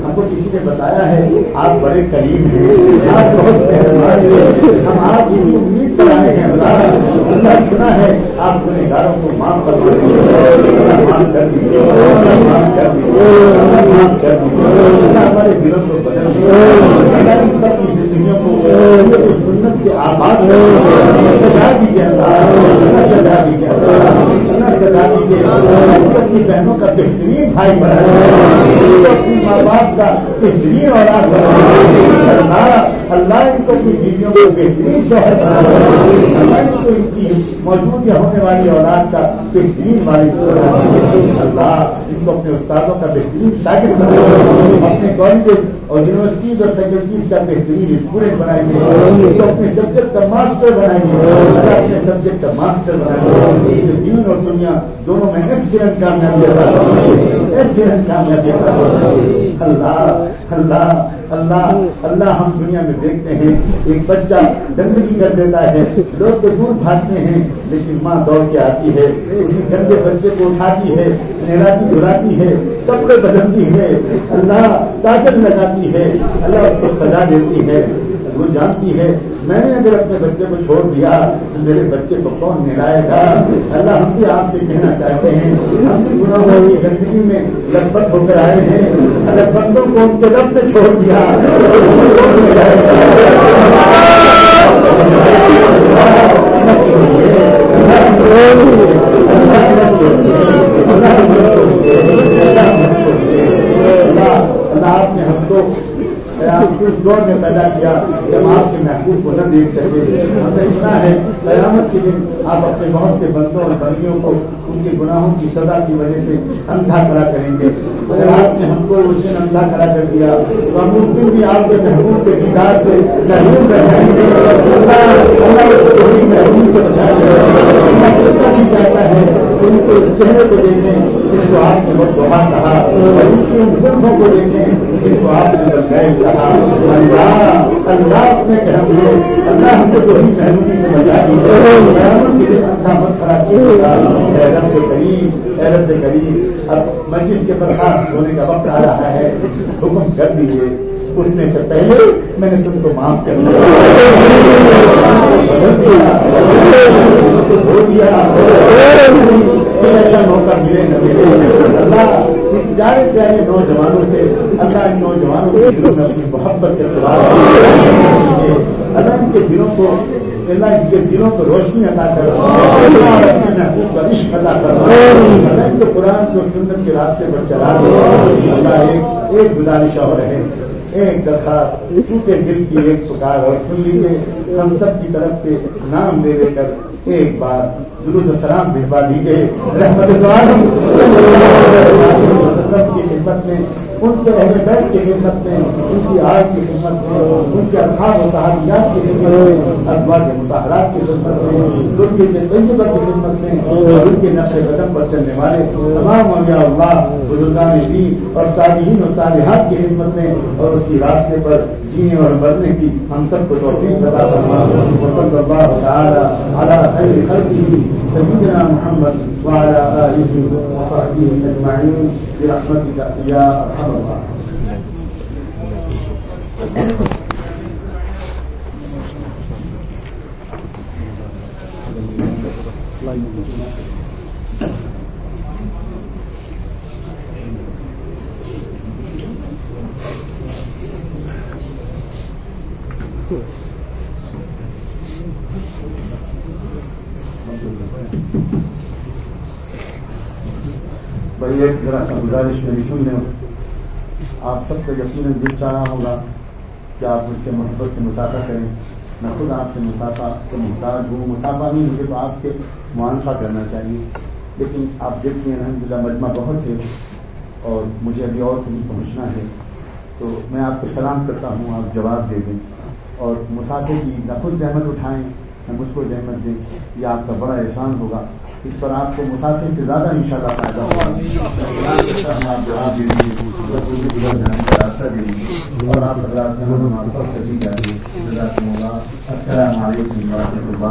S1: آپ بڑے کریم ہیں، آپ بہت مہربان ہیں، ہم آپ کی امید پر آئے ہیں. اللہ سنا ہے آپ گنہگاروں کو معاف کر دیجیے، معاف کر دیجیے، ہمارے دلوں کو بدل دیجیے. ان سب کی زندگیوں کو سنت کے آباد سجا دیجیے. سجا دیجیے، سجا دیجیے. اپنی بہنوں کا بہترین بھائی بنا اپنی ماں باپ کا بہترین اولاد بنا. اللہ ان کو اپنی بیویوں کو بہترین شوہر بنا. اللہ ان کو ان کی موجود یا ہونے والی اولاد کا بہترین والد بنا. اللہ ان کو اپنے استادوں کا بہترین شاگرد بنا. اپنے کالجز اور یونیورسٹیز اور فیکلٹیز کا بہترین اسٹوڈنٹ بنائیں گے. ان کو اپنے سبجیکٹ کا ماسٹر بنائیں گے. اپنے سبجیکٹ کا ماسٹر بنائیں گے. دین اور دنیا دونوں میں ایکسیلنٹ کامیابی اللہ اللہ اللہ اللہ. ہم دنیا میں دیکھتے ہیں ایک بچہ گندگی کر دیتا ہے، لوگ تو دور بھاگتے ہیں لیکن ماں دوڑ کے آتی ہے، اسی گندے بچے کو اٹھاتی ہے، نہلاتی دھلاتی ہے، کپڑے بدلتی ہے، اللہ تاجر لگاتی ہے، اللہ اس کو سزا دیتی ہے. وہ جانتی ہے میں نے اگر اپنے بچے کو چھوڑ دیا تو میرے بچے کو کون نہلائے گا. اللہ ہم بھی آپ سے کہنا چاہتے ہیں ہم بھی گناہوں کی زندگی میں لت پت ہو کر آئے ہیں. اگر بندوں کو ان کے رب نے چھوڑ دیا اللہ آپ نے ہم کو اس دور میں پیدا کیا جب آپ کے محبوب کو نہ دیکھ سکے. ہم نے سنا ہے قیامت کے دن آپ اپنے بہت سے بندوں اور بندیوں کو ان کے گناہوں کی سزا کی وجہ سے اندھا کھڑا کریں گے. اگر آپ نے ہم کو اس دن اندھا کھڑا کر دیا تو ہم اس دن بھی آپ کے محبوب کے دیدار سے محروم رہ جائیں گے. اللہ محروم سے بچا کر بھی چاہتا ہے ان کے چہرے کو دیکھیں جس کو آپ کے وقت وہاں کہا اور اس کی زلفوں کو دیکھیں جن کو آپ نے بلغائے کہا اللہ اللہ اپنے کرم سے اللہ ہم کو تو ہی محرومی سے بچا دیجیے محروم کے لیے اندھا مت خراب کیجیے اے رب کریم اے رب کریم اب مجلس کے برخاست ہونے کا وقت آ رہا ہے حکم کر دیجیے اٹھنے سے پہلے میں نے تم کو معاف کر دیا ایسا موقع ملے نہ ملے اللہ ان پیارے پیارے نوجوانوں سے اللہ ان نوجوانوں کے دلوں میں اپنی محبت کے چلا اللہ ان کے دلوں کو اللہ ان کے دلوں کو روشنی عطا کر اپنے محبوب کا عشق عطا کر اللہ ان کو قرآن کو سنت کے راستے پر چلا دے اللہ ایک گزارش اور ہے ایک درخواست ٹوٹے دل کی ایک پکار اور سن لیجیے ہم سب کی طرف سے نام لے لے کر ایک بار درود و سلام بھجوا دیجیے رحمت کی خدمت میں ان کے اہل بیت کی خدمت میں ان کی آج کی خدمت میں ان کے اصحاب و صحابیات کی خدمت میں ازواج مطہرات کی خدمت میں ذریت طیبہ کی خدمت میں اور ان کے نقش قدم پر چلنے والے تمام اولیاء اللہ بزرگان دین اور صالحین و صالحات کی خدمت میں اور اسی راستے پر جینے اور مرنے کی ہم سب کو توفیق عطا فرما وصلی اللہ تعالی علی خیر خلقہ سیدنا محمد وعلى آله وصحبه أجمعين برحمتك يا أرحم الراحمين. بھائی ایک ذرا سا گزارش میری سن لیں آپ سب کو یقیناً دل چاہ رہا ہوگا کہ آپ مجھ سے محبت سے مسافہ کریں میں خود آپ سے مسافہ سے محتاج ہوں مسافہ نہیں مجھے تو آپ سے معانفہ کرنا چاہیے لیکن آپ دیکھتے ہیں الحمدللہ مجمع بہت ہے اور مجھے ابھی اور کہیں پہنچنا ہے تو میں آپ کو سلام کرتا ہوں آپ جواب دے دیں اور مسافر کی نہ خود زحمت اٹھائیں نہ مجھ کو زحمت دیں یہ آپ کا بڑا احسان ہوگا اس پر آپ کو مسافر سے زیادہ انشاءاللہ فائدہ ہوگا آپ جواب دے دیجیے گزر جانے کا راستہ دے دیجیے اور آپ حضرات کرنی چاہیے السلام علیکم ورحمۃ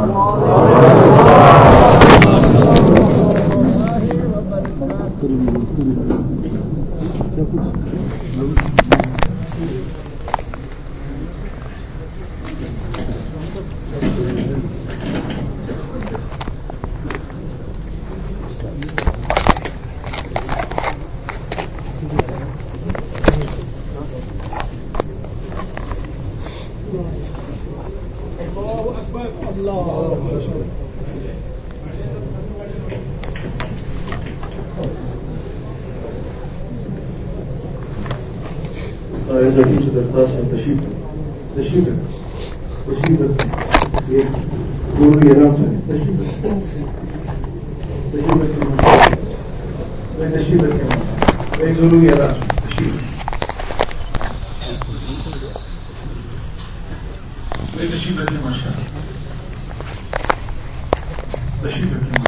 S1: اللہ